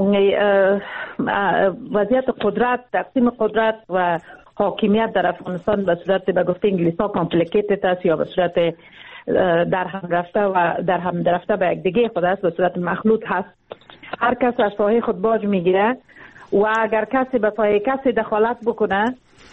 Speaker 7: وضعیت قدرت، تقسیم قدرت و حاکمیت در افغانستان به صورت به گفته انگلیس‌ها کامپلیکیتد است یا به صورت در هم رفته به یک دیگه خود است، به صورت مخلوط هست. هر کس از ساحه خود باج میگیره و اگر کسی به پای کسی دخالت بکنه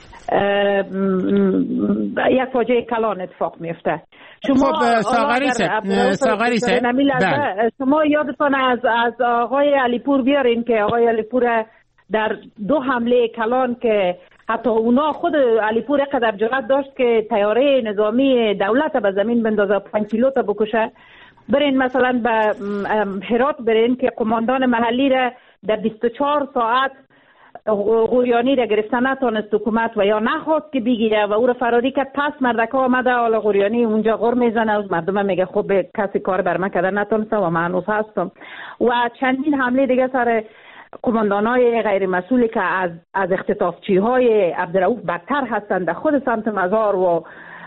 Speaker 7: یک فاجعه کلان اتفاق میفته.
Speaker 22: خب ساغری
Speaker 7: شما یادتان از آقای علیپور بیارین که آقای علیپور در 2 حمله کلان که حتی اونا خود علیپور قدر جرأت داشت که طیاره نظامی دولت به زمین بندازه 5 پیلوت بکشه، برین مثلا به هرات برین که قماندان محلی را در 24 ساعت غوریانی را گرفتن نتونست حکومت و یا نخواست که بگیره و او را فراری کرد. پس مردکا آمده حالا غوریانی اونجا غر میزنه از مردم میگه خب کسی کار بر من کردن نتونسته و من هنوز هستم. و چندین حمله دیگه سر قماندانای غیر مسئولی که از اختطافچی های عبدالرؤوف بدتر هستند در خود سمت مزار و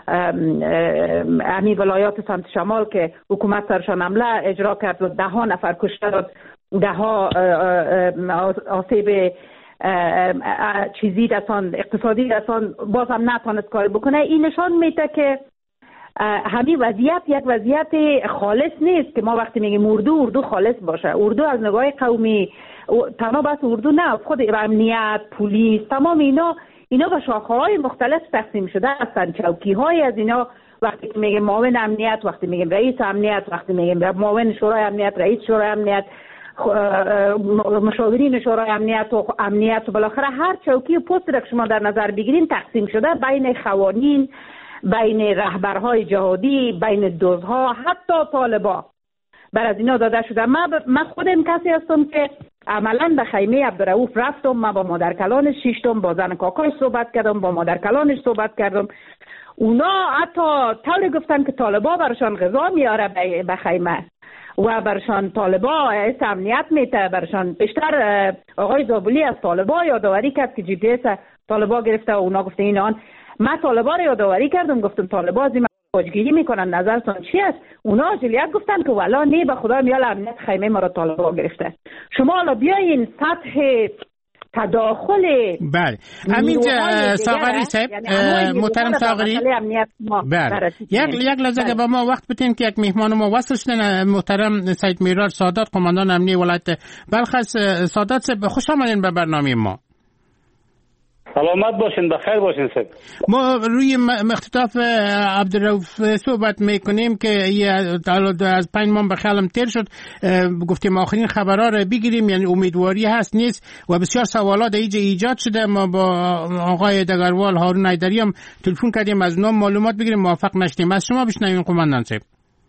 Speaker 7: امی ولایات سمت شمال که حکومت سرشان حمله اجرا کرد و 10 نفر کشته داد، 10 آسیب چیزی رساند، اقتصادی رساند، باز هم نتونست کاری بکنه. این نشان میده که همین وضعیت یک وضعیت خالص نیست که ما وقتی میگیم اردو خالص باشه. اردو از نگاه قومی تنها بس اردو نه، خود امنیت، پلیس، تمام اینا به شاخه‌های مختلف تقسیم شده هستند. چوکی‌های از اینا وقتی میگیم معاون امنیت، وقتی میگیم رئیس امنیت، وقتی میگیم معاون شورای امنیت، رئیس شورای امنیت، مشاورین شورای امنیت و بالاخره هر چوکی و پستی که شما در نظر بگیرین تقسیم شده بین قوانین، بین رهبرهای جهادی، بین دزدها، حتی طالبا بر از اینا داده شده. من خودم کسی هستم که عملا به خیمه عبدالرؤوف رفتم، من با مادر کلانش شیشتم، با زن کاکاش صحبت کردم، با مادر کلانش صحبت کردم. اونا حتی طوری گفتن که طالبا برشان غذا میاره به خیمه و برشان طالبا امنیت میته برشان. بیشتر آقای زابلی از طالبا یادآوری کرد که GPS طالبا گرفته و اونا گفته اینان. من طالبا رو یادآوری کردم، گفتم طالبا از این باجگیری میکنن، نظرتون چی است؟ اونا جلیت گفتن که والا نه به خدا میال امنیت خیمه ما رو طالبا گرفته. شما حالا بیاین سطح تداخل
Speaker 22: بله همینجا ساغری صاحب محترم ساغری بله یک لحظه که با ما وقت بتین که یک مهمان ما وصل شدن محترم سید میرار سادات قماندان امنیه ولایت بلخ. سادات صاحب خوش آمدین به برنامه ما.
Speaker 11: سلامت باشین، بخیر باشین صاحب.
Speaker 22: ما روی اختطاف عبدالرؤوف صحبت میکنیم که از 5 ماه به خیالم تیر شد. گفتیم آخرین خبرها رو بگیریم، یعنی امیدواری هست نیست و بسیار سوالات ایجاد شده. ما با آقای دگروال هارون حیدری هم تلفن کردیم از اونها معلومات بگیریم، موافق نشدیم. از شما بشنویم قماندان صاحب.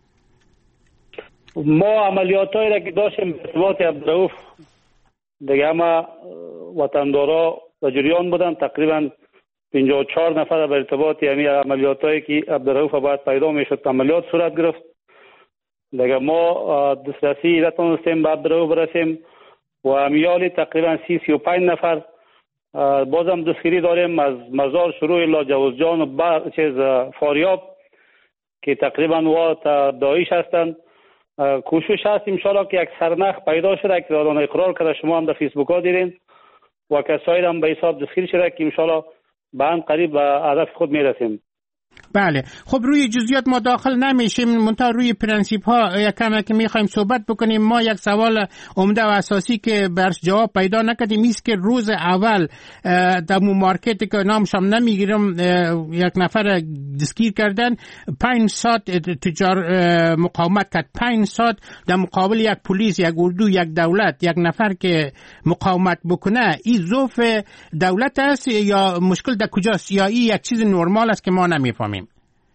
Speaker 11: ما عملیاتایی را که داشتیم به ارتباط عبدالرؤوف دیگه ما وطندارا و جریان بودن، تقریبا 54 نفر به ارتباط یعنی عملیاتایی که عبدالرؤوف باید پیدا میشد عملیات صورت گرفت. دیگه ما دسترسی نتونستیم به عبدالرؤوف برسیم و امیالی تقریبا 35 نفر بازم دستگیری داریم از مزار شروع الی جوزجان و فاریاب که تقریبا و داعش هستند. کوشش هست انشاءالله که یک سرنخ پیدا شده که دادان اقرار کرده، شما هم در فیسبوک ها دیدین و کسایی هم به حساب دستگیر شده که انشاءالله به هم قریب به هدف خود میرسیم.
Speaker 22: بله خب روی جزئیات ما داخل نمیشیم، منتها روی پرنسیپ ها یکم که میخوایم صحبت بکنیم. ما یک سوال عمده و اساسی که برش جواب پیدا نکردیم است که روز اول در مارکت که نامش هم نمیگیرم یک نفر دستگیر کردن، 5 ساعت تجار مقاومت کرد، 5 ساعت در مقابل یک پلیس، یک اردو، یک دولت، یک نفر که مقاومت بکنه. این ضعف دولت است یا مشکل در کجاست یا این یک چیز نرمال است که ما نمیفهمیم؟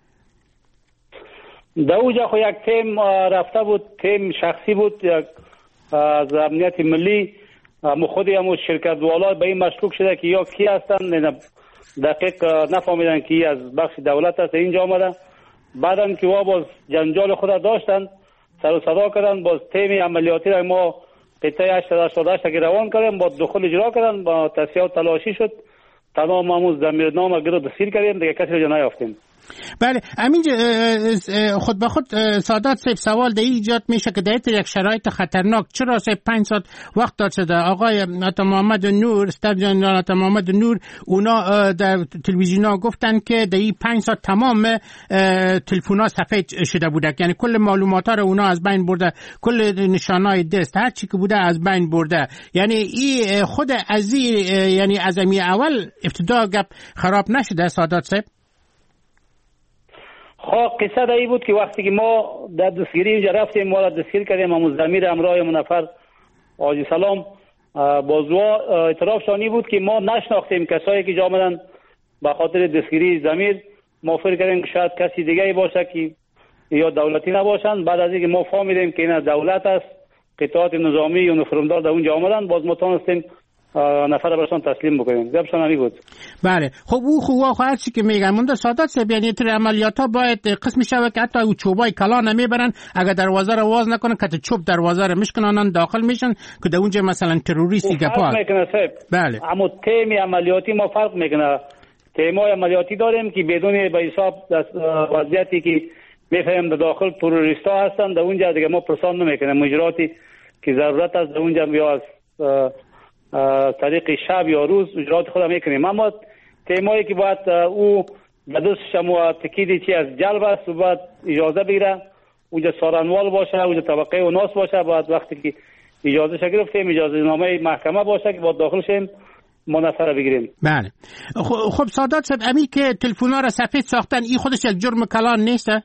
Speaker 11: در اوجا خو یک تیم رفته بود، تیم شخصی بود از امنیت ملی، خودی هم شرکت والا به این مشکوک شده که یا کی هستن، دقیق نفهمیدن که از بخش دولت است. اینجا آمدن بعدن که باز جنجال خود داشتن، سر و صدا کردن، باز تیم عملیاتی را ما قطعه 88 که روان کردیم با دخول اجرا کردن، با تصفیه تلاشی شد، تمام همون ضمیرنامه گرو دستگیر کردیم، دیگه کسی رو نیافتیم.
Speaker 22: بله همین خود به خود سادات صاحب سوال در ایجاد میشه که در یک شرایط خطرناک چرا 5 ساعت وقت داد شده؟ آقای عطا محمد نور، استاد جنرال عطا محمد نور، اونا در تلویزیونا گفتن که در این 5 ساعت تمام تلفن‌ها سفید شده بوده، یعنی کل معلومات ها رو اونا از بین برده، کل نشانهای دست هر چی که بوده از بین برده. یعنی این خود از یعنی از اول ابتدا گپ خراب نشده سادات صاحب؟
Speaker 11: قصه در این بود که وقتی که ما در دستگیری اینجا رفتیم، ما را دستگیر کردیم، همون ضمیر همراه من نفر حاجی سلام بازوا اعترافشانی بود که ما نشناختیم کسایی که جا آمدن به خاطر دستگیری ضمیر. ما فکر کردیم که شاید کسی دیگه باشه که یا دولتی نباشن. بعد از اینکه ما فهمیدیم که این دولت است، قطعات نظامی و یونیفرمدار در اونجا آمدن، باز ما تونستیم نفر برشان تسلیم بکنیم. جبشان همی بود.
Speaker 22: بله خب او خواه هر چی که میگن مونده سادات صاحب، یعنی تر عملیات ها باید قسم شوه که حتی او چوبای کلا نمیبرن، اگر دروازه رو واز نکنن که چوب دروازه رو میشکنن داخل میشن که در اونجا مثلا تروریستی گپا. بله
Speaker 11: اما تیم عملیاتی ما فرق میکنه. تیمای عملیاتی داریم که بدون به حساب وضعیتی که میفهمیم در داخل تروریستا هستن، در اونجا دیگه ما پرسان نمیکنیم. مجراتی که ضرورت است در اونجا یا از طریق شب یا روز اجرات خود میکنیم. اما تیمایی که باید او به دستش هم تکیدی چی از جلب است و باید اجازه بگیره، اونجا سارنوال باشه، اونجا طبقه و ناس باشه، باید وقتی که اجازه شد گرفتیم اجازه نامه محکمه باشه که باید داخل شیم ما نفر بگیریم.
Speaker 22: بله خب سادات صاحب، امی که تلفونا را سفید ساختن این خودش یک جرم کلان نیسته؟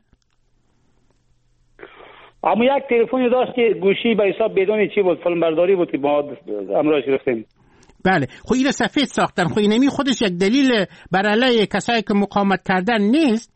Speaker 11: اما یک تلفنی داشت که گوشی به حساب بدون چی بود، فیلم برداری بود که ما امروز گرفتیم.
Speaker 22: بله خب این سفید ساختن، خب اینمی خودش یک دلیل بر علیه کسایی که مقاومت کردن نیست؟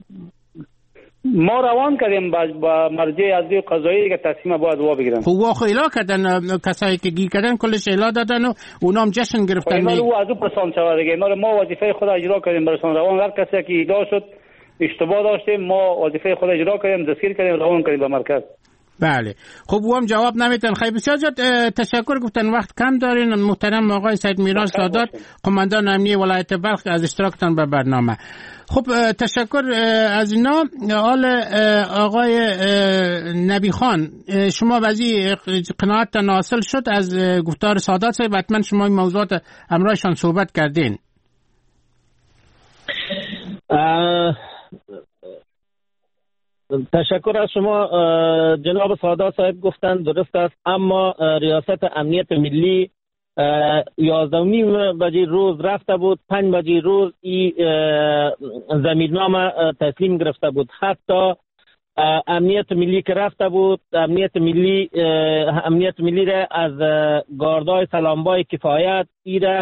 Speaker 11: ما روان کردیم با مرجع عدلی قضایی که تصمیم باید وا بگیرن.
Speaker 22: خب وا اعلام کردن کسایی که گیر کردن کلش اعلام دادن و اونام جشن گرفتن.
Speaker 11: اینا از اون پرسان شود دیگه. اینا ما وظیفه خود اجرا کردیم برسان روان. هر کسی که ادعا شد اشتباه داشتیم ما وظیفه خود اجرا کردیم، دستگیر کردیم، روان کردیم به مرکز.
Speaker 22: بله خب او هم جواب نمیتن. خیلی بسیار تشکر. گفتن وقت کم دارین. محترم آقای سید میراز سادات، قماندان امنیه ولایت بلخ، از اشتراکتان به برنامه. خب تشکر از اینا. حال آقای نبی خان، شما بعضی قناعت حاصل شد از گفتار سادات صاحب؟ حتما شما این موضوعات همراهشان صحبت کردین.
Speaker 4: تشکر از شما جناب سادات صاحب. گفتن درست است، اما ریاست امنیت ملی 11 بجه روز رفته بود، 5 بجه روز این ضمیرنامه تسلیم گرفته بود. حتی امنیت ملی که رفته بود، امنیت ملی را از گاردای سلامبای کفایت ایره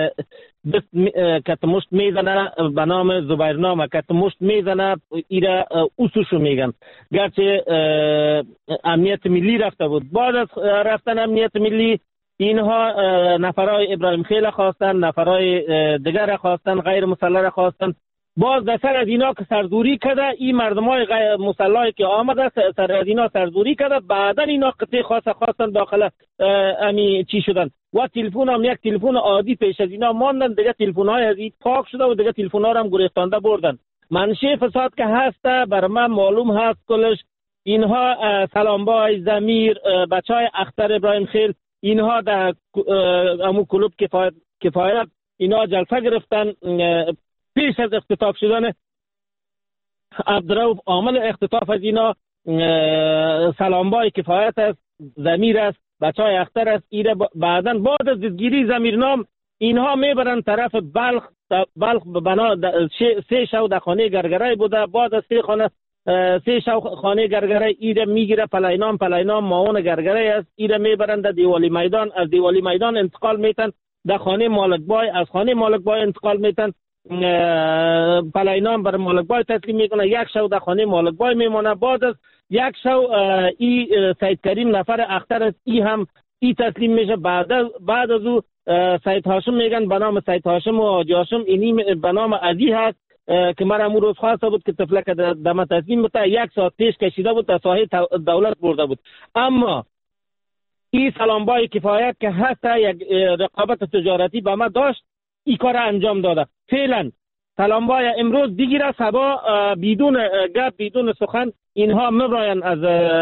Speaker 4: کت مشت میزنه به نام زبیرنامه، کت مشت میزنه ایره اوسوشو میگن. گرچه امنیت ملی رفته بود، بعد از رفتن امنیت ملی اینها نفرای ابراهیم خیل خواستن، نفرای دیگر خواستن، غیر مسلح خواستن. باز در سر از اینا که سرزوری کرده، این مردمای غیر مسلحی که آمده سر از اینا سرزوری کرده، بعدا اینا قطعه خواستن داخل امی چی شدن و تلفن هم یک تلفن عادی پیش از اینا ماندن، دیگه تلفن های از این پاک شده و دیگه تلفن ها هم گریختانده بردن. منشه فساد که هسته بر من معلوم هست کلش. اینها سلامبای ضمیر، بچهای اختر ابراهیم خیل، اینها در امو کلوب کفایت اینا جلسه گرفتن. پیش از اختطاف شدن عبدالرؤوف عامل اختطاف از اینا سلامبای کفایت است، ضمیر است، بچهای اختر است. ایره بعداً بعد از دستگیری ضمیرنام اینها میبرن طرف بلخ بنا 3 شو در خانه گرگرای بوده. بعد از 3 شو خانه گرگرای ایره میگیره پلاینام معاون گرگرای است. ایره میبرن در دیوالی میدان، از دیوالی میدان انتقال میتن در خانه مالکبای، از خانه مالکبای انتقال میتن پلاینام بر مالکبای تسلیم میکنه. 1 شو در خانه مالکبای میمونه. بعد از 1 شو ای سید کریم نفر اختر است، ای تسلیم میشه. بعد از او سید هاشم میگن به نام سید هاشم و حاجی هاشم، اینی به نام عزی هست که مرا امون روز خواسته بود که تفلک دم تسلیم بوده. 1 ساعت پیش کشیده بود تا ساحه دولت برده بود. اما این سلامبای کفایت که حتی یک رقابت تجارتی به ما داشت این کار انجام داده. فعلا سلامبای امروز بگیره سبا بدون گپ بدون سخن اینها مبراین از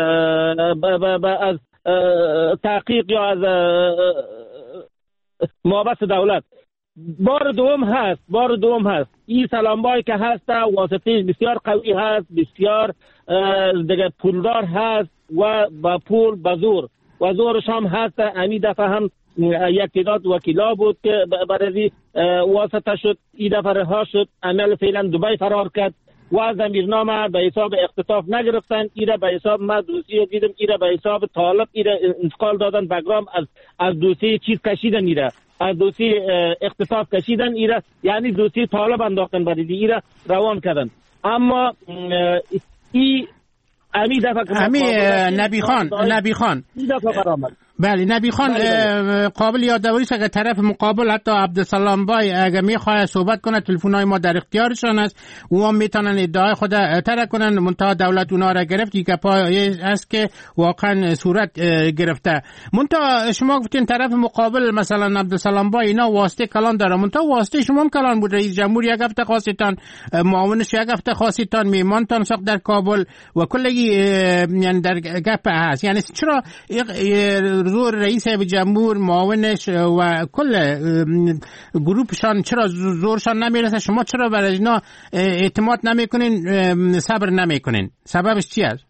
Speaker 4: تحقیق یا از مابس دولت. بار دوم هست این سلامبای که هست واسطهش بسیار قوی هست، بسیار دیگه پولدار هست و با پول با زور و زورش هم هست. امی دفعه هم یک تعداد وکیلا بود که برای واسطه شد، این دفعه رها شد، عمل فعلا دبی فرار کرد و زمیرنامه به حساب اختطاف نگرفتن، ایره به حساب ما دوسیه دیدم، ایره به حساب طالب ایره انتقال دادن بگرام از دوسیه چیز کشیدن، ایره از دوسیه اختطاف کشیدن، ایره یعنی دوسیه طالب انداختن برای ایره روان کردن. اما ای امی دفعه
Speaker 22: نبی خان بله نبی خان قابل یادآوری است که طرف مقابل حتی عبدالسلام بای اگر میخواد صحبت کنه تلفن‌های ما در اختیارشان است، اونا میتونن ادعای خود طرح کنن، منتها دولت اونا را گرفت که پای است که واقعا صورت گرفته. منتها شما گفتین طرف مقابل مثلا عبدالسلام بای اینا واسطه کلان داره، منتها واسطه شما هم کلان بود. رئیس جمهور یک هفته خواستان، معاونش یک هفته خواستان، میمانتان ساخت در کابل و کلی یعنی در گپ هست. یعنی چرا زور رئیس جمهور، معاونش و کل گروپشان چرا زورشان نمیرسه؟ شما چرا برای اینا اعتماد نمیکنین، صبر نمیکنین؟ سببش چی است؟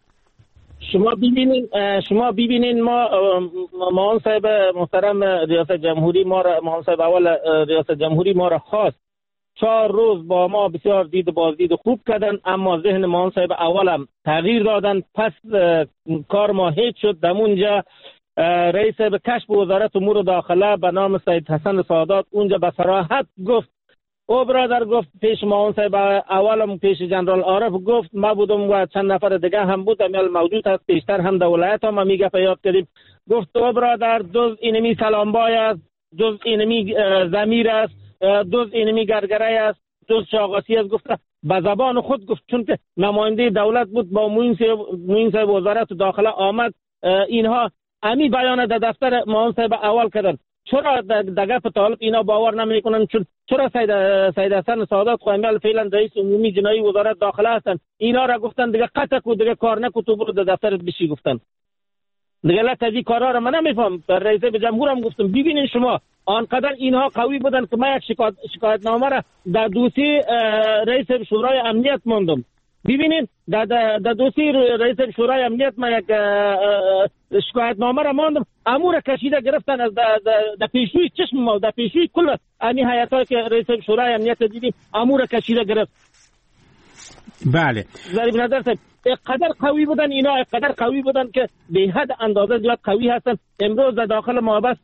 Speaker 4: شما ببینین ما معاون صاحب محترم ریاست جمهوری معاون صاحب اول ریاست جمهوری ما را خواست 4 روز با ما بسیار دید بازدید خوب کردن، اما ذهن معاون صاحب اولم تغییر دادن. پس کار ما هیچ شد. دمونجا رئیس به کشف وزارت امور داخله به نام سید حسن سادات اونجا به صراحت گفت، او برادر گفت پیش معاون صاحب اولم پیش جنرال عارف گفت، ما بودم و چند نفر دیگه هم بود، امیال موجود هست، پیشتر هم در ولایت هم میگه یاد کردیم. گفت او برادر جز اینمی سلامبای است، جز اینمی ضمیر است، جز اینمی گرگره است، جز شاغاسی است. گفت به زبان خود گفت، چون که نماینده دولت بود با معین صاحب وزارت داخله آمد، اینها امی بیان در دفتر معاون صاحب اول کردن. چرا دگه طالب اینا باور نمیکنن؟ چرا سید حسن سادات خواهمیال فعلا رئیس عمومی جنایی وزارت داخله هستن، اینا را گفتن دیگه قطع کو، دیگه کار نکو، تو برو در دفترت بشی. گفتن دیگه لطفی کارا را من نمیفهم. رئیس جمهورم گفتم ببینین شما آنقدر اینها قوی بودن که من یک شکایت نامه را در دوسیه رئیس شورای امنیت ماندم. ببینین در دوسیه رئیس شورای امنیت من یک شکایت نامه را ماندم، امور کشیده گرفتن از در پیشوی چشم ما، در پیشوی کل امی هیئت‌هایی که رئیس شورای امنیت دیدیم امور کشیده گرفت.
Speaker 22: بله
Speaker 4: ضریب نظر صاحب اقدر قوی بودن اینا، اقدر قوی بودن که به حد اندازه زیاد قوی هستن. امروز در داخل محبس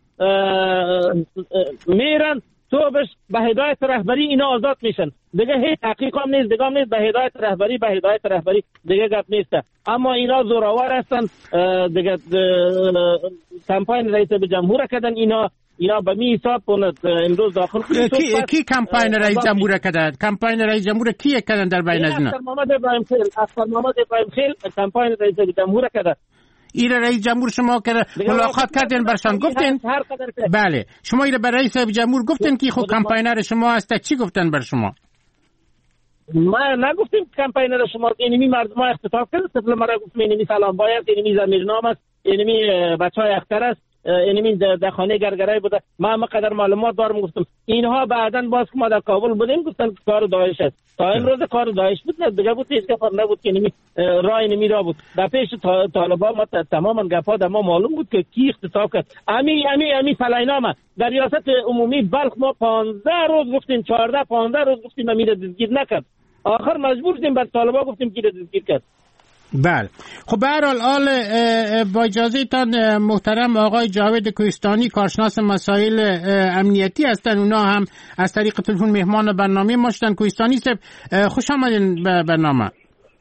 Speaker 4: میرن، صبحش به هدایت رهبری اینا آزاد میشن، دیگه هیچ تحقیق هم نیست، دیگه هم نیست، به هدایت رهبری دیگه گپ نیست. اما اینا زورآور هستن، دیگه کمپاین رئیس جمهور کردن اینا به می حساب کنند امروز داخل
Speaker 22: کی کمپاین رئیس جمهور کردن؟ کمپاین رئیس جمهور کی کردن در بین از اینا؟
Speaker 4: اختر محمد ابراهیم خیل کمپاین رئیس جمهور کردن.
Speaker 22: ایره رئیس جمهور شما که ملاقات کردین برشان گفتین؟ بله شما ایره برای رئیس جمهور گفتین که خود کمپاینر شما هست، چی گفتن بر شما؟
Speaker 4: ما نگفتیم کمپاینر شما، اینمی مردم ها اختطاف کرد، طفل مرا گفتم اینمی سلام باید، اینمی زمیرنام است، اینمی بچه های اختر است، اینمی در خانه گرگرای بوده. ما قدر معلومات دارم. گفتم اینها بعداً باز که ما در کابل بودیم گفتن کار داعش است. تا امروز کار داعش بود نه دیگه بود، هیچ کار نبود که اینمی راه اینمی را بود. در پیش طالبان ما تماما گپا در ما معلوم بود که کی اختطاف کرد. امی فلینامه در ریاست عمومی بلخ ما 15 روز گفتیم، 14-15 روز گفتیم امیر دستگیر نکرد. آخر مجبور شدیم بر طالبان گفتیم کی دستگیر کرد.
Speaker 22: بله خب به هر حال با اجازه تان محترم آقای جاوید کوهستانی کارشناس مسائل امنیتی هستن، اونا هم از طریق تلفن مهمان برنامه ما شدن. کوهستانی صاحب خوش آمدین به برنامه.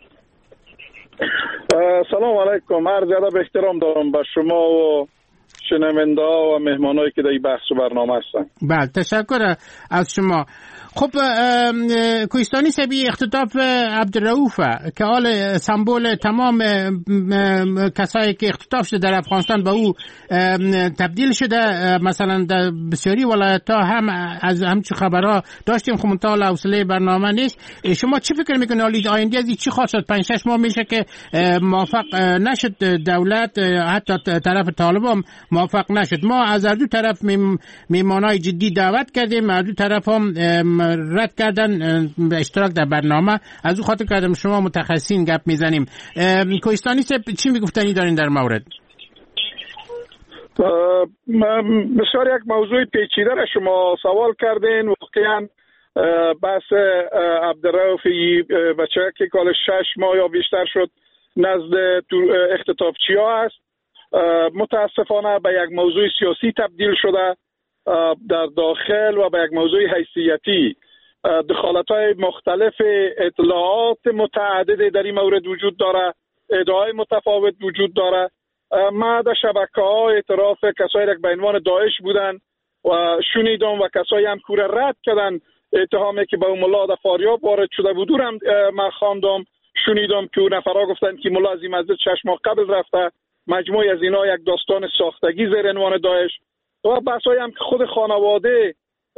Speaker 10: سلام علیکم، عرض ادب احترام دارم به شما و شنونده و مهمانایی که در این بحث و برنامه هستن.
Speaker 22: بله تشکر از شما. خب کوهستانی سبی اختطاف عبدالرؤوف که حال سمبل تمام کسایی که اختطاف شده در افغانستان به او تبدیل شده، مثلا در بسیاری ولایت ها هم از همچه خبرها داشتیم، خب منطقه حوصله برنامه نیست. شما چی فکر میکنید آینده از چی خواهد شد؟ 5-6 ماه میشه که موفق نشد دولت، حتی طرف طالبان موفق نشد. ما از هر دو طرف میمانای جدی دعوت کردیم، از دو طرف هم رد کردن به اشتراک در برنامه. از او خاطر کردم شما متخصصین گپ میزنیم. کوهستانی چی میگفتنی دارین در مورد؟
Speaker 10: بسیار یک موضوع پیچیده را شما سوال کردین. واقعا بحث عبدالرؤوف بچه که کال 6 ماه یا بیشتر شد نزد اختطافچی ها است. متاسفانه به یک موضوع سیاسی تبدیل شده در داخل و به یک موضوع حیثیتی. دخالت‌های مختلف، اطلاعات متعدد در این مورد وجود داره، ادعای متفاوت وجود داره. ما در شبکه‌ها اعتراف کسایی که به عنوان داعش بودن و شنیدم و کسایی هم کوره رد کردن اتهامی که به ملا در فاریاب وارد شده بود هم ما خواندم، شنیدم که نفرها گفتن که ملا از این مسجد 6 ماه قبل رفته. مجموعی از اینا یک داستان ساختگی زیر عنوان داعش و بحثایی هم که خود خانواده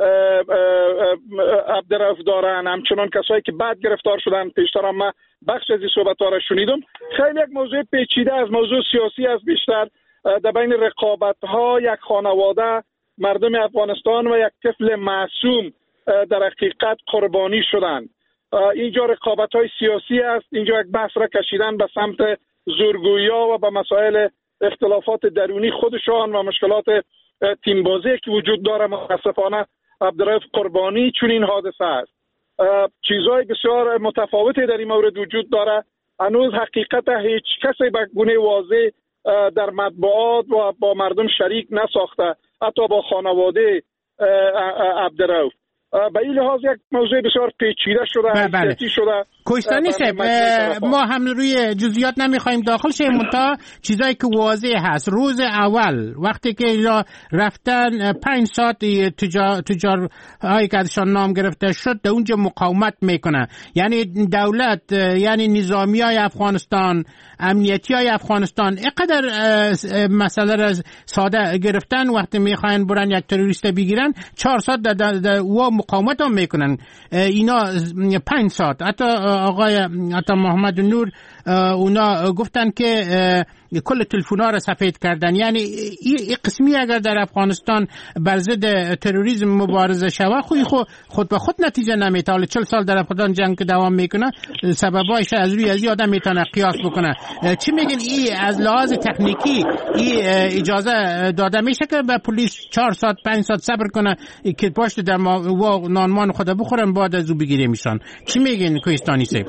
Speaker 10: عبدالرؤوف دارن، همچنان کسایی که بعد گرفتار شدن. پیشتر هم من بخش از این صحبت‌ها را شنیدم. خیلی یک موضوع پیچیده از موضوع سیاسی است. بیشتر در بین رقابت‌ها یک خانواده، مردم افغانستان و یک طفل معصوم در حقیقت قربانی شدند. اینجا رقابت‌های سیاسی است. اینجا یک بحث را کشیدن به سمت زورگویی‌ها و به مسائل اختلافات درونی خودشان و مشکلات تیم بازی که وجود داره. متاسفانه عبدالرؤوف قربانی چون این حادثه است. چیزهای بسیار متفاوتی در این مورد وجود داره. هنوز حقیقت هیچ کسی به گونه واضح در مطبوعات و با مردم شریک نساخته، حتی با خانواده عبدالرؤوف. به این لحاظ یک موضوع بسیار پیچیده شده، حیثیتی شده.
Speaker 22: کوهستانی صاحب، ما هم روی جزئیات نمیخوایم داخل شیم، منتها چیزایی که واضح هست. روز اول وقتی که رفتن 5 ساعت تجار هایی که ازشان نام گرفته شد در اونجا مقاومت میکنه. یعنی دولت، یعنی نظامی های افغانستان، امنیتی های افغانستان اینقدر مسئله را ساده گرفتن. وقتی میخواین برن یک تروریست بگیرن 4 ساعت و مقاومت هم میکنن. اینا 5 ساعت. حتی محمد نور اونا گفتن که کل تلفن‌ها را سفید کردن. یعنی این قسمی اگر در افغانستان بر ضد تروریسم مبارزه شود خود به خود نتیجه نمیده. حالا 40 سال در افغانستان جنگ دوام میکنه، سببایش از روی از آدم میتونه قیاس بکنه. چی میگن این از لحاظ تکنیکی این اجازه داده میشه که به پلیس 4 ساعت 5 ساعت صبر کنه که پشت در نانمان خود بخورن بعد از او بگیره میشن؟ چی میگن کوهستانی صاحب؟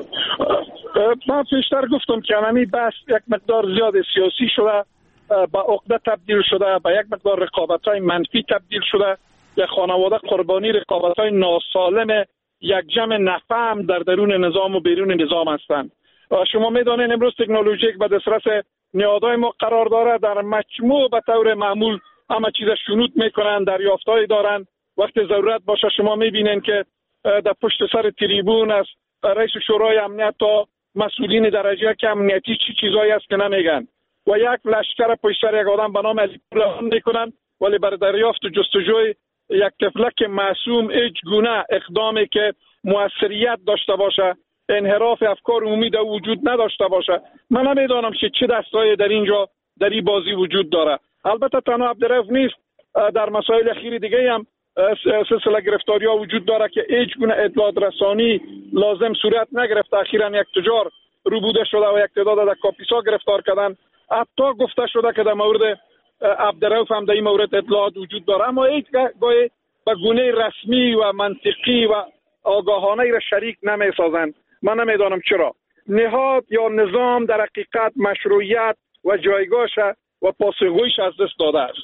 Speaker 10: من پیشتر گفتم که همین بحث یک مقدار زیاد سیاسی شده، با عقده تبدیل شده، با یک مقدار رقابت‌های منفی تبدیل شده. یک خانواده قربانی رقابت‌های ناسالم یک جمع نفهم در درون نظام و بیرون نظام هستند. شما می‌دانید امروز تکنولوژی که به دسترس نهادهای ما قرار داره، در مجموع به طور معمول همه چیز شنود میکنن، دریافت‌هایی دارن. وقتی ضرورت باشه شما می‌بینید که در پشت سر تریبون است رئیس شورای امنیت تا مسئولین درجه که امنیتی چی چیزایی است که نمیگن و یک لشکر پشت سر یک آدم به نام علی پور میکنن، ولی بر دریافت و جستجوی یک طفلک معصوم هیچ گونه اقدامی که موثریت داشته باشه، انحراف افکار عمومی در وجود نداشته باشه. من نمیدانم چه دستایی در اینجا در این بازی وجود داره. البته تنها عبدالرؤوف نیست، در مسائل اخیر دیگه هم سلسله گرفتاری ها وجود داره که هیچ گونه اطلاعات رسانی لازم صورت نگرفته. اخیراً یک تجار روبوده شده و یک تعداد در کاپیسا گرفتار کردن. حتی گفته شده که در مورد عبدالرؤوف هم در این مورد اطلاعات وجود داره، اما هیچ گاهی به گونه رسمی و منطقی و آگاهانه را شریک نمیسازند. من نمیدانم چرا. نهاد یا نظام در حقیقت مشروعیت و جایگاهش و پاسخگوییش از دست داده است.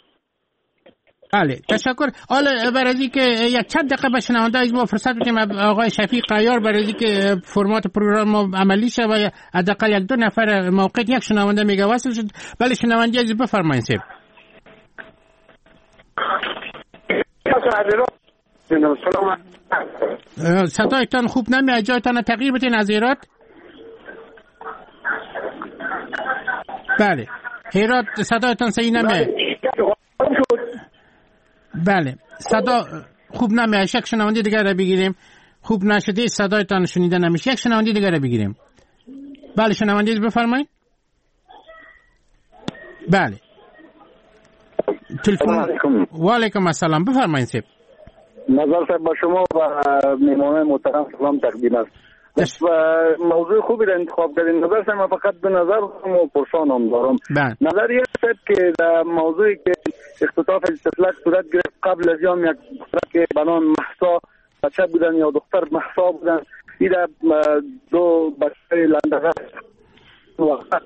Speaker 22: بله، تشکر. حالا برای اینکه یک چند دقیقه به شنونده از ما فرصت بدیم آقای شفیق عیار، برای اینکه فرمات پروگرام ما عملی شه و حداقل 1-2 نفر موقع یک شنونده میگه وصل شد. بله شنونده از بفرمایید. صدایتان خوب نمیاد، جایتان تغییر بدین از هرات. بله هرات صدایتان صحیح نمیاد. بله صدا خوب نمیاد. یک شنونده دیگر را بگیریم. خوب نشده صدایتان شنیده نمیشه. یک شنونده دیگر را بگیریم. بله شنونده بفرمایید. بله تلفن. و علیکم السلام بفرمایید سیب.
Speaker 15: نظر صاحب با شما و مهمان محترم سلام تقدیم است. موضوع خوبی را انتخاب کردین. نظر صاحب فقط به نظر و پرسانم دارم. نظر یک صاحب که در موضوعی که اختطاف اطلاق صورت گرفت قبل از یام یک دختر که بنام محسا بچه بودن یا دختر محسا بودن، این دو بچه لندغه وقت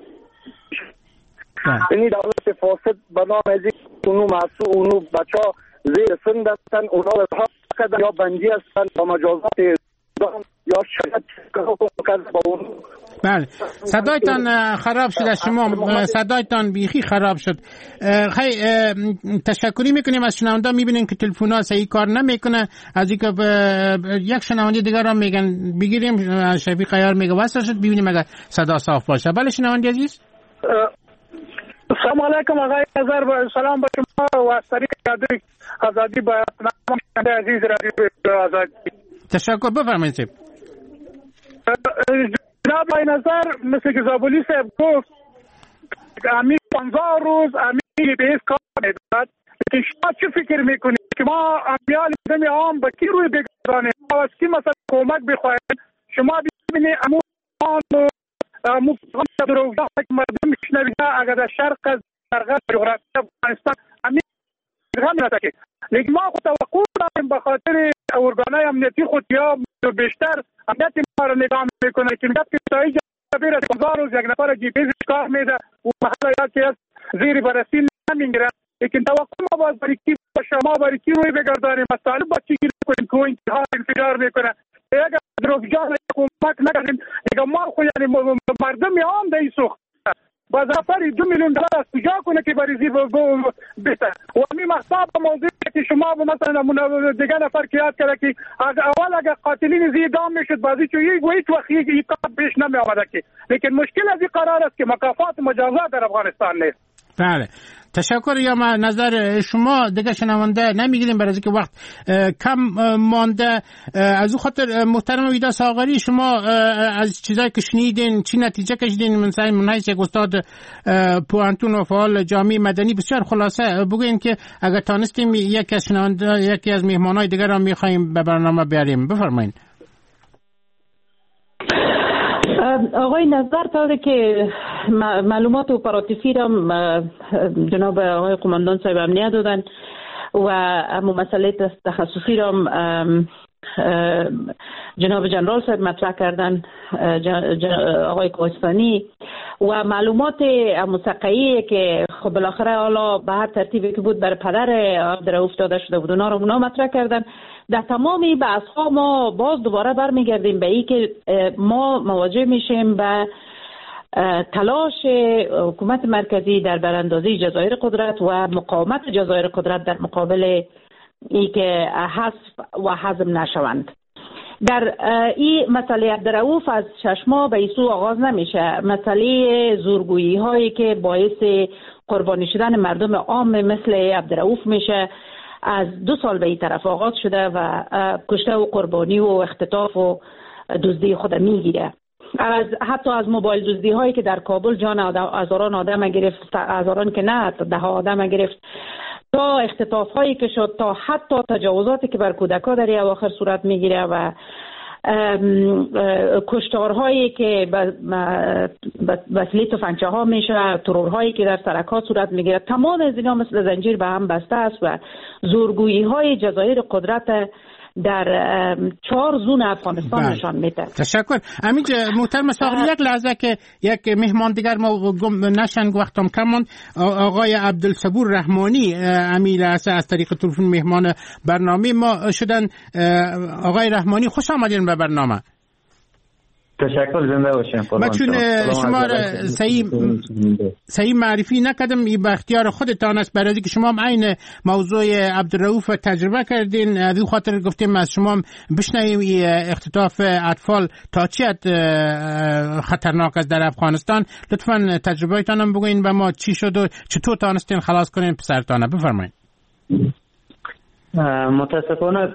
Speaker 15: اینی دولت فاسد بنام از اونو محسو اونو بچه زیر سن دستن اونا رها کردن یا بندی هستن با مجازات یا شاید کرد با اونو.
Speaker 22: بله صدایتان خراب شد از شما، صدایتان بیخی خراب شد. خیلی تشکری میکنیم از شنونده. میبینیم که تلفن ها صحیح کار نمیکنه. از اینکه یک شنونده دیگر هم میگن بگیریم. شفیق عیار میگه واسه شد ببینیم اگر صدا صاف باشه. بله شنونده عزیز.
Speaker 10: السلام علیکم آقای نظر و سلام با شما و از طریق رادیو آزادی با نام عزیز رادیو آزادی.
Speaker 22: تشکر بفرمایید.
Speaker 10: جناب آقای نظر مثل که زابولی صاحب گفت امیر 15 روز امیر به کار میداد. لیکن شما چه فکر میکنید که ما امیال مردم عام با کی روی بگذاریم و از کی مثلا کمک بخواهیم؟ شما ببینید مردم میشنوید اگر در شرق از غرب جغرافی افغانستان امیر نتاکه، لیکن ما خود توقع داریم به خاطر ارگانهای امنیتی خود یا بیشتر امنیت ما را نگاه میکنه که میگه که تا اینجا بیره 15 روز یک نفر جی پی اس کار میده و محل یکی از زیر بررسی نمیگیره. لیکن توقع ما باز برای کی با شما برای کی روی بگرداریم از طالب با چی گیر کنیم که انتها انفجار میکنه. اگر دروغجان کمک نکنیم اگر ما خود یعنی مردم عام در این سوخت باز نفر 2 میلیون دلار از کجا کنه که برای زیر بهتر و همین محصاب موضوعی که شما مثلا دیگه نفر که یاد کرده که اول اگر قاتلین زیر دام میشد بازی چون هیچ وقت یک کار پیش نمی آمده که، لیکن مشکل از این قرار است که مکافات مجازات در افغانستان نیست.
Speaker 22: بله تشکر. یا نظر شما دیگه شنونده نمیگیریم برای که وقت کم مانده. از او خاطر محترم ویدا ساغری شما از چیزایی که شنیدین چی نتیجه کشیدین؟ مثلا من یک استاد پوانتون و فعال جامعه مدنی بسیار خلاصه بگوین که اگر تانستیم یکی از مهمانای دیگر را میخوایم به برنامه بیاریم. بفرمایید.
Speaker 7: آقای نظر طوری که معلومات اپراتیفی را جناب آقای قماندان صاحب امنیت دادن و اما مسئله تخصصی را جناب جنرال صاحب مطرح کردن آقای کوهستانی و معلومات مسقعی که خب بالاخره حالا به هر ترتیبی که بود بر پدر عبدالرؤوف داده شده بود اونا مطرح کردن. در تمامی بحث ها ما باز دوباره برمیگردیم به این که ما مواجه میشیم به تلاش حکومت مرکزی در براندازی جزایر قدرت و مقاومت جزایر قدرت در مقابل ای که حذف و هضم نشوند. در این مسئله عبدالرؤوف از 6 ماه به ایسو آغاز نمیشه. مسئله زورگویی هایی که باعث قربانی شدن مردم عام مثل عبدالرؤوف میشه از 2 سال به این طرف آغاز شده و کشته و قربانی و اختطاف و دزدی خود میگیره. حتی از موبایل دزدی هایی که در کابل جان هزاران آدم گرفت، هزاران که نه ده ها آدم گرفت، تا اختطاف هایی که شد، تا حتی تجاوزاتی که بر کودکان در اواخر صورت میگیره و کشتارهایی که وسیله تفنگچه ها میشه، ترورهایی که در سرک‌ها صورت میگیره، تمام از اینا مثل زنجیر به هم بسته است و زورگویی های جزایر قدرت در 4 زون افغانستان نشان میده.
Speaker 22: تشکر. امین محترم ساغری یک لحظه که یک مهمان دیگر ما نشنگ وقتم کم ماند. آقای عبدالصبور رحمانی امیر از طریق تلفن مهمان برنامه ما شدن. آقای رحمانی خوش آمدین به برنامه.
Speaker 12: تشکر، زنده باشین.
Speaker 22: و چون شما صحیح معرفی نکردم، این به اختیار خودتان است، برای که شما هم عین موضوع عبدالرؤوف تجربه کردین. از این خاطر گفتیم از شما بشنویم اختطاف اطفال تا چه خطرناک است در افغانستان. لطفاً تجربه‌تان هم بگوین و ما چی شد و چطور تانستین خلاص کنین پسرتان. بفرمایید.
Speaker 12: متاسفانه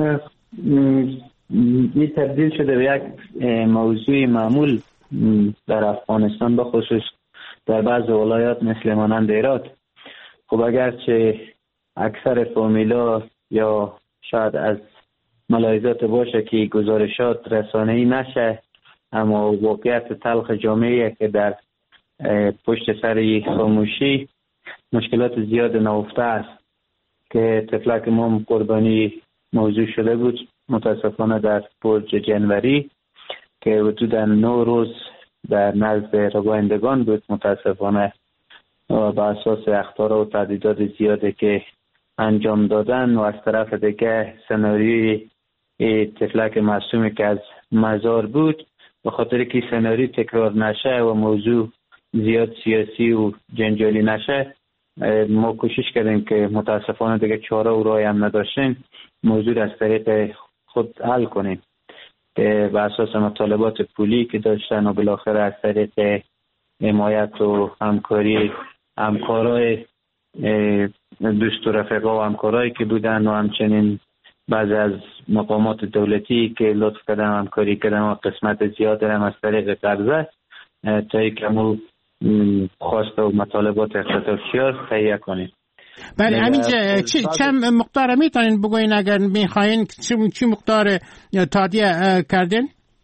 Speaker 12: این تبدیل شده به یک موضوع معمول در افغانستان، به خصوص در بعض ولایات مثل مانند هرات. خب اگرچه اکثر فامیلا یا شاید از ملاحظات باشه که گزارشات رسانه‌ای نشه، اما واقعیت تلخ جامعه که در پشت سر خاموشی مشکلات زیاد نهفته است که طفلک ما قربانی موضوع شده بود. متاسفانه در برج جنوری که حدوداً 9 روز در نزد ربایندگان بود. متاسفانه با اساس اخطار و تهدیدات زیاده که انجام دادن و از طرف دیگه سناریوی طفلک معصومی که از مزار بود، به خاطر که سناریو تکرار نشه و موضوع زیاد سیاسی و جنجالی نشه، ما کوشش کردیم که متاسفانه دیگه چاره و راهی هم نداشتیم موضوع از طریق خود حل کنیم که به اساس مطالبات پولی که داشتن و بالاخره از طریق حمایت و همکاری همکارای دوست و رفقا و همکارایی که بودن و همچنین بعضی از مقامات دولتی که لطف کردن همکاری کردن و قسمت زیاد هم از طریق قرضه تا یک کمو خواست و مطالبات اختطافچی‌ها تهیه کنیم.
Speaker 22: بله، همینجا چند مقدار میتونین بگوین اگر میخواین چی مقدار تادیه کردین؟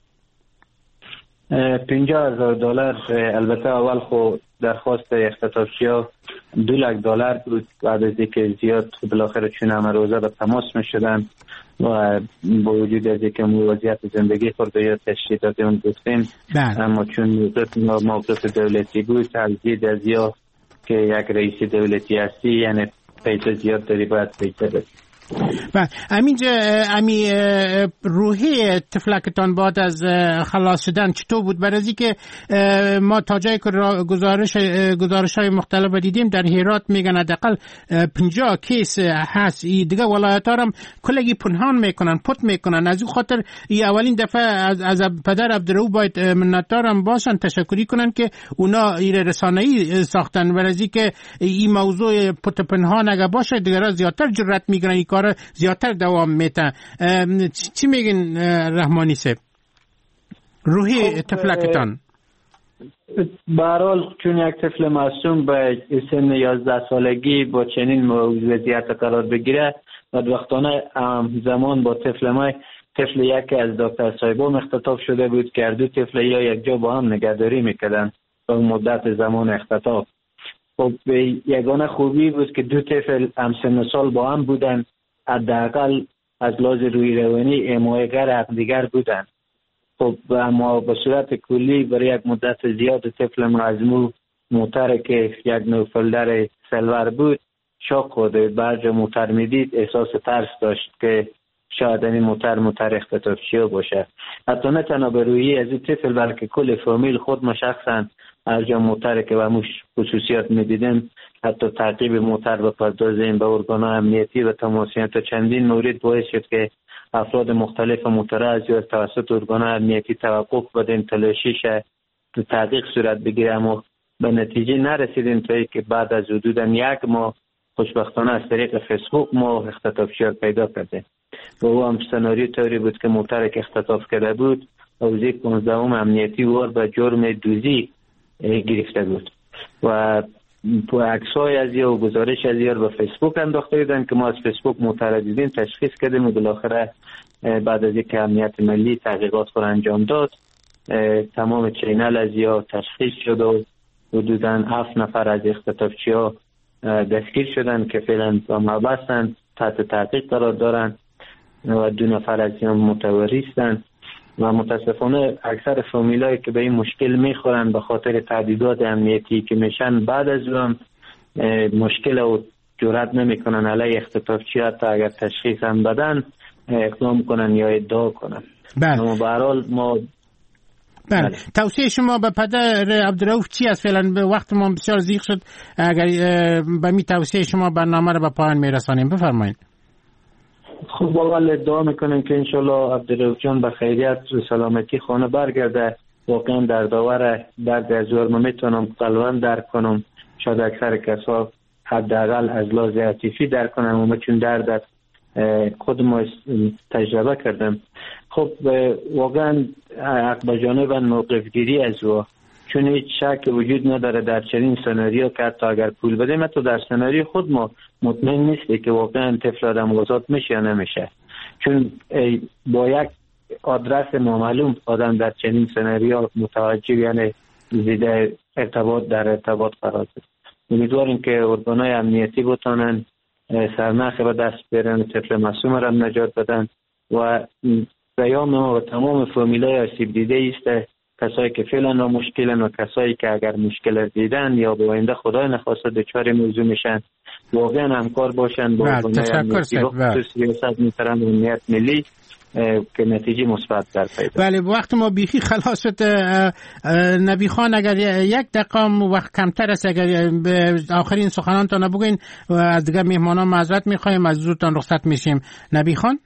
Speaker 12: $50,000. البته اول خود درخواست اختطافچی‌ها $200,000 بود. بعد از اینکه زیاد بالاخره چون همه روزه به تماس میشدن و با وجود از اینکه وضعیت زندگی خورده یا تشریحات اون گفتیم، اما چون موقف دولتی بود ترجیح از یا که یک رئیس دولتی هستی یعنی پیسه زیاد داری باید پیسه بدی.
Speaker 22: و همینجا روحی طفلکتان بعد از خلاص شدن چطور بود؟ برای اینکه ما تا جایی که گزارش‌های مختلف دیدیم در هرات میگن حداقل 50 کیس هست. دیگه ولایت‌ها هم کلگی پنهان میکنن، پت میکنن. از این خاطر اولین دفعه از پدر عبدالرؤوف باید منتدارم باشن، تشکری کنن که اونا رسانه‌ای ساختن. برای اینکه این موضوع پت پنهان اگه باشه دیگه زیادتر جرأت میگیرن، کار زیادتر دوام میته. چی میگین رحمانی صاحب؟ روحی طفلکتان
Speaker 12: به هر حال چون یک طفل معصوم به سن 11 سالگی با چنین وضعیت قرار بگیره، بدبختانه زمان با طفل یکی از دکتر صاحبان اختطاف شده بود که دو طفل یا یک جا با هم نگهداری میکردن به مدت زمان اختطاف. خب یگانه خوبی بود که دو طفل همسن سال با هم بودن، حداقل از لحاظ روی روانی حمایتگر دیگر بودن. خب اما به صورت کلی برای یک مدت زیاد طفل مزمو موتر که یک نوفلدر سلور بود شاک خورده. بعد موتر میدید احساس ترس داشت که شاید این موتر اختطافچی باشه. حتی نه تنها به روی از این طفل بلکه کل فامیل خود ما شخصا هر جا موتر که و موش خصوصیات میدیدیم حتی تعقیب موتر بپردازیم به ارگان‌های امنیتی و تماسیان. تا چندین مورد باعث شد که افراد مختلف معترض یا توسط ارگان‌های امنیتی توقف بدیم تلاشیش تحقیق صورت بگیره، اما به نتیجه نرسیدیم تا اینکه بعد از حدوداً 1 ماه خوشبختانه از طریق فیسبوک ما اختطافچی پیدا کردیم و او هم سناریو طوری بود که موتر که اختطاف کرده بود حوزه 15 امنیتی وار به جرم دوزی گرفته بود و عکس‌های از یا گزارش از یا به فیسبوک انداخته بودن که ما از فیسبوک موتر دیدیم تشخیص کردیم و بالاخره بعد از اینکه امنیت ملی تحقیقات خود انجام داد تمام چینل از یا تشخیص شد و حدوداً 7 نفر از اختطافچی‌ها دستگیر شدن که فعلا با محبسن تحت تحقیق قرار دارن و 2 نفر از این متورطن و متاسفانه اکثر فامیلایی که به این مشکل میخورن به خاطر تهدیدات امنیتی که میشن بعد از اون مشکل و جرأت نمیکنن علیه اختطافچی حتی اگر تشخیص هم بدن اقدام کنن یا ادعا کنن. اما به هر حال ما
Speaker 22: بله. توصیه شما به پدر عبدالرؤوف چی است؟ فعلا به وقت ما بسیار ضیق شد، اگر به می توصیه شما برنامه رو به پایان میرسانیم بفرمایید.
Speaker 12: خب واقعا دعا میکنیم که انشالله عبدالرؤوف جان به خیریت و سلامتی خانه برگرده. واقعا در داور درد از ورم میتونم قلبا درک کنم، شاید اکثر کسا حداقل از لحاظ عاطفی درک کنم و چون درد خود ما تجربه کردم. خب واقعا حق به جانب موقف گیری از او، چون هیچ شک وجود نداره در چنین سناریو که حتی اگر پول بدیم تو در سناریو خود ما مطمئن نیستی که واقعا طفل آدم آزاد میشه یا نمیشه، چون با یک آدرس نامعلوم آدم در چنین سناریو متوجه یعنی زیده در ارتباط قرار است. امیدواریم که ارگان‌های امنیتی بتونن سرنخ به دست بیارن، طفل معصوم را نجات بدن و پیام ما و تمام فامیلای آسیب دیده است، کسایی که فعلا مشکلن و کسایی که اگر مشکل دیدن یا به آینده خدای نخواسته دچار موضوع میشن واقعا همکار باشن با ارگان‌های امنیتی و خصوص ریاست محترم امنیت ملی که نتیجه مثبت در پیدا.
Speaker 22: بله وقت ما بیخی خلاص شد. نبی خان اگر یک دقیقه وقت کمتر است، اگر به آخرین سخنانتان بگوین و از دیگر مهمانان معذرت میخوایم، از زودتان رخصت میشیم. نبی خان.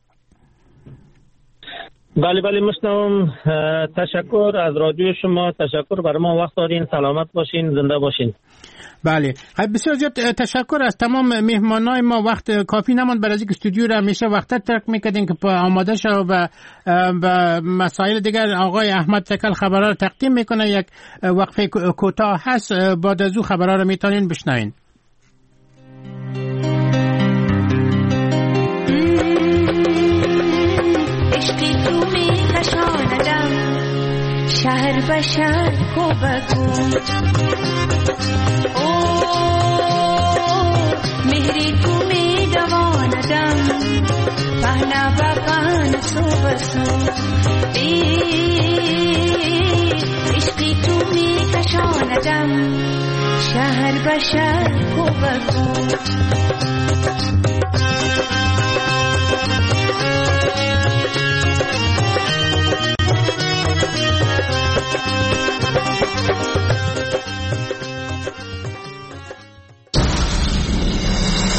Speaker 4: بله مشنوم. تشکر از رادیو شما، تشکر برای ما وقت دارین، سلامت باشین، زنده باشین.
Speaker 22: بله بسیار زیاد تشکر از تمام مهمانای ما. وقت کافی نماند برای اینکه استودیو را همیشه وقت ترک میکردین که آماده شو و مسائل دیگر. آقای احمد تکل خبرها رو تقدیم میکنه، یک وقفه کوتاه هست، بعد از او خبرها رو میتونین بشنوین.
Speaker 13: عشقی تو میکشاندم شهر به شهر کو بگو، مهری تو میدواندم پهنا با پهن سو بسو، عشقی تو میکشاندم شهر به شهر کو بگو.